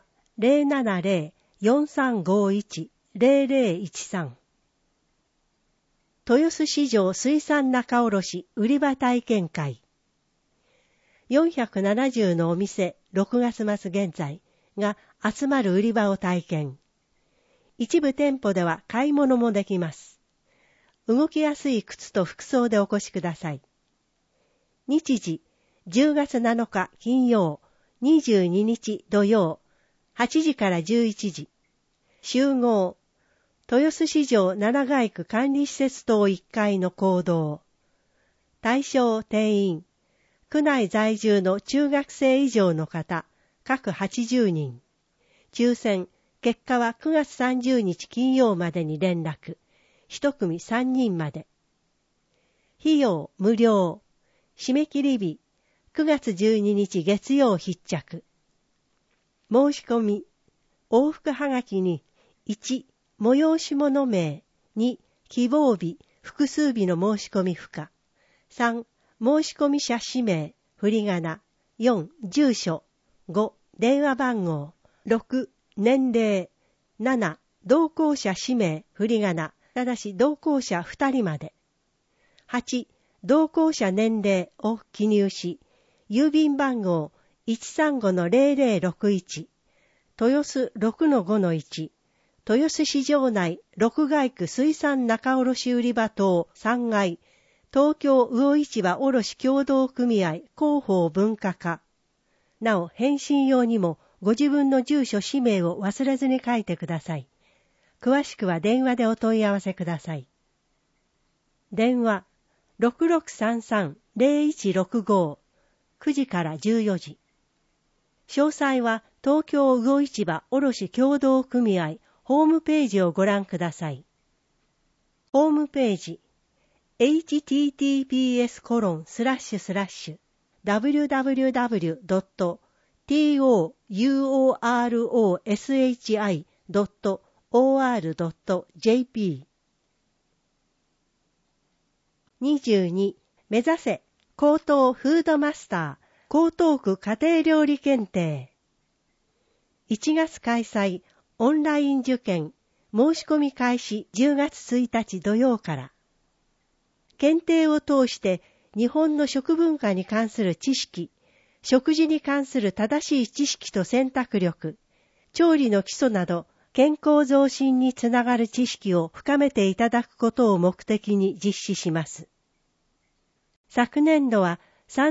D: 070-4351-0013 豊洲市場水産仲卸売り場体験会470のお店6月末現在が集まる売り場を体験。一部店舗では買い物もできます。動きやすい靴と服装でお越しください。日時10月7日金曜、22日土曜、8時から11時。集合、豊洲市場七街区管理施設棟1階の講堂。対象定員、区内在住の中学生以上の方、各80人。抽選、結果は9月30日金曜までに連絡。一組3人まで。費用無料。締め切り日、9月12日月曜必着。申し込み、往復はがきに、1、催し物名、2、希望日、複数日の申し込み不可。3、申し込み者氏名、振り仮名。4、住所。5、電話番号。6、年齢。7、同行者氏名、振り仮名。ただし同行者2人まで。8、同行者年齢を記入し、郵便番号 135-0061、豊洲 6-5-1、豊洲市場内六街区水産仲卸売場棟3階、東京魚市場卸協同組合広報文化課。なお、返信用にもご自分の住所氏名を忘れずに書いてください。詳しくは電話でお問い合わせください。電話 6633-0165 9時から14時。詳細は東京魚市場卸協同組合ホームページをご覧ください。ホームページ https://www.touroshi.or.jp 22. 目指せ高等フードマスター江東区家庭料理検定1月開催オンライン受験申し込み開始10月1日土曜から検定を通して日本の食文化に関する知識、食事に関する正しい知識と選択力、調理の基礎など健康増進につながる知識を深めていただくことを目的に実施します。昨年度は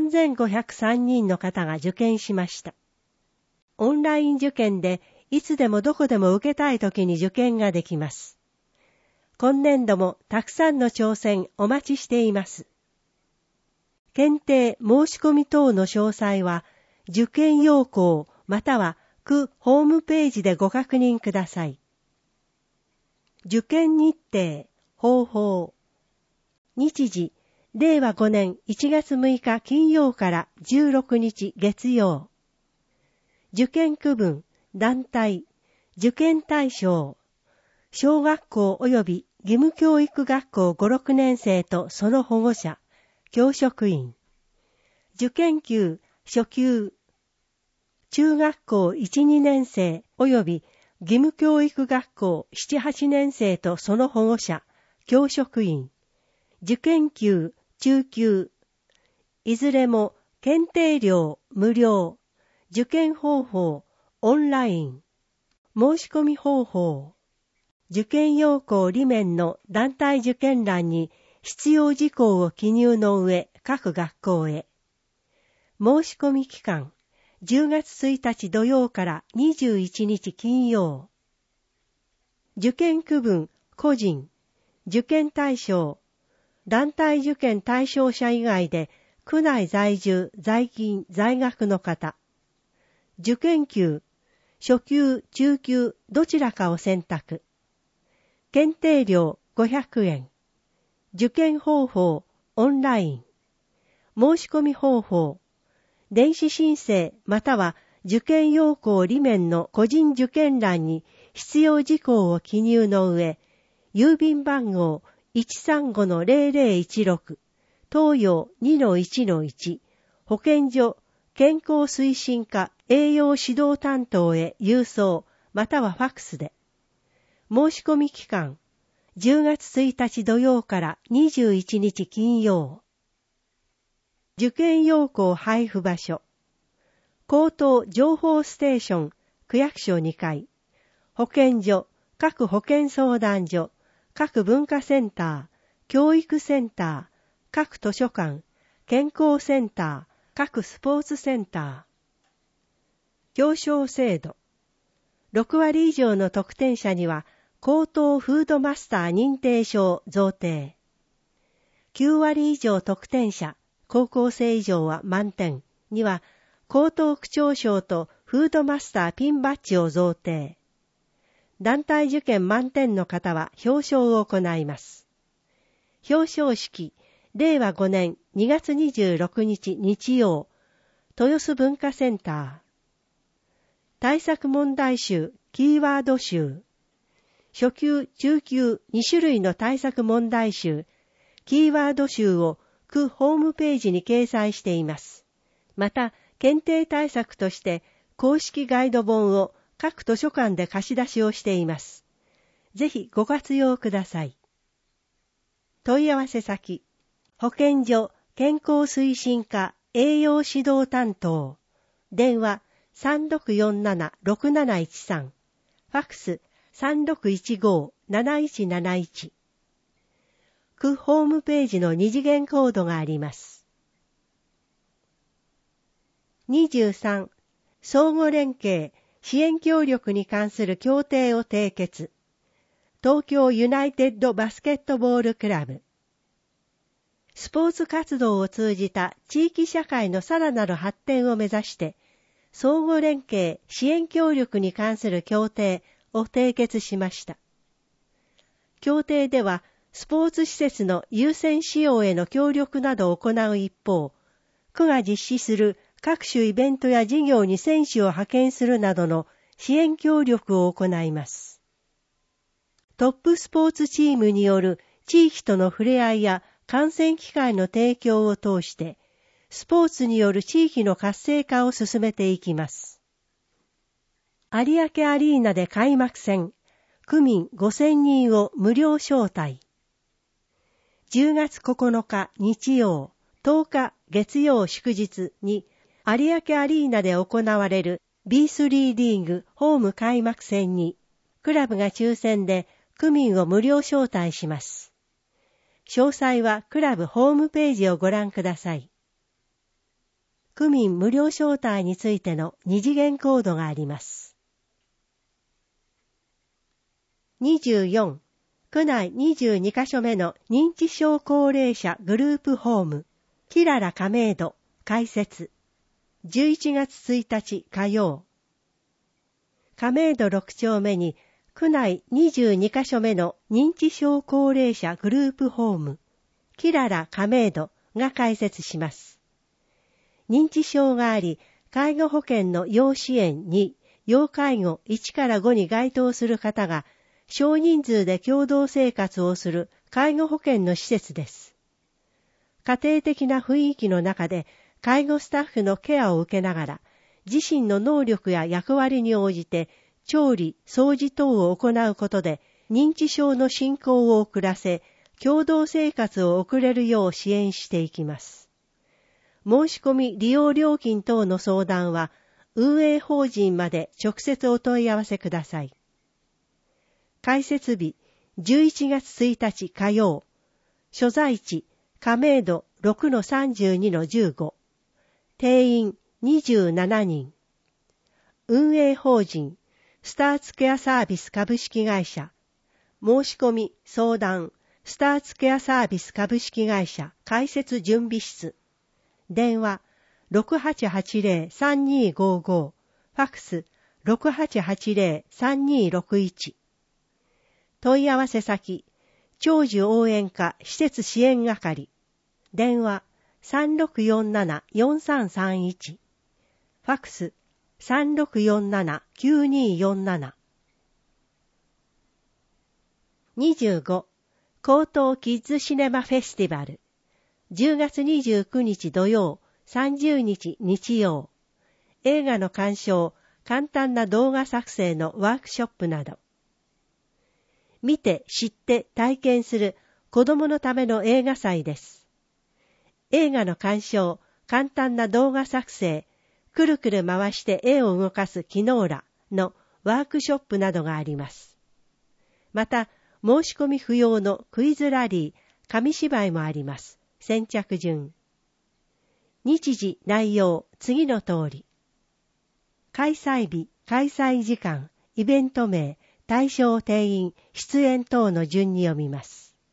D: 3503人の方が受験しました。オンライン受験でいつでもどこでも受けたいときに受験ができます。今年度もたくさんの挑戦お待ちしています。検定申し込み等の詳細は受験要項または区ホームページでご確認ください。受験日程、方法。日時、令和5年1月6日金曜から16日月曜。受験区分、団体、受験対象。小学校及び義務教育学校5、6年生とその保護者、教職員。受験級、初級。中学校1、2年生及び義務教育学校7、8年生とその保護者、教職員。受験級、中級。いずれも検定料無料。受験方法、オンライン。申し込み方法。受験要項裏面の団体受験欄に必要事項を記入の上、各学校へ。申し込み期間、10月1日土曜から21日金曜。受験区分、個人、受験対象、団体受験対象者以外で区内在住、在勤、在学の方。受験級、初級、中級、どちらかを選択。検定料500円。受験方法、オンライン。申し込み方法、電子申請または受験要項裏面の個人受験欄に必要事項を記入の上、郵便番号 135-0016、東洋 2-1-1、保健所健康推進課栄養指導担当へ郵送またはファックスで。申し込み期間、10月1日土曜から21日金曜。受験要項配布場所。口頭情報ステーション、区役所2階。保健所、各保健相談所、各文化センター、教育センター、各図書館、健康センター、各スポーツセンター。表彰制度。6割以上の得点者には、高等フードマスター認定証贈呈。9割以上得点者、高校生以上は満点には、高等区長賞とフードマスターピンバッジを贈呈。団体受験満点の方は表彰を行います。表彰式、令和5年2月26日日曜、豊洲文化センター。対策問題集、キーワード集。初級、中級2種類の対策問題集、キーワード集を区ホームページに掲載しています。また、検定対策として公式ガイド本を各図書館で貸し出しをしています。ぜひご活用ください。問い合わせ先、保健所健康推進課栄養指導担当、電話 3647-6713、ファックス 3615-7171。区ホームページの二次元コードがあります。23、相互連携支援協力に関する協定を締結。東京ユナイテッドバスケットボールクラブ。スポーツ活動を通じた地域社会のさらなる発展を目指して、相互連携支援協力に関する協定を締結しました。協定では、スポーツ施設の優先使用への協力などを行う一方、区が実施する各種イベントや事業に選手を派遣するなどの支援協力を行います。トップスポーツチームによる地域との触れ合いや観戦機会の提供を通して、スポーツによる地域の活性化を進めていきます。有明アリーナで開幕戦、区民5000人を無料招待。10月9日日曜、10日月曜祝日に、有明アリーナで行われる B3 リーグホーム開幕戦に、クラブが抽選で区民を無料招待します。詳細はクラブホームページをご覧ください。区民無料招待についての二次元コードがあります。24、区内22カ所目の認知症高齢者グループホーム、キララ亀戸開設。11月1日火曜。亀戸6丁目に区内22カ所目の認知症高齢者グループホーム、キララ亀戸が開設します。認知症があり、介護保険の要支援に、要介護1から5に該当する方が、少人数で共同生活をする介護保険の施設です。家庭的な雰囲気の中で、介護スタッフのケアを受けながら、自身の能力や役割に応じて、調理、掃除等を行うことで、認知症の進行を遅らせ、共同生活を送れるよう支援していきます。申し込み利用料金等の相談は、運営法人まで直接お問い合わせください。開設日、11月1日火曜。所在地、亀戸 6-32-15。定員27人。運営法人、スターツケアサービス株式会社。申し込み、相談、スターツケアサービス株式会社開設準備室。電話、6880-3255。ファックス、6880-3261。問い合わせ先、長寿応援課施設支援係。電話、3647-4331。ファックス、3647-9247。25、 江東キッズシネマフェスティバル。10月29日土曜、30日日曜。映画の鑑賞、簡単な動画作成のワークショップなど。見て、知って、体験する子供のための映画祭です。映画の鑑賞、簡単な動画作成、くるくる回して絵を動かすキノーラのワークショップなどがあります。また、申し込み不要のクイズラリー、紙芝居もあります。先着順。日時、内容、次の通り。開催日、開催時間、イベント名、対象定員、出演等の順に読みます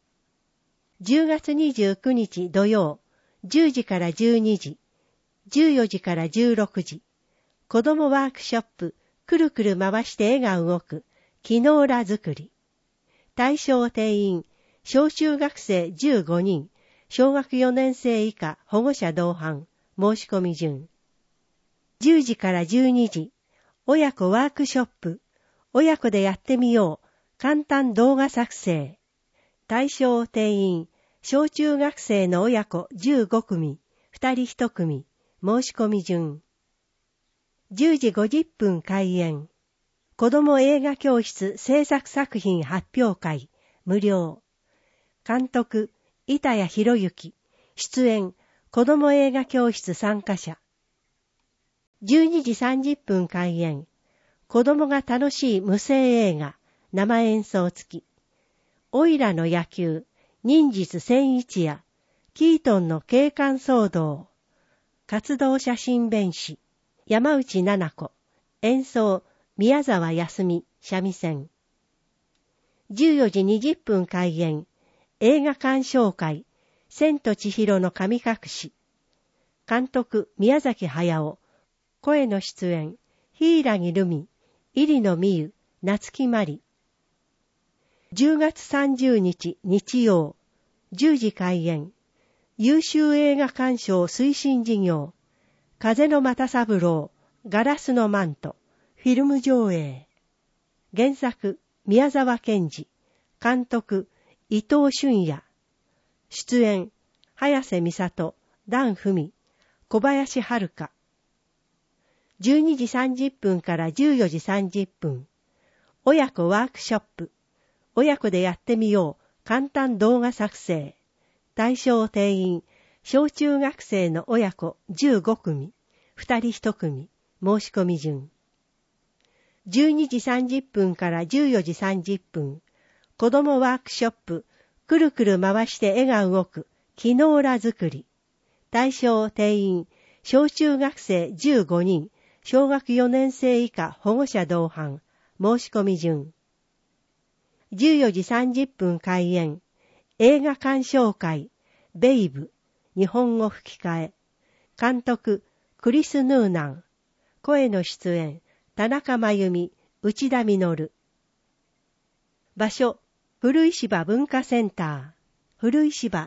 D: 。10月29日土曜、10時から12時、14時から16時、子どもワークショップ、くるくる回して絵が動く、キノーラ作り。対象定員、小中学生15人、小学4年生以下保護者同伴、申し込み順。10時から12時、親子ワークショップ、親子でやってみよう、簡単動画作成。対象定員、小中学生の親子15組、2人1組、申し込み順。10時50分開演。子ども映画教室制作作品発表会、無料。監督、板谷博之。出演、子ども映画教室参加者。12時30分開演。子どもが楽しい無声映画、生演奏付き。オイラの野球、忍術千一夜、キートンの警官騒動。活動写真弁士、山内奈々子。演奏、宮沢康美、三味線。14時20分開演。映画鑑賞会、千と千尋の神隠し。監督、宮崎駿。声の出演、柊留美、入野美優、夏木マリ。10月30日日曜、10時開演。優秀映画鑑賞推進事業。風の又三郎、ガラスのマント。フィルム上映。原作、宮沢賢治。監督、伊藤俊也。出演、早瀬美里、檀文、小林遥。12時30分から14時30分。親子ワークショップ。親子でやってみよう。簡単動画作成。対象定員、小中学生の親子15組、2人1組、申し込み順。12時30分から14時30分。子どもワークショップ、くるくる回して絵が動く、キノーラ作り。対象定員、小中学生15人、小学4年生以下保護者同伴、申し込み順。14時30分開演。映画鑑賞会、ベイブ、日本語吹き替え。監督、クリス・ヌーナン。声の出演、田中真由美、内田実。場所、古石場文化センター。古石場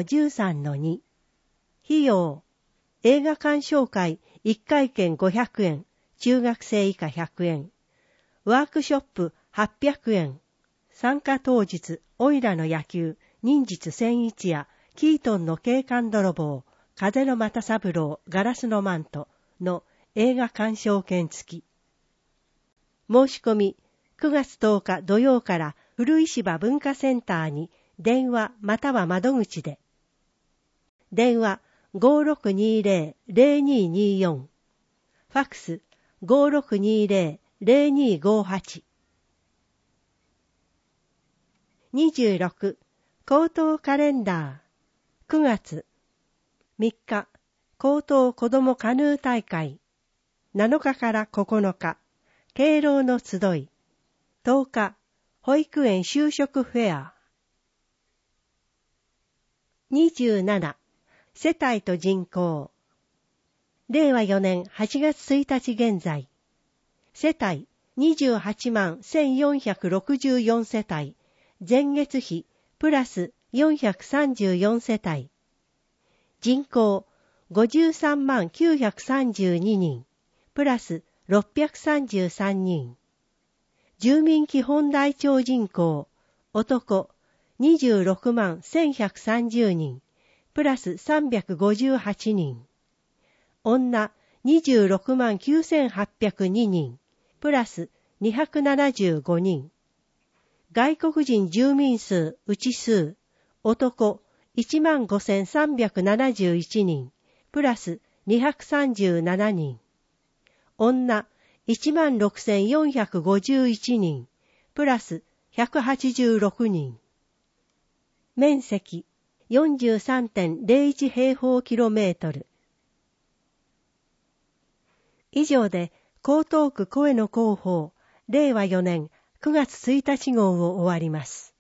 D: 2-13-2。費用、映画鑑賞会1回券500円、中学生以下100円。ワークショップ800円。参加当日、オイラの野球、忍術千一夜、キートンの警官泥棒、風の又三郎、ガラスのマントの映画鑑賞券付き。申し込み、9月10日土曜から古石場文化センターに電話または窓口で。電話 5620-0224。ファックス 5620-0258。26. 高等カレンダー。9月3日、高等子どもカヌー大会。7日から9日、敬老の集い。10日、保育園就職フェア。27. 世帯と人口。令和4年8月1日現在。世帯28万1464世帯。前月比プラス434世帯。人口53万932人。プラス633人。住民基本台帳人口。男 26万1130人、プラス358人。女26万9802人、プラス275人。外国人住民数内数、男15,371人、プラス237人。女16,451人、プラス186人。面積 43.01 平方キロメートル。以上で江東区声の広報令和4年9月1日号を終わります。